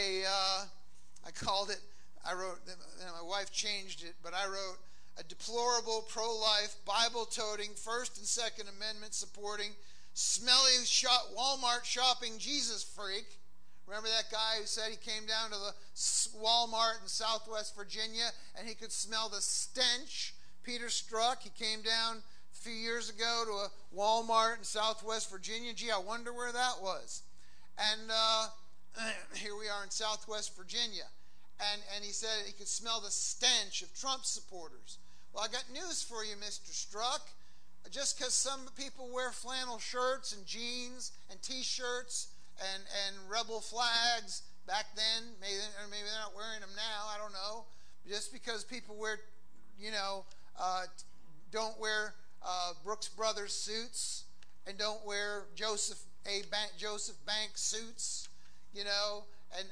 [SPEAKER 2] I wrote, my wife changed it, but I wrote a deplorable, pro-life, Bible-toting, First and Second Amendment supporting, smelly Walmart shopping Jesus freak. Remember that guy who said he came down to the Walmart in Southwest Virginia and he could smell the stench? Peter Strzok, he came down a few years ago to a Walmart in Southwest Virginia. Gee, I wonder where that was. And here we are in Southwest Virginia. And he said he could smell the stench of Trump supporters. Well, I got news for you, Mr. Strzok. Just because some people wear flannel shirts and jeans and T-shirts and rebel flags back then, maybe they're not wearing them now, I don't know. Just because people wear, don't wear Brooks Brothers suits and don't wear Joseph Bank suits, and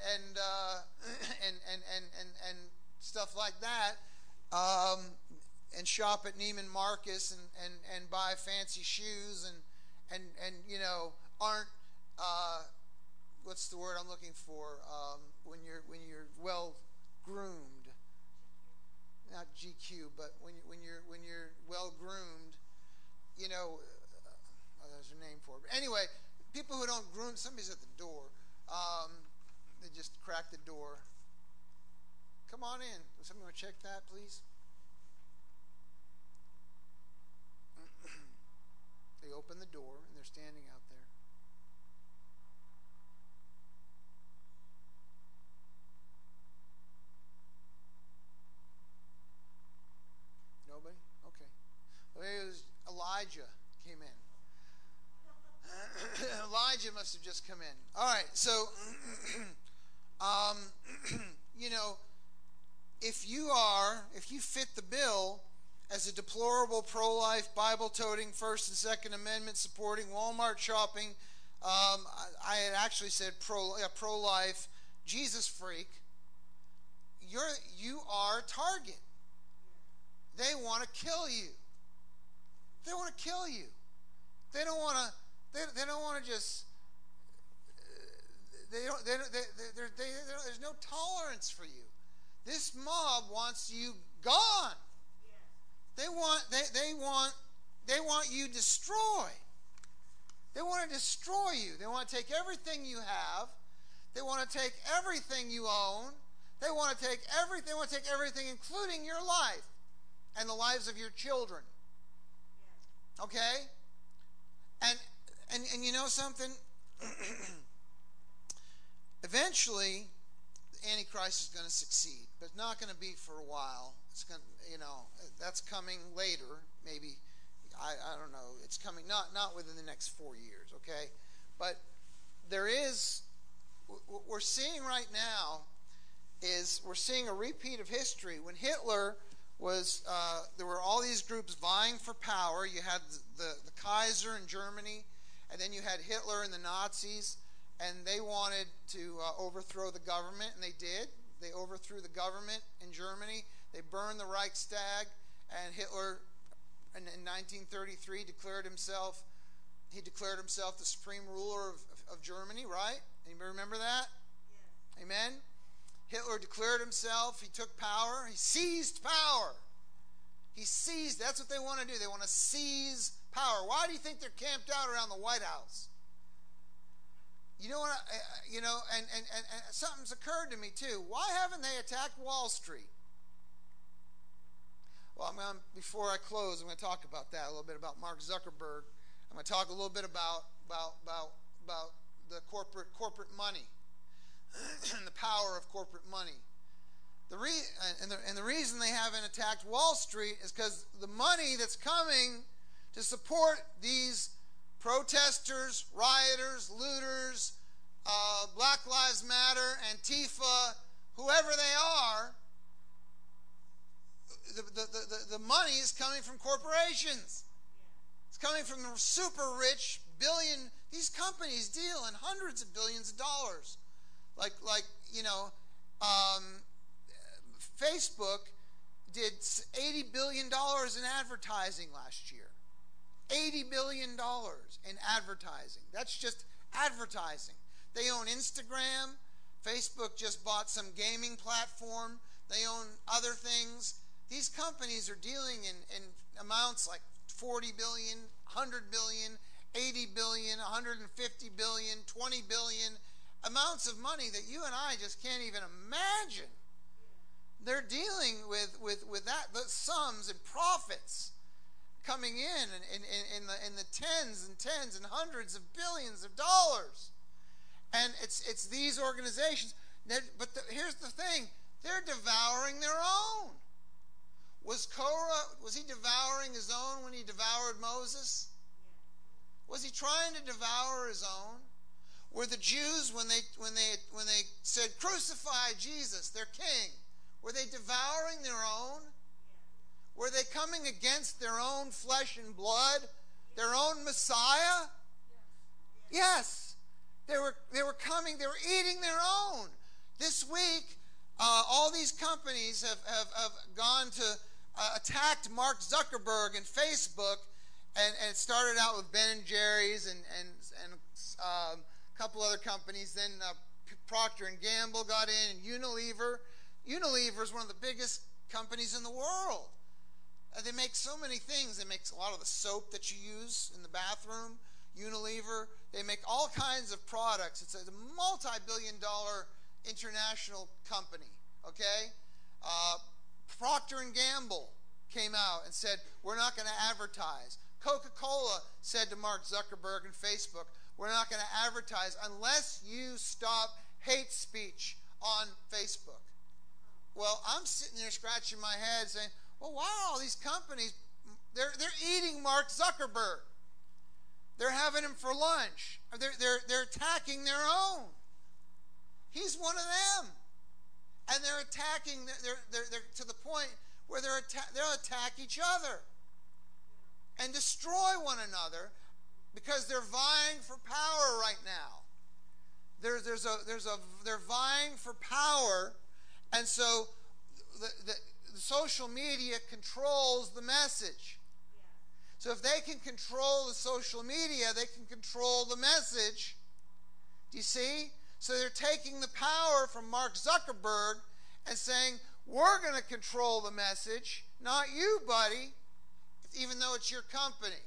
[SPEAKER 2] stuff like that. And shop at Neiman Marcus and buy fancy shoes and aren't what's the word I'm looking for, when you're well groomed, not GQ, but when you're well groomed, there's a name for it. But anyway, people who don't groom, somebody's at the door. They just crack the door. Come on in. Would somebody want to check that, please? They open the door and they're standing out there. Nobody? Okay. Well, it was Elijah came in. Elijah must have just come in. All right, so, if you fit the bill as a deplorable pro-life, Bible-toting, First and Second Amendment supporting, Walmart shopping, I had actually said pro-life, Jesus freak, you are a target. They want to kill you. They want to kill you. They don't want to. They don't want to just. There's no tolerance for you. This mob wants you gone. They want you destroyed. They want to destroy you. They want to take everything you have. They want to take everything you own. They want to take everything. They want to take everything, including your life and the lives of your children. Okay? And you know something? Eventually, the Antichrist is going to succeed, but it's not going to be for a while. It's going, that's coming later. Maybe I don't know. It's coming not within the next 4 years. Okay, but there is. What we're seeing right now is we're seeing a repeat of history. When Hitler was, there were all these groups vying for power. You had the Kaiser in Germany, and then you had Hitler and the Nazis, and they wanted to overthrow the government, and they did. They overthrew the government in Germany. They burned the Reichstag, and Hitler, in 1933, declared himself the supreme ruler of Germany, right? Anybody remember that? Yes. Amen? Hitler declared himself. He took power. He seized power. That's what they want to do. They want to seize power. Why do you think they're camped out around the White House? You know what? And something's occurred to me too. Why haven't they attacked Wall Street? Well, before I close, I'm going to talk about that a little bit, about Mark Zuckerberg. I'm going to talk a little bit about the corporate money and the power of corporate money. The reason they haven't attacked Wall Street is because the money that's coming to support these protesters, rioters, looters, Black Lives Matter, Antifa, whoever they are, the money is coming from corporations. It's coming from the super rich billion. These companies deal in hundreds of billions of dollars. Facebook did $80 billion in advertising last year. $80 billion in advertising. That's just advertising. They own Instagram. Facebook just bought some gaming platform. They own other things. These companies are dealing in amounts like 40 billion, 100 billion, 80 billion, 150 billion, 20 billion, amounts of money that you and I just can't even imagine. They're dealing with that, the sums and profits coming in the tens and hundreds of billions of dollars. And it's these organizations. But here's the thing. They're devouring their own. Was he devouring his own when he devoured Moses? Was he trying to devour his own? Were the Jews, when they said, crucify Jesus, their king, were they devouring their own? Were they coming against their own flesh and blood, their own Messiah? Yes. They were coming, they were eating their own. This week, all these companies have gone to attacked Mark Zuckerberg and Facebook, and it started out with Ben and Jerry's and a couple other companies. Then Procter and Gamble got in, and Unilever. Unilever is one of the biggest companies in the world. They make so many things. They make a lot of the soap that you use in the bathroom. Unilever. They make all kinds of products. It's a multi-billion-dollar international company. Okay. Procter and Gamble came out and said, we're not going to advertise. Coca-Cola said to Mark Zuckerberg and Facebook, we're not going to advertise unless you stop hate speech on Facebook. Well, I'm sitting there scratching my head saying, well, why are all these companies, they're eating Mark Zuckerberg. They're having him for lunch. They're attacking their own. He's one of them. And they're attacking, they're to the point where they'll attack each other and destroy one another because they're vying for power right now. They're vying for power, and so the social media controls the message. So if they can control the social media, they can control the message. Do you see? So they're taking the power from Mark Zuckerberg and saying, we're going to control the message, not you, buddy, even though it's your company.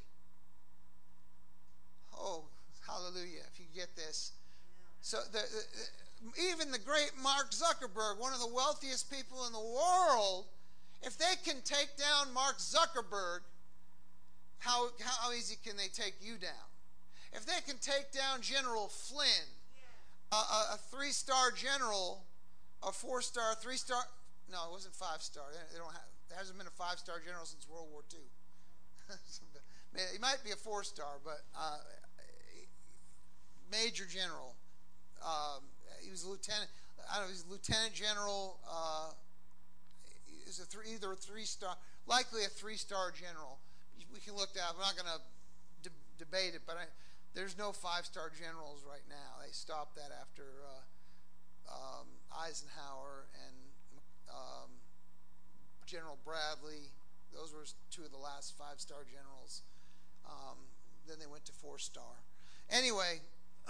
[SPEAKER 2] Oh, hallelujah, if you get this. So even the great Mark Zuckerberg, one of the wealthiest people in the world, if they can take down Mark Zuckerberg, how easy can they take you down? If they can take down General Flynn, a 3-star general, a 4-star, 3-star, no, it wasn't 5-star. There hasn't been a 5-star general since World War II. He might be a 4-star, but major general. He was a lieutenant. I don't know. He's a lieutenant general. Is either a 3-star, likely a 3-star general. We can look that up. I'm not going to debate it, but there's no 5-star generals right now. They stopped that after Eisenhower and General Bradley. Those were 2 of the last 5-star generals. Then they went to 4-star. Anyway,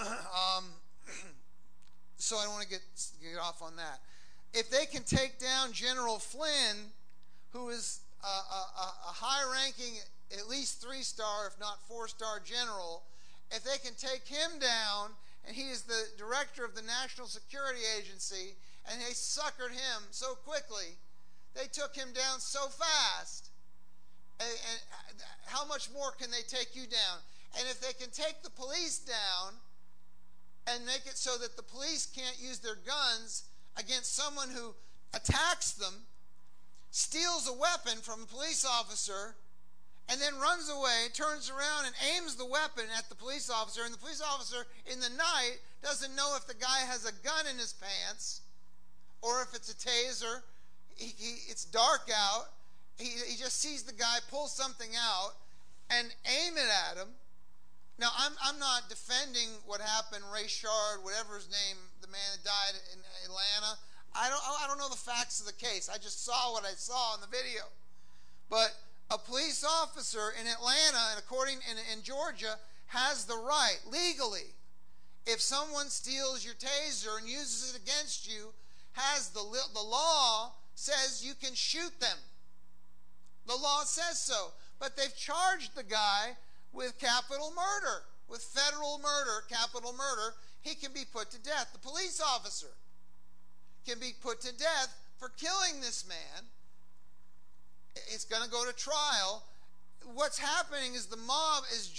[SPEAKER 2] so I don't want to get off on that. If they can take down General Flynn, who is a high-ranking, at least 3-star, if not 4-star general, if they can take him down, and he is the director of the National Security Agency, and they suckered him so quickly, they took him down so fast, and how much more can they take you down? And if they can take the police down and make it so that the police can't use their guns against someone who attacks them, steals a weapon from a police officer, and then runs away, turns around and aims the weapon at the police officer, and the police officer in the night doesn't know if the guy has a gun in his pants or if it's a taser. It's dark out. He just sees the guy pull something out and aim it at him. Now, I'm not defending what happened, Ray Shard, whatever his name, the man that died in Atlanta. I don't know the facts of the case. I just saw what I saw in the video. But a police officer in Atlanta, and according in Georgia, has the right, legally, if someone steals your taser and uses it against you, has the law says you can shoot them. The law says so. But they've charged the guy with capital murder, with federal murder, capital murder. He can be put to death. The police officer can be put to death for killing this man. It's going to go to trial. What's happening is the mob is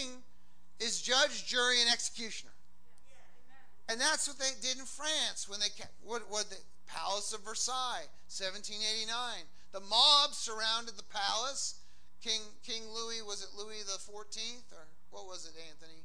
[SPEAKER 2] judge, jury, and executioner. And that's what they did in France when they the Palace of Versailles, 1789. The mob surrounded the palace. King Louis, was it Louis the 14th or what was it, Anthony?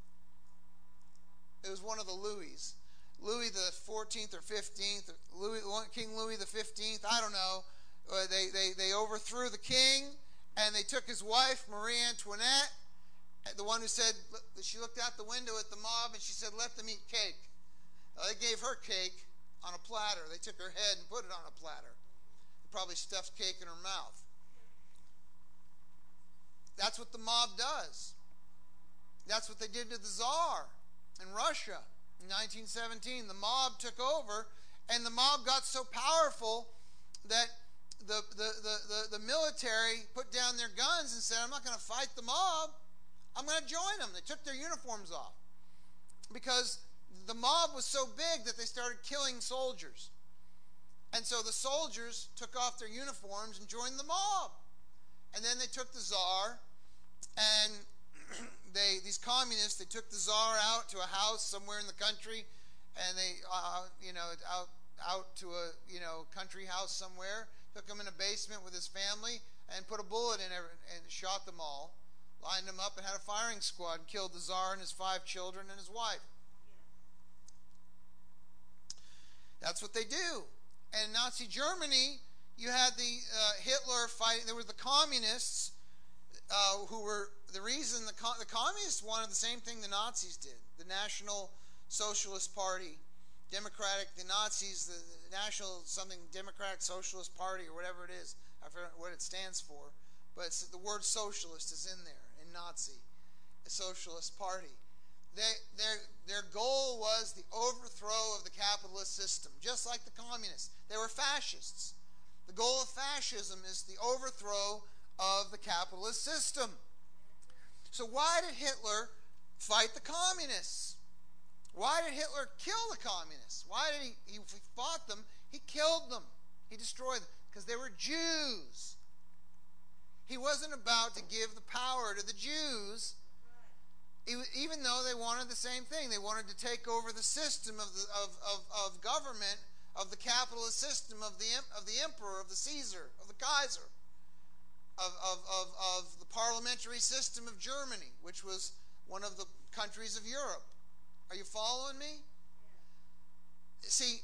[SPEAKER 2] It was one of the Louis. Louis the 14th or 15th, King Louis the 15th, I don't know. They overthrew the king, and they took his wife, Marie Antoinette, the one who said, she looked out the window at the mob and she said, let them eat cake. They gave her cake on a platter. They took her head and put it on a platter. They probably stuffed cake in her mouth. That's what the mob does. That's what they did to the Tsar in Russia in 1917. The mob took over, and the mob got so powerful that the military put down their guns and said, I'm not going to fight the mob. I'm going to join them. They took their uniforms off because the mob was so big that they started killing soldiers. And so the soldiers took off their uniforms and joined the mob. And then they took the Tsar, and these communists, they took the Tsar out to a house somewhere in the country, and they, out to a, country house somewhere, took him in a basement with his family, and put a bullet in it and shot them all, lined him up and had a firing squad and killed the Tsar and his 5 children and his wife. That's what they do. And in Nazi Germany, you had the Hitler fighting. There were the communists who were the reason the communists wanted the same thing the Nazis did. The National Socialist Party, Democratic, the Nazis, the National something Democratic Socialist Party or whatever it is. I forget what it stands for, but the word socialist is in there in Nazi, a socialist party. Their goal was the overthrow of the capitalist system, just like the communists. They were fascists. The goal of fascism is the overthrow of the capitalist system. So why did Hitler fight the communists? Why did Hitler kill the communists? Why did he fought them? He killed them. He destroyed them because they were Jews. He wasn't about to give the power to the Jews, even though they wanted the same thing. They wanted to take over the system of government, of the capitalist system, of the emperor, of the Caesar, of the Kaiser, of the parliamentary system of Germany, which was one of the countries of Europe. Are you following me? See,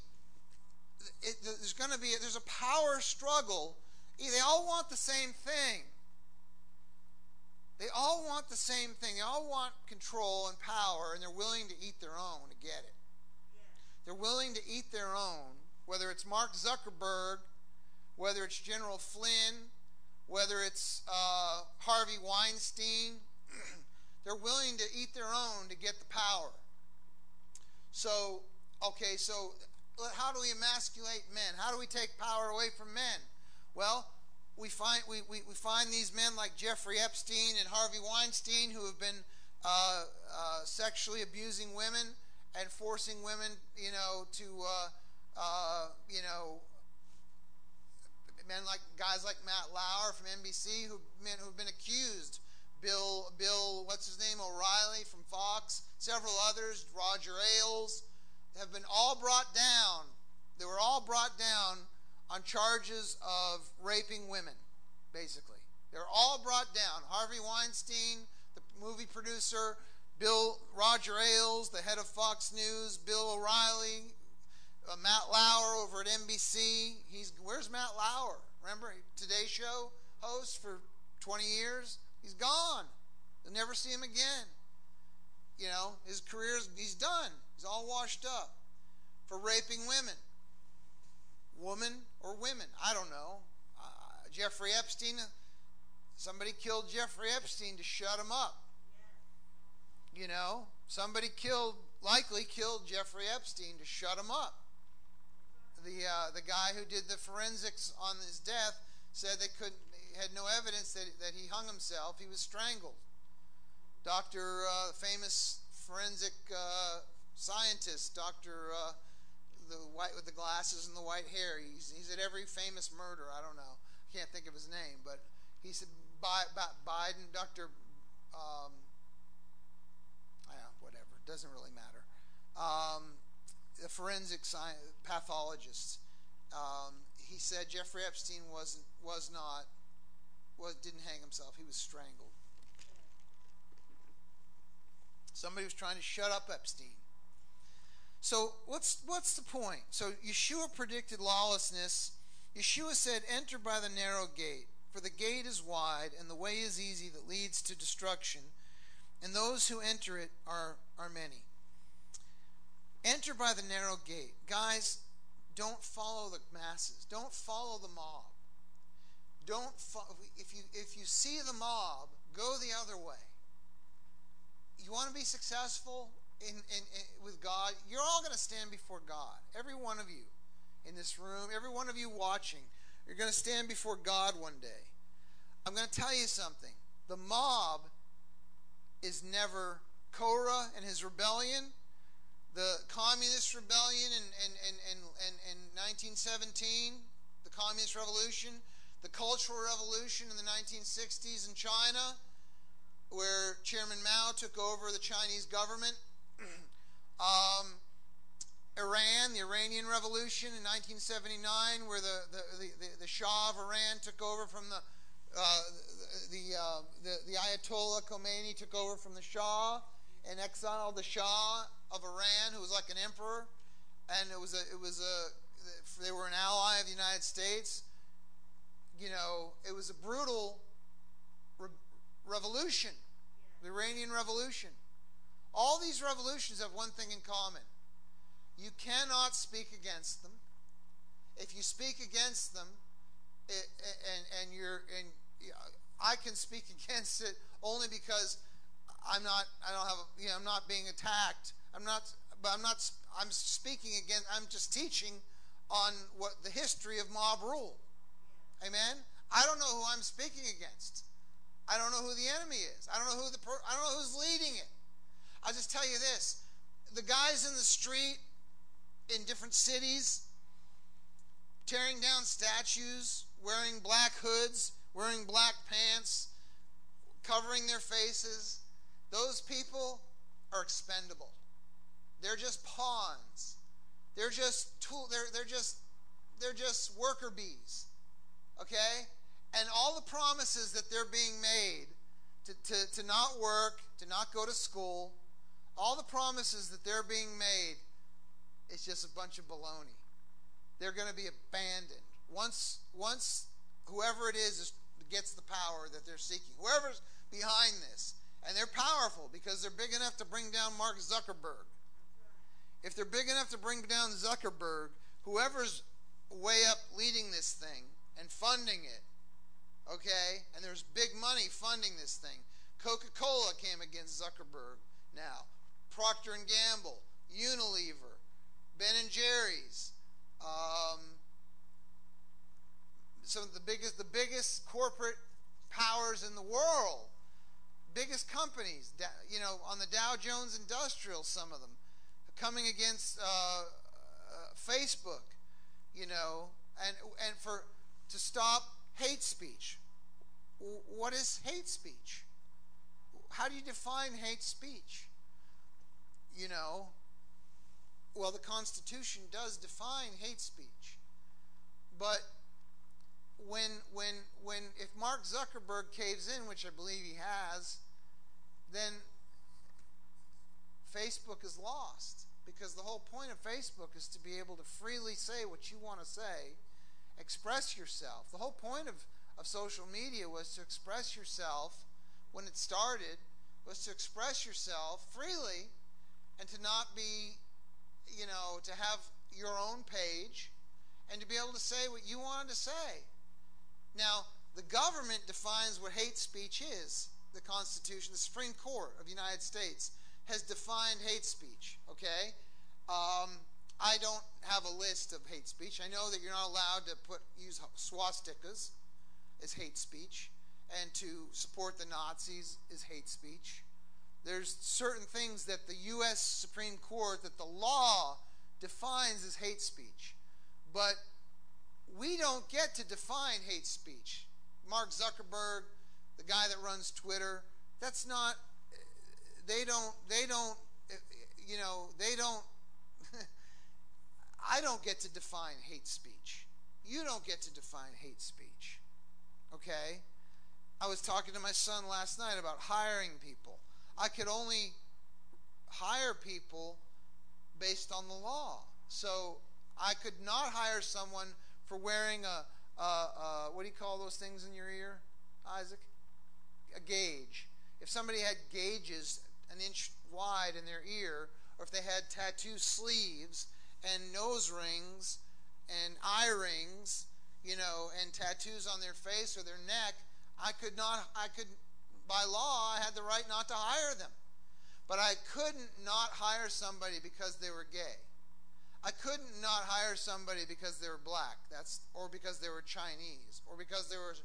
[SPEAKER 2] there's a power struggle. They all want the same thing. They all want the same thing. They all want control and power, and they're willing to eat their own to get it. They're willing to eat their own, whether it's Mark Zuckerberg, whether it's General Flynn, whether it's Harvey Weinstein. They're willing to eat their own to get the power. So how do we emasculate men? How do we take power away from men? Well, we find these men like Jeffrey Epstein and Harvey Weinstein who have been sexually abusing women and forcing women, men like guys like Matt Lauer from NBC who've been accused. Bill, what's his name, O'Reilly from Fox, several others, Roger Ailes, have been all brought down. They were all brought down on charges of raping women, basically. They're all brought down. Harvey Weinstein, the movie producer, Roger Ailes, the head of Fox News, Bill O'Reilly, Matt Lauer over at NBC. Where's Matt Lauer? Remember, Today Show host for 20 years? He's gone. You'll never see him again. His he's done. He's all washed up for raping women. Woman or women, I don't know. Jeffrey Epstein, somebody killed Jeffrey Epstein to shut him up. Somebody likely killed Jeffrey Epstein to shut him up. The guy who did the forensics on his death said had no evidence that he hung himself. He was strangled. Famous forensic scientist, the white with the glasses and the white hair. He's at every famous murder. I don't know. I can't think of his name, but he said Biden, whatever. It doesn't really matter. The forensic pathologist. He said Jeffrey Epstein didn't hang himself. He was strangled. Somebody was trying to shut up Epstein. So what's the point? So Yeshua predicted lawlessness. Yeshua said, "Enter by the narrow gate, for the gate is wide and the way is easy that leads to destruction, and those who enter it are many." Enter by the narrow gate. Guys, don't follow the masses. Don't follow the mob. If you see the mob, go the other way. You want to be successful with God, you're all going to stand before God. Every one of you in this room, every one of you watching, you're going to stand before God one day. I'm going to tell you something. The mob is never Korah and his rebellion, the communist rebellion in 1917, the communist revolution, the cultural revolution in the 1960s in China, where Chairman Mao took over the Chinese government. Iran, the Iranian Revolution in 1979, where the Shah of Iran took over from the the Ayatollah Khomeini took over from the Shah and exiled the Shah of Iran, who was like an emperor, and they were an ally of the United States. It was a brutal revolution, the Iranian Revolution. All these revolutions have one thing in common: you cannot speak against them. If you speak against them, I can speak against it only because I'm not being attacked. I'm speaking against. I'm just teaching on what the history of mob rule. Amen. I don't know who I'm speaking against. I don't know who the enemy is. I don't know who's leading it. I'll just tell you this: the guys in the street in different cities tearing down statues, wearing black hoods, wearing black pants, covering their faces, those people are expendable. They're just pawns. They're just they're just worker bees. Okay? And all the promises that they're being made to not work, to not go to school, all the promises that they're being made, it's just a bunch of baloney. They're going to be abandoned. Once whoever it is gets the power that they're seeking, whoever's behind this, and they're powerful because they're big enough to bring down Mark Zuckerberg. If they're big enough to bring down Zuckerberg, whoever's way up leading this thing and funding it, okay, and there's big money funding this thing. Coca-Cola came against Zuckerberg now. Procter & Gamble, Unilever, Ben & Jerry's, some of the biggest corporate powers in the world, biggest companies, on the Dow Jones Industrial, some of them, coming against Facebook, and to stop hate speech. What is hate speech? How do you define hate speech? Well, the Constitution does define hate speech, but if Mark Zuckerberg caves in, which I believe he has, then Facebook is lost, because the whole point of Facebook is to be able to freely say what you want to say, express yourself. The whole point of social media was to express yourself. When it started, was to express yourself freely and to not be, to have your own page and to be able to say what you wanted to say. Now, the government defines what hate speech is. The Constitution, the Supreme Court of the United States has defined hate speech, okay? I don't have a list of hate speech. I know that you're not allowed to use swastikas as hate speech, and to support the Nazis is hate speech. There's certain things that the U.S. Supreme Court, that the law defines as hate speech. But we don't get to define hate speech. Mark Zuckerberg, the guy that runs Twitter, that's not, they don't, I don't get to define hate speech. You don't get to define hate speech. Okay? I was talking to my son last night about hiring people. I could only hire people based on the law. So I could not hire someone for wearing what do you call those things in your ear, Isaac? A gauge. If somebody had gauges an inch wide in their ear, or if they had tattoo sleeves and nose rings and eye rings, and tattoos on their face or their neck, by law, I had the right not to hire them. But I couldn't not hire somebody because they were gay. I couldn't not hire somebody because they were black, or because they were Chinese, or because they were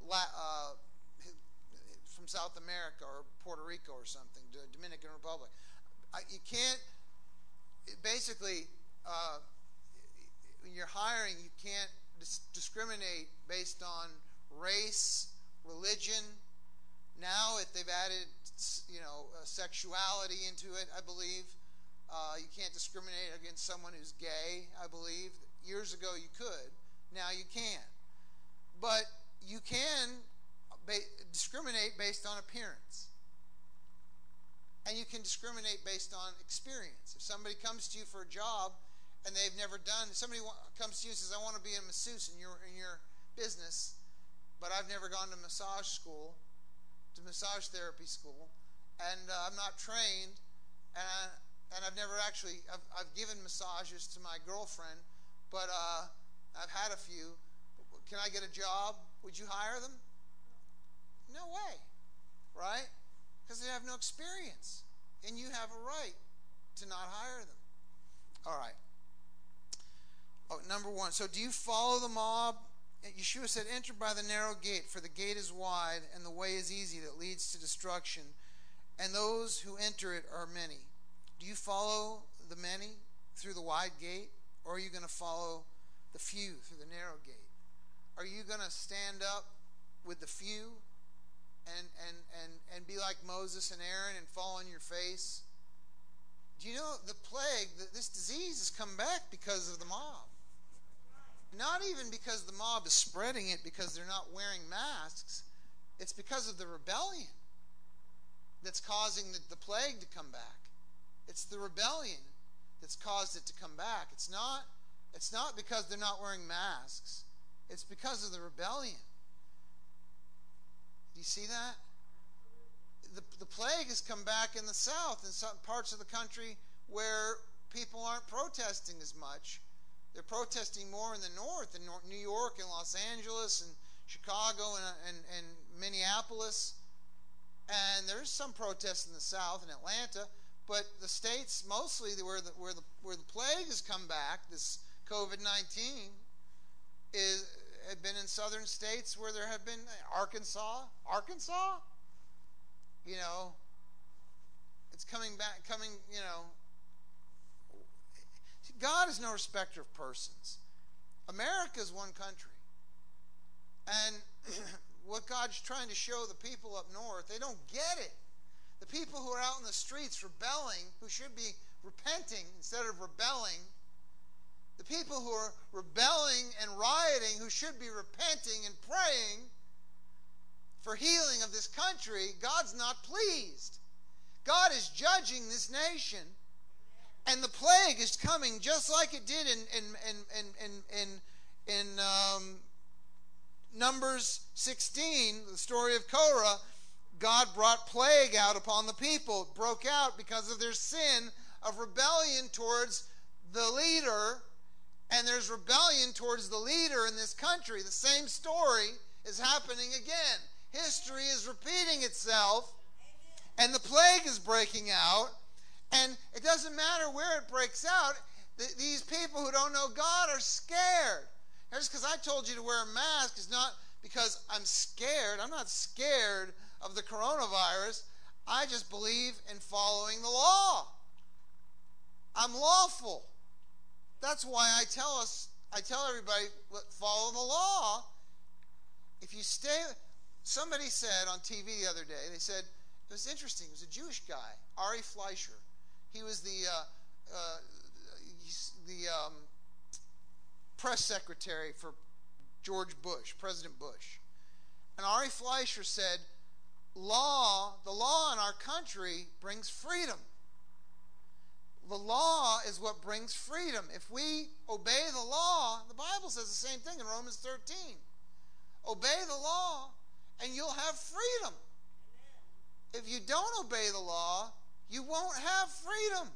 [SPEAKER 2] from South America or Puerto Rico or something, Dominican Republic. You can't, basically, when you're hiring, you can't discriminate based on race, religion. Now, if they've added, sexuality into it, I believe. You can't discriminate against someone who's gay, I believe. Years ago you could. Now you can't. But you can discriminate based on appearance. And you can discriminate based on experience. If somebody comes to you for a job and they've never done, somebody comes to you and says, I want to be a masseuse in your business, but I've never gone to massage school, to massage therapy school, and I'm not trained, and I've never actually, I've given massages to my girlfriend, but I've had a few. Can I get a job? Would you hire them? No way, right? Because they have no experience, and you have a right to not hire them. All right. Oh, number one. So do you follow the mob? Yeshua said, enter by the narrow gate, for the gate is wide, and the way is easy that leads to destruction, and those who enter it are many. Do you follow the many through the wide gate, or are you going to follow the few through the narrow gate? Are you going to stand up with the few and be like Moses and Aaron and fall on your face? Do you know the plague, this disease has come back because of the mob? Not even because the mob is spreading it because they're not wearing masks. It's because of the rebellion that's causing the plague to come back. It's the rebellion that's caused it to come back. It's not because they're not wearing masks. It's because of the rebellion. Do you see that? The plague has come back in the South, in some parts of the country where people aren't protesting as much. They're protesting more in the North, in New York and Los Angeles and Chicago and Minneapolis. And there's some protests in the South and Atlanta, but the states mostly where the plague has come back, this COVID-19, have been in southern states where there have been Arkansas, you know, it's coming back, you know. God is no respecter of persons. America is one country. And what God's trying to show the people up north, they don't get it. The people who are out in the streets rebelling, who should be repenting instead of rebelling, the people who are rebelling and rioting, who should be repenting and praying for healing of this country, God's not pleased. God is judging this nation, and the plague is coming just like it did in Numbers 16, the story of Korah. God brought plague out upon the people. It broke out because of their sin of rebellion towards the leader, and there's rebellion towards the leader in this country. The same story is happening again. History is repeating itself, and the plague is breaking out, and it doesn't matter where it breaks out. These people who don't know God are scared. Just because I told you to wear a mask is not because I'm scared. I'm not scared of the coronavirus. I just believe in following the law. I'm lawful. That's why I tell everybody, follow the law. If you stay, somebody said on TV the other day, they said, it was interesting, it was a Jewish guy, Ari Fleischer. He was the press secretary for George Bush, President Bush. And Ari Fleischer said, the law in our country brings freedom. The law is what brings freedom. If we obey the law, the Bible says the same thing in Romans 13. Obey the law and you'll have freedom. If you don't obey the law, you won't have freedom.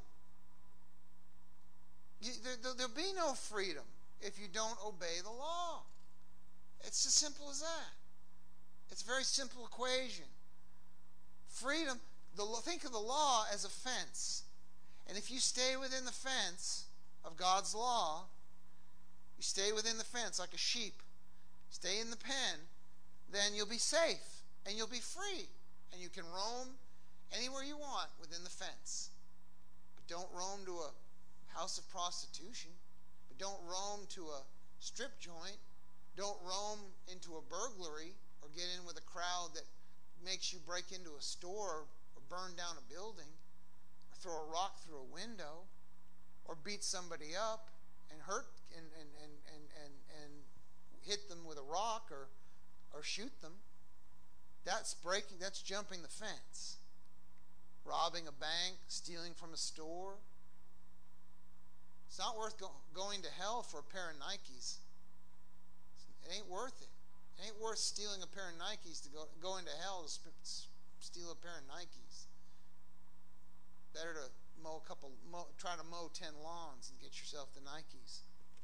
[SPEAKER 2] There'll be no freedom if you don't obey the law. It's as simple as that. It's a very simple equation. Freedom, think of the law as a fence. And if you stay within the fence of God's law, you stay within the fence like a sheep, stay in the pen, then you'll be safe and you'll be free. And you can roam anywhere you want within the fence. But don't roam to a house of prostitution. But don't roam to a strip joint. Don't roam into a burglary or get in with a crowd that makes you break into a store or burn down a building or throw a rock through a window or beat somebody up and hurt and hit them with a rock or shoot them. That's breaking, that's jumping the fence. Robbing a bank, stealing from a store. It's not worth going to hell for a pair of Nikes. It ain't worth it. It ain't worth stealing a pair of Nikes to go into hell to steal a pair of Nikes. Better to try to mow 10 lawns and get yourself the Nikes.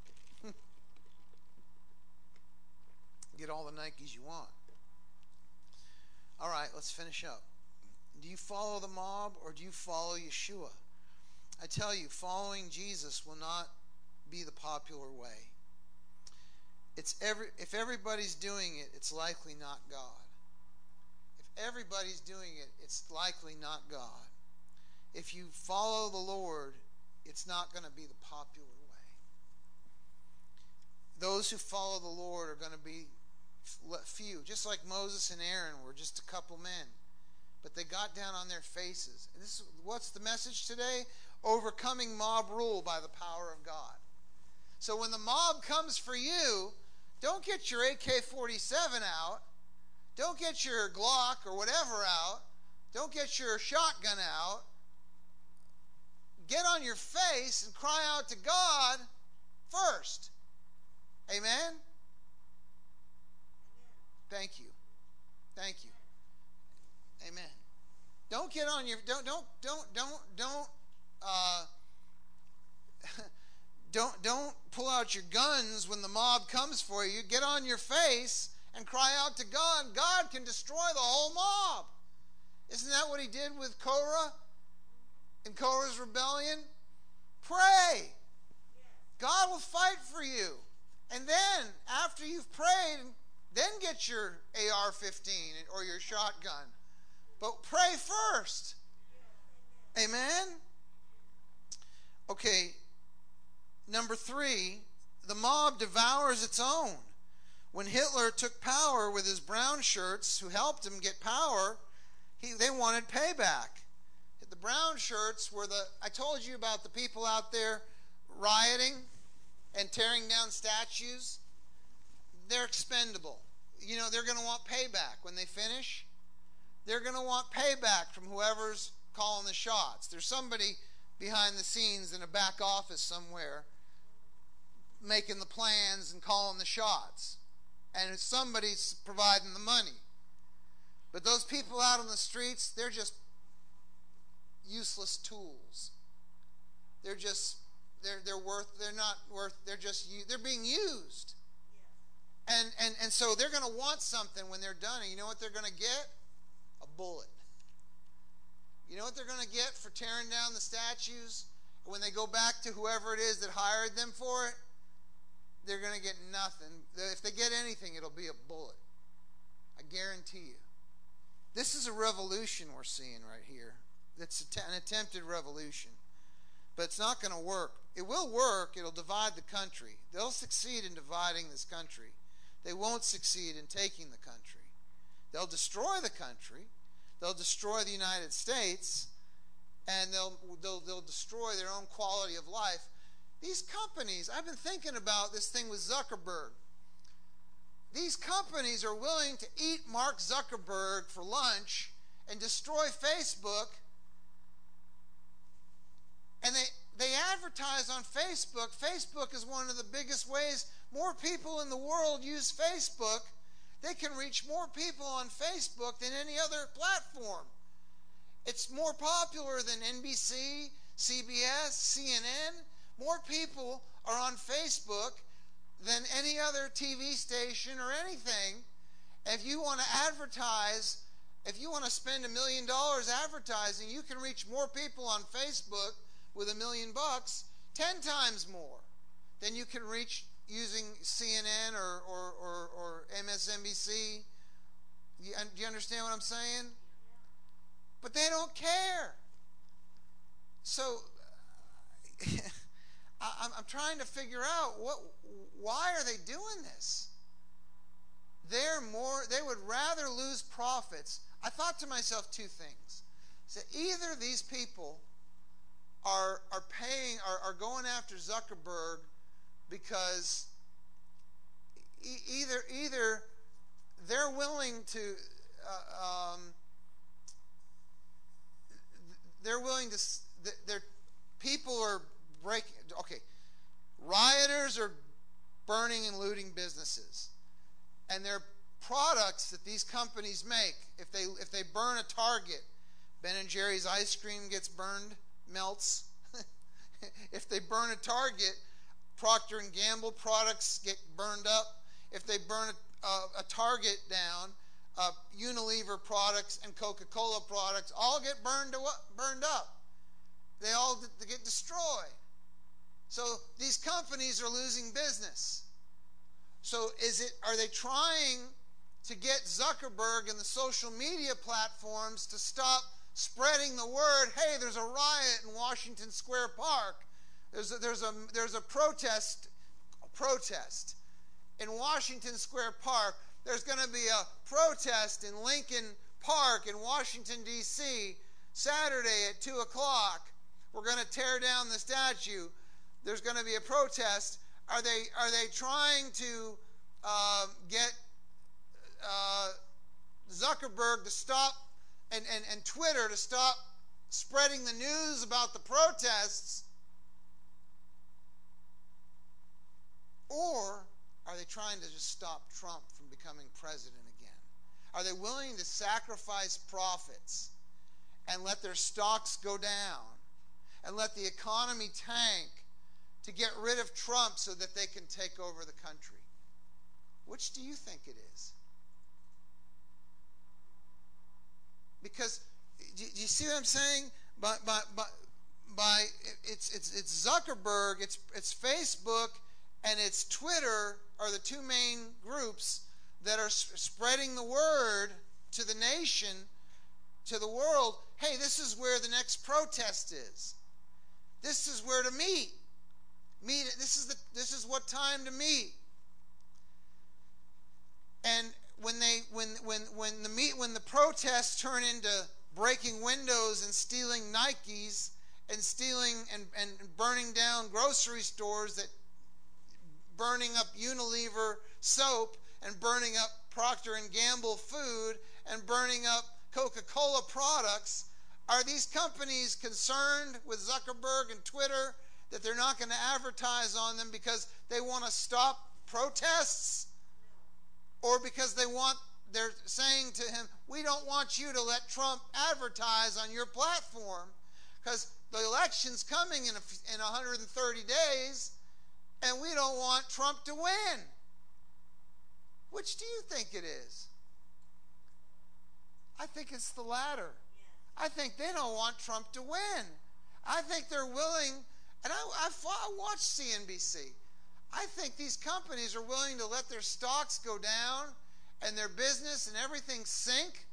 [SPEAKER 2] Get all the Nikes you want. All right, let's finish up. Do you follow the mob or do you follow Yeshua? I tell you, following Jesus will not be the popular way. If everybody's doing it, it's likely not God. If everybody's doing it, it's likely not God. If you follow the Lord, it's not going to be the popular way. Those who follow the Lord are going to be few, just like Moses and Aaron were just a couple men. But they got down on their faces. And what's the message today? Overcoming mob rule by the power of God. So when the mob comes for you, don't get your AK-47 out. Don't get your Glock or whatever out. Don't get your shotgun out. Get on your face and cry out to God first. Amen? Thank you. Thank you. Amen. Don't get on your don't pull out your guns when the mob comes for you. Get on your face and cry out to God. God can destroy the whole mob. Isn't that what he did with Korah in Korah's rebellion? Pray. God will fight for you. And then, after you've prayed, then get your AR-15 or your shotgun. But pray first. Amen? Okay, number 3, the mob devours its own. When Hitler took power with his brown shirts who helped him get power, they wanted payback. The brown shirts were I told you about the people out there rioting and tearing down statues. They're expendable. You know, they're going to want payback when they finish. They're going to want payback from whoever's calling the shots. There's somebody behind the scenes in a back office somewhere making the plans and calling the shots. And somebody's providing the money. But those people out on the streets, they're just useless tools. They're being used. And so they're going to want something when they're done. And you know what they're going to get? A bullet. You know what they're going to get for tearing down the statues? When they go back to whoever it is that hired them for it, they're going to get nothing. If they get anything, it'll be a bullet. I guarantee you. This is a revolution we're seeing right here. It's an attempted revolution. But it's not going to work. It will work. It'll divide the country. They'll succeed in dividing this country. They won't succeed in taking the country. They'll destroy the country. They'll destroy the United States. And they'll destroy their own quality of life. These companies, I've been thinking about this thing with Zuckerberg. These companies are willing to eat Mark Zuckerberg for lunch and destroy Facebook. And they advertise on Facebook. Facebook is one of the biggest ways more people in the world use Facebook. They can reach more people on Facebook than any other platform. It's more popular than NBC, CBS, CNN. More people are on Facebook than any other TV station or anything. If you want to advertise, if you want to spend $1 million advertising, you can reach more people on Facebook with $1 million, 10 times more than you can reach using CNN or MSNBC. Do you understand what I'm saying? But they don't care. So I'm trying to figure out why are they doing this? They would rather lose profits. I thought to myself two things. So either these people are going after Zuckerberg because either they're willing to they're willing to. Their people are breaking. Okay, rioters are burning and looting businesses, and their products that these companies make. If they burn a Target, Ben and Jerry's ice cream gets burned, melts. If they burn a Target, Procter and Gamble products get burned up. If they burn a Target down, Unilever products and Coca-Cola products all get burned up. They all get destroyed. So these companies are losing business. So are they trying to get Zuckerberg and the social media platforms to stop spreading the word, hey, there's a riot in Washington Square Park. There's a protest in Washington Square Park. There's going to be a protest in Lincoln Park in Washington, D.C. Saturday at 2 o'clock. We're going to tear down the statue. There's going to be a protest. Are they trying to get Zuckerberg to stop and Twitter to stop spreading the news about the protests? Or are they trying to just stop Trump from becoming president again? Are they willing to sacrifice profits and let their stocks go down and let the economy tank to get rid of Trump so that they can take over the country? Which do you think it is? Because, do you see what I'm saying? It's Zuckerberg, it's Facebook, and it's Twitter are the two main groups that are spreading the word to the nation, to the world. Hey, this is where the next protest is. This is where to meet. This is what time to meet. And when the protests turn into breaking windows and stealing Nikes and stealing and burning down grocery stores, that burning up Unilever soap and burning up Procter and Gamble food and burning up Coca-Cola products, are these companies concerned with Zuckerberg and Twitter that they're not going to advertise on them because they want to stop protests? Or because they're saying to him, we don't want you to let Trump advertise on your platform because the election's coming in 130 days and we don't want Trump to win? Which do you think it is? I think it's the latter. I think they don't want Trump to win. I think they're willing, and I watched CNBC. I think these companies are willing to let their stocks go down and their business and everything sink.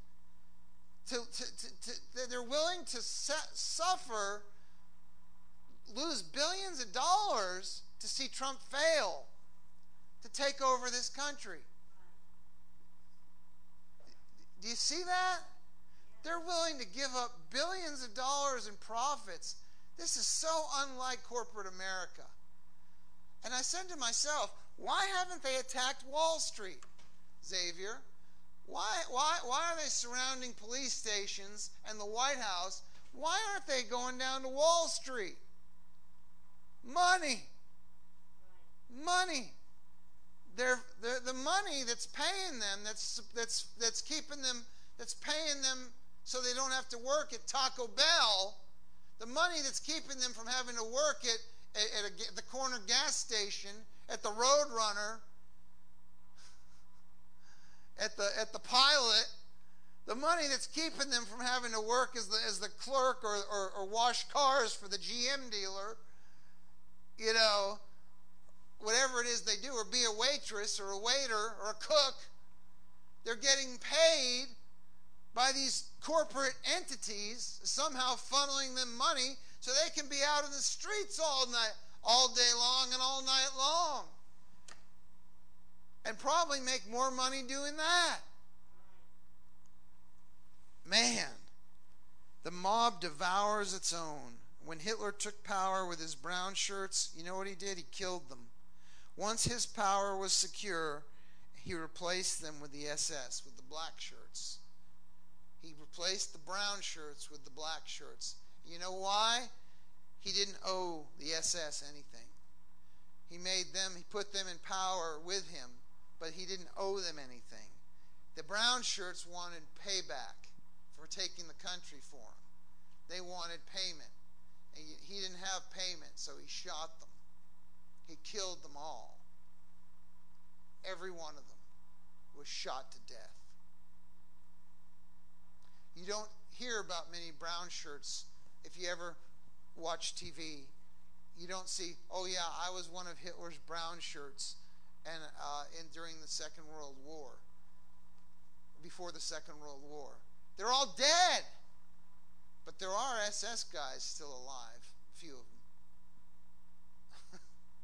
[SPEAKER 2] They're willing to suffer, lose billions of dollars to see Trump fail to take over this country. Do you see that? They're willing to give up billions of dollars in profits. This is so unlike corporate America. And I said to myself, why haven't they attacked Wall Street, Xavier? Why are they surrounding police stations and the White House? Why aren't they going down to Wall Street? Money. Money. The money that's paying them, that's keeping them, that's paying them so they don't have to work at Taco Bell, the money that's keeping them from having to work at the corner gas station, at the Roadrunner, at the Pilot, the money that's keeping them from having to work as the clerk or wash cars for the GM dealer, you know, whatever it is they do, or be a waitress or a waiter or a cook, they're getting paid by these corporate entities, somehow funneling them money so they can be out in the streets all day long and all night long, and probably make more money doing that. Man, the mob devours its own. When Hitler took power with his brown shirts, you know what he did? He killed them. Once his power was secure, he replaced them with the SS, with the black shirts. He replaced the brown shirts with the black shirts. You know why? He didn't owe the SS anything. He put them in power with him, but he didn't owe them anything. The brown shirts wanted payback for taking the country for him. They wanted payment. And he didn't have payment, so he shot them. He killed them all. Every one of them was shot to death. You don't hear about many brown shirts. If you ever watch TV, you don't see, oh yeah, I was one of Hitler's brown shirts and during the Second World War, before the Second World War. They're all dead. But there are SS guys still alive, a few of them.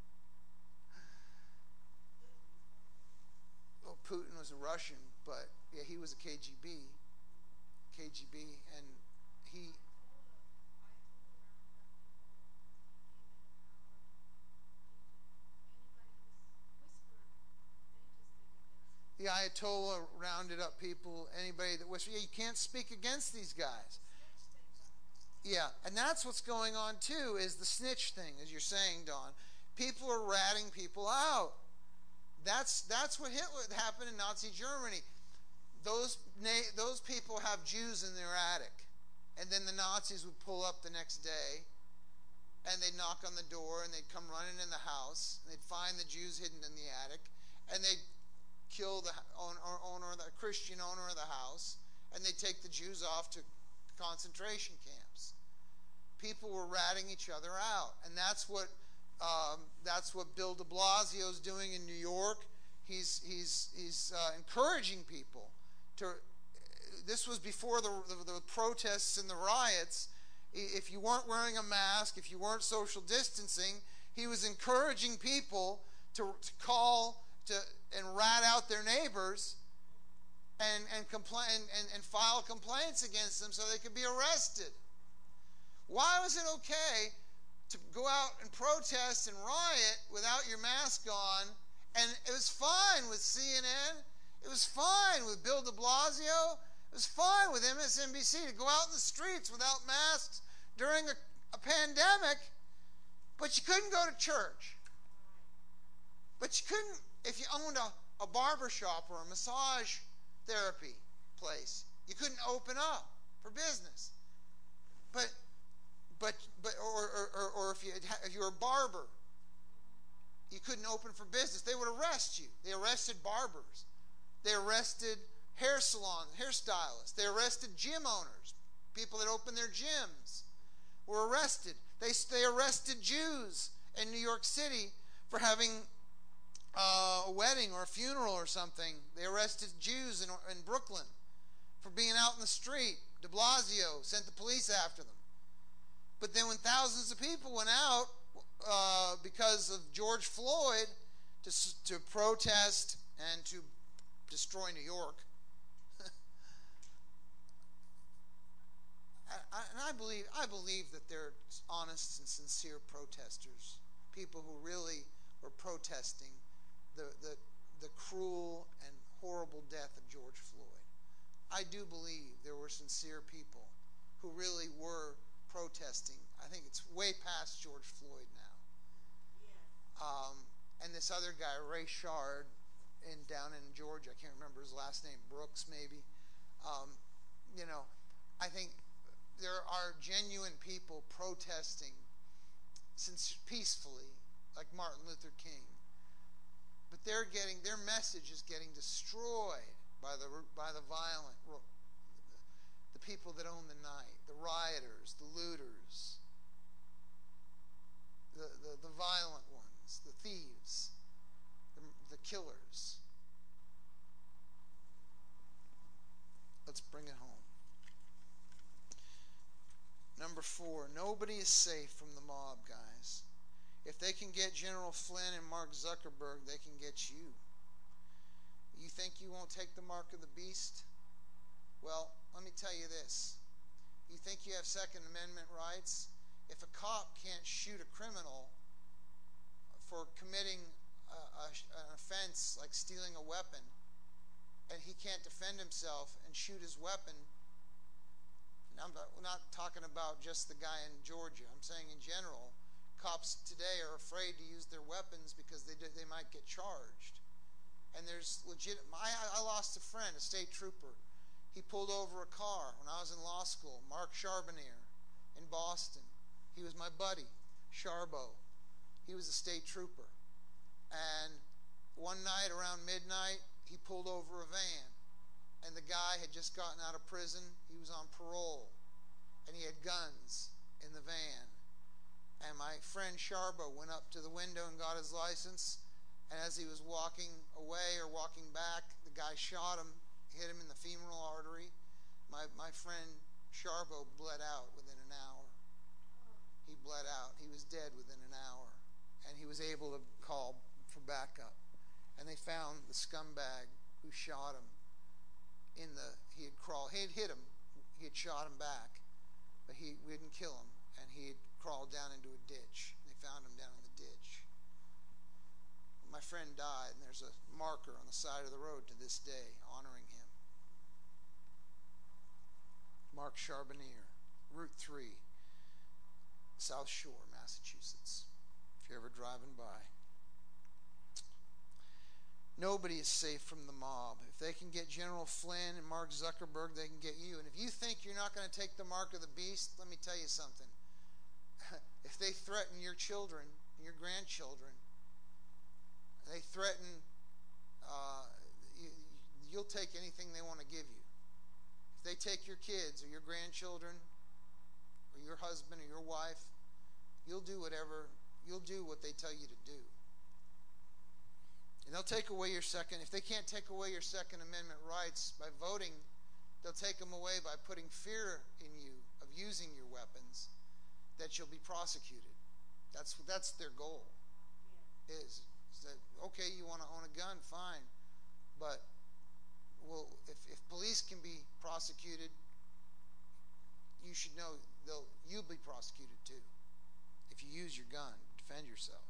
[SPEAKER 2] Well, Putin was a Russian, but yeah, he was a KGB, and he. The Ayatollah rounded up people, anybody that whispered. Yeah, you can't speak against these guys. Yeah, and that's what's going on too, is the snitch thing, as you're saying, Don. People are ratting people out. That's what happened in Nazi Germany. Those people have Jews in their attic, and then the Nazis would pull up the next day, and they'd knock on the door, and they'd come running in the house, and they'd find the Jews hidden in the attic, and they'd kill the Christian owner of the house, and they'd take the Jews off to concentration camps. People were ratting each other out, and that's what Bill de Blasio is doing in New York. He's encouraging people to. This was before the protests and the riots. If you weren't wearing a mask, if you weren't social distancing, he was encouraging people to call and rat out their neighbors and complain and file complaints against them so they could be arrested. Why was it okay to go out and protest and riot without your mask on? And it was fine with CNN. It was fine with Bill de Blasio. It was fine with MSNBC to go out in the streets without masks during a pandemic, but you couldn't go to church. But you couldn't, if you owned a barber shop or a massage therapy place, you couldn't open up for business. But if you were a barber, you couldn't open for business. They would arrest you. They arrested barbers. They arrested hair salons, hairstylists. They arrested gym owners. People that opened their gyms were arrested. They arrested Jews in New York City for having a wedding or a funeral or something. They arrested Jews in Brooklyn for being out in the street. De Blasio sent the police after them. But then when thousands of people went out because of George Floyd to protest and to destroy New York, and I believe that they're honest and sincere protesters, people who really were protesting the cruel and horrible death of George Floyd. I do believe there were sincere people who really were protesting. I think it's way past George Floyd now. And this other guy, Ray Shard, down in Georgia, I can't remember his last name, Brooks maybe. I think there are genuine people protesting peacefully, like Martin Luther King. But their message is getting destroyed by the violent, the people that own the night, the rioters, the looters, the violent ones, the thieves, the killers. Let's bring it home. Number 4, nobody is safe from the mob, guys. If they can get General Flynn and Mark Zuckerberg, they can get you. You think you won't take the mark of the beast? Well, let me tell you this. You think you have Second Amendment rights? If a cop can't shoot a criminal for committing an offense like stealing a weapon, and he can't defend himself and shoot his weapon,
[SPEAKER 5] I'm not talking about just the guy in Georgia. I'm saying in general, cops today are afraid to use their weapons because they might get charged. And there's legit. I lost a friend, a state trooper. He pulled over a car when I was in law school, Mark Charbonnier in Boston. He was my buddy, Charbo. He was a state trooper. And one night around midnight, he pulled over a van. And the guy had just gotten out of prison. He was on parole. And he had guns in the van. And my friend Charbo went up to the window and got his license. And as he was walking away or walking back, the guy shot him, hit him in the femoral artery. My friend Charbo bled out within an hour. He bled out. He was dead within an hour. And he was able to call for backup. And they found the scumbag who shot him he had hit him. He had shot him back. But we didn't kill him. And he had crawled down into a ditch. They found him down in the ditch. My friend died, and there's a marker on the side of the road to this day honoring him. Mark Charbonnier, Route 3, South Shore, Massachusetts, if you're ever driving by. Nobody is safe from the mob. If they can get General Flynn and Mark Zuckerberg, they can get you. And if you think you're not going to take the mark of the beast, let me tell you something. If they threaten your children, your grandchildren, they threaten, you'll take anything they want to give you. If they take your kids or your grandchildren or your husband or your wife, you'll do what they tell you to do. And they'll take away your second. If they can't take away your Second Amendment rights by voting, they'll take them away by putting fear in you of using your weapons, that you'll be prosecuted. That's their goal. Is that, okay, you want to own a gun, fine. But if police can be prosecuted, you should know you'll be prosecuted too. If you use your gun to defend yourself.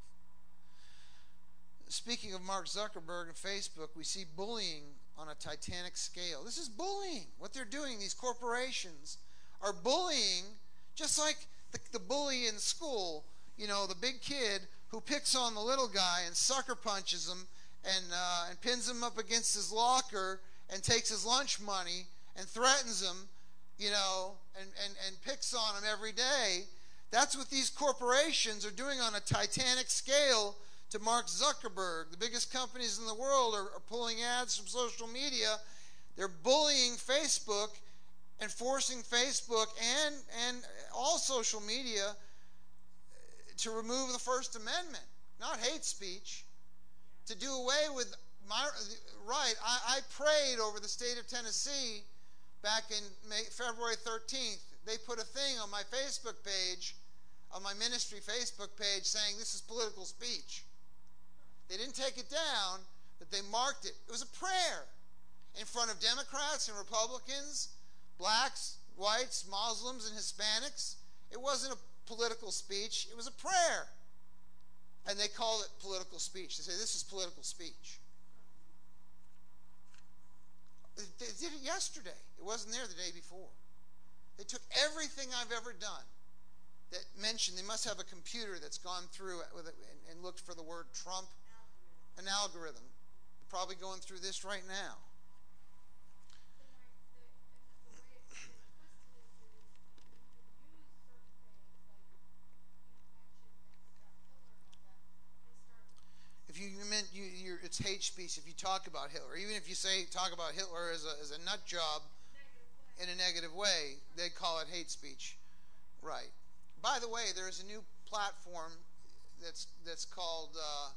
[SPEAKER 5] Speaking of Mark Zuckerberg and Facebook, we see bullying on a titanic scale. This is bullying. What they're doing, these corporations are bullying, just like the bully in school, the big kid who picks on the little guy and sucker punches him and pins him up against his locker and takes his lunch money and threatens him, and picks on him every day. That's what these corporations are doing on a titanic scale to Mark Zuckerberg. The biggest companies in the world are pulling ads from social media. They're bullying Facebook and forcing Facebook and all social media to remove the First Amendment, not hate speech, to do away with my right. I prayed over the state of Tennessee back in February 13th. They put a thing on my Facebook page, on my ministry Facebook page, saying this is political speech. They didn't take it down, but they marked it. It was a prayer in front of Democrats and Republicans, blacks, whites, Muslims, and Hispanics. It wasn't a political speech. It was a prayer. And they called it political speech. They say this is political speech. They did it yesterday. It wasn't there the day before. They took everything I've ever done that mentioned, they must have a computer that's gone through and looked for the word Trump. An algorithm. Probably going through this right now. If you meant it's hate speech if you talk about Hitler, even if you talk about Hitler as a nut job in a negative way, they call it hate speech, right? By the way, there's a new platform that's called.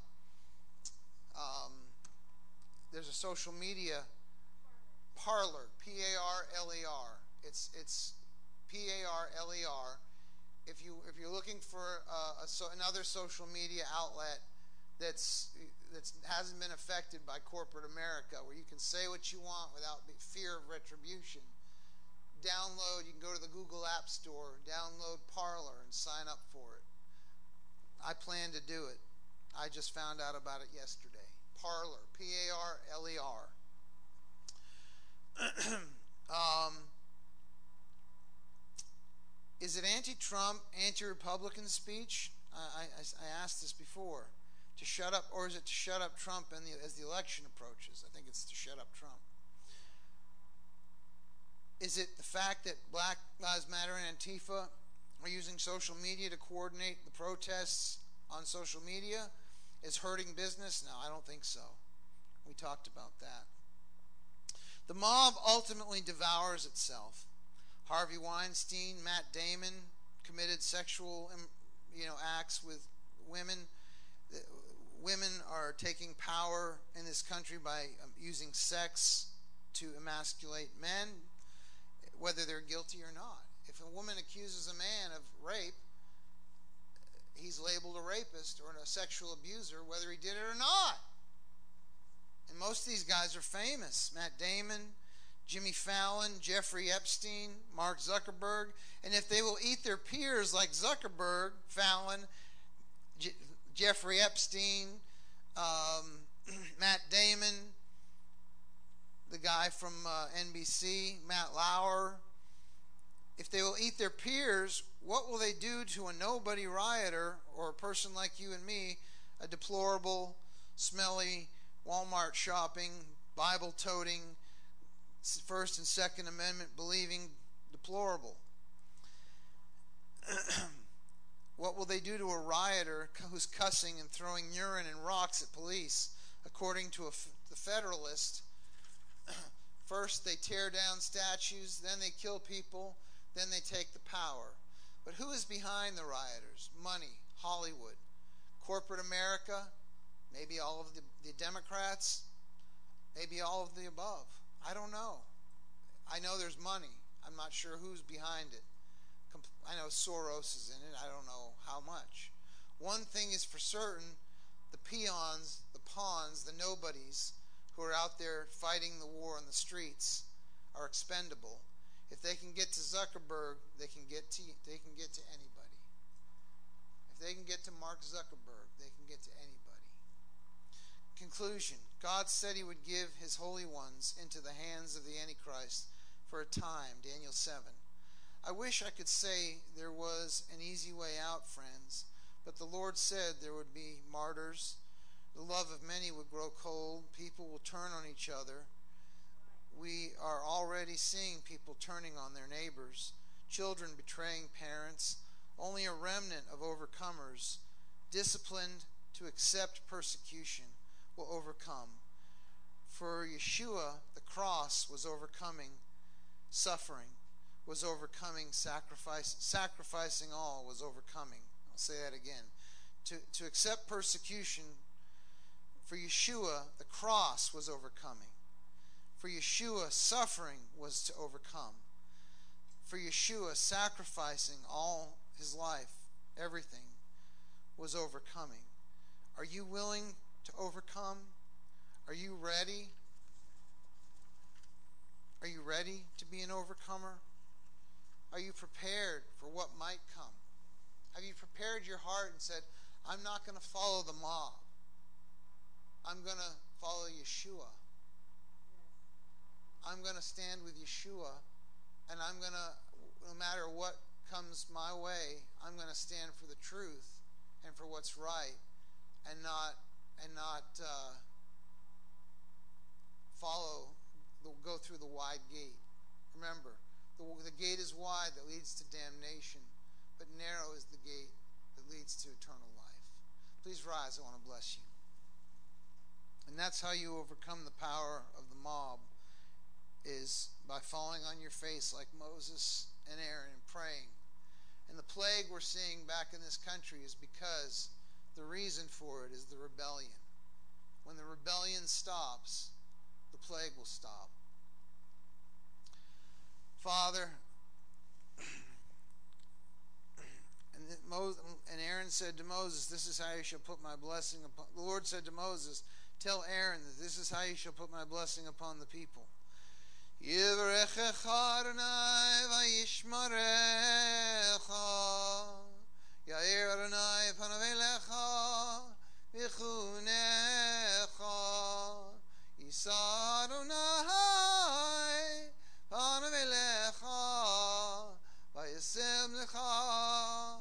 [SPEAKER 5] There's a social media Parler, P-A-R-L-E-R. It's P-A-R-L-E-R. If you're looking for another social media outlet that hasn't been affected by corporate America, where you can say what you want without the fear of retribution, download. You can go to the Google App Store, download Parler, and sign up for it. I plan to do it. I just found out about it yesterday. Parler, P-A-R-L-E-R. Is it anti-Trump, anti-Republican speech? I asked this before. To shut up, or is it to shut up Trump as the election approaches? I think it's to shut up Trump. Is it the fact that Black Lives Matter and Antifa are using social media to coordinate the protests on social media is hurting business? No, I don't think so. We talked about that. The mob ultimately devours itself. Harvey Weinstein, Matt Damon committed sexual, acts with women. Women are taking power in this country by using sex to emasculate men, whether they're guilty or not. If a woman accuses a man of rape, he's labeled a rapist or a sexual abuser, whether he did it or not. And most of these guys are famous. Matt Damon, Jimmy Fallon, Jeffrey Epstein, Mark Zuckerberg. And if they will eat their peers like Zuckerberg, Fallon, Jeffrey Epstein, Matt Damon, the guy from NBC, Matt Lauer, if they will eat their peers, what will they do to a nobody rioter or a person like you and me, a deplorable, smelly, Walmart shopping, Bible toting, First and Second Amendment believing deplorable? What will they do to a rioter who's cussing and throwing urine and rocks at police? According to the Federalist, first they tear down statues, then they kill people, then they take the power. But who is behind the rioters? Money, Hollywood, corporate America, maybe all of the Democrats, maybe all of the above. I don't know. I know there's money. I'm not sure who's behind it. I know Soros is in it. I don't know how much. One thing is for certain, the peons, the pawns, the nobodies who are out there fighting the war on the streets are expendable. If they can get to Zuckerberg, they can get to anybody. If they can get to Mark Zuckerberg, they can get to anybody. Conclusion. God said he would give his holy ones into the hands of the Antichrist for a time, Daniel 7. I wish I could say there was an easy way out, friends, but the Lord said there would be martyrs. The love of many would grow cold. People will turn on each other. We are already seeing people turning on their neighbors, children betraying parents. Only a remnant of overcomers, disciplined to accept persecution, will overcome. For Yeshua, the cross was overcoming suffering, was overcoming sacrifice, sacrificing all was overcoming. I'll say that again. To accept persecution, for Yeshua, the cross was overcoming. For Yeshua, suffering was to overcome. For Yeshua, sacrificing all his life, everything, was overcoming. Are you willing to overcome? Are you ready? Are you ready to be an overcomer? Are you prepared for what might come? Have you prepared your heart and said, I'm not going to follow the mob. I'm going to follow Yeshua. I'm going to stand with Yeshua, and I'm going to, no matter what comes my way, I'm going to stand for the truth and for what's right, and not go through the wide gate. Remember, the gate is wide that leads to damnation, but narrow is the gate that leads to eternal life. Please rise. I want to bless you. And that's how you overcome the power of the mob, is by falling on your face like Moses and Aaron and praying. And the plague we're seeing back in this country is because the reason for it is the rebellion. When the rebellion stops, the plague will stop. Father, and Aaron said to Moses, this is how you shall put my blessing upon. The Lord said to Moses, tell Aaron that this is how you shall put my blessing upon the people. Yivrechecha Adonai vayishmarecha, Yair Adonai panav elecha v'chunecha, Yisa Adonai panav elecha vayasem lecha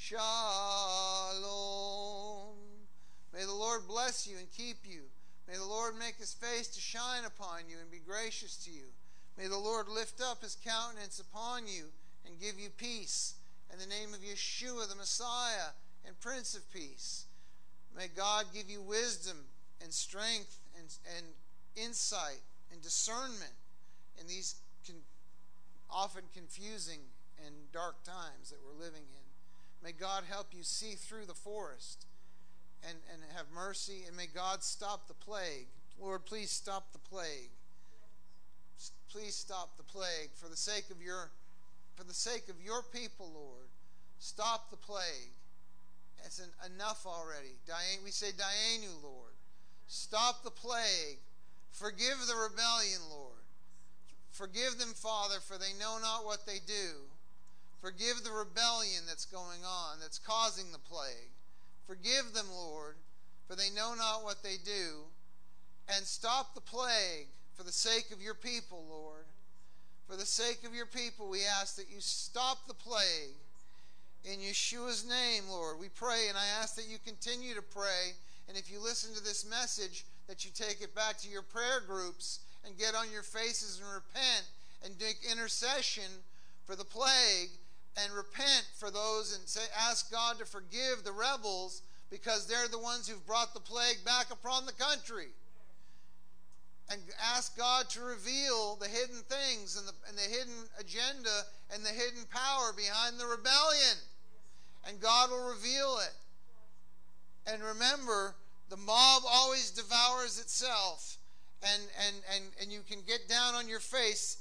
[SPEAKER 5] shalom. May the Lord bless you and keep you. May the Lord make his face to shine upon you and be gracious to you. May the Lord lift up his countenance upon you and give you peace. In the name of Yeshua, the Messiah and Prince of Peace. May God give you wisdom and strength and insight and discernment in these often confusing and dark times that we're living in. May God help you see through the forest and have mercy, and may God stop the plague. Lord, please stop the plague. Please stop the plague for the sake of your people, Lord. Stop the plague. It's enough already. We say, Dayenu, Lord. Stop the plague. Forgive the rebellion, Lord. Forgive them, Father, for they know not what they do. Forgive the rebellion that's going on, that's causing the plague. Forgive them, Lord, for they know not what they do. And stop the plague for the sake of your people, Lord. For the sake of your people, we ask that you stop the plague. In Yeshua's name, Lord, we pray, and I ask that you continue to pray. And if you listen to this message, that you take it back to your prayer groups and get on your faces and repent and make intercession for the plague and repent for those and ask God to forgive the rebels because they're the ones who've brought the plague back upon the country. And ask God to reveal the hidden things and the hidden agenda and the hidden power behind the rebellion. And God will reveal it. And remember, the mob always devours itself. And you can get down on your face.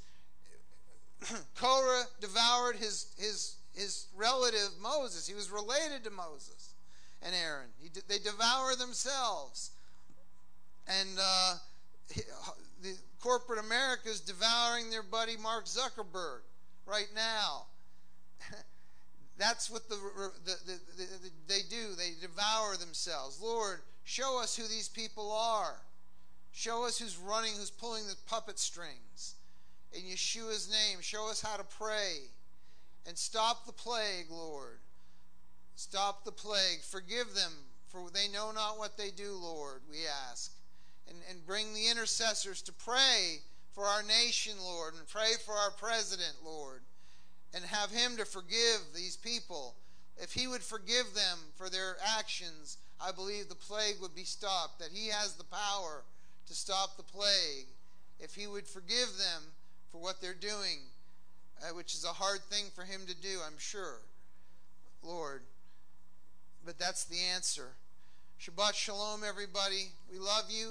[SPEAKER 5] Korah devoured his relative Moses. He was related to Moses and Aaron. They devour themselves. And the corporate America is devouring their buddy Mark Zuckerberg right now. That's what they do. They devour themselves. Lord, show us who these people are. Show us who's running, who's pulling the puppet strings. In Yeshua's name, show us how to pray. And stop the plague, Lord. Stop the plague. Forgive them, for they know not what they do, Lord, we ask. And bring the intercessors to pray for our nation, Lord, and pray for our president, Lord. And have him to forgive these people. If he would forgive them for their actions, I believe the plague would be stopped. That he has the power to stop the plague. If he would forgive them for what they're doing, which is a hard thing for him to do, I'm sure, Lord. But that's the answer. Shabbat Shalom, everybody. We love you.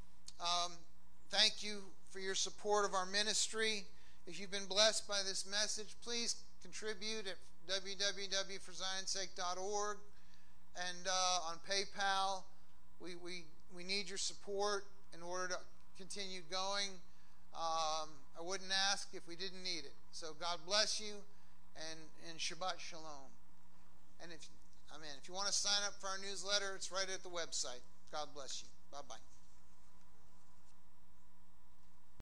[SPEAKER 5] Thank you for your support of our ministry. If you've been blessed by this message, please contribute at www.forzionsake.org and on PayPal. We need your support in order to continue going. I wouldn't ask if we didn't need it. So God bless you and Shabbat Shalom. And if you want to sign up for our newsletter, it's right at the website. God bless you. Bye-bye.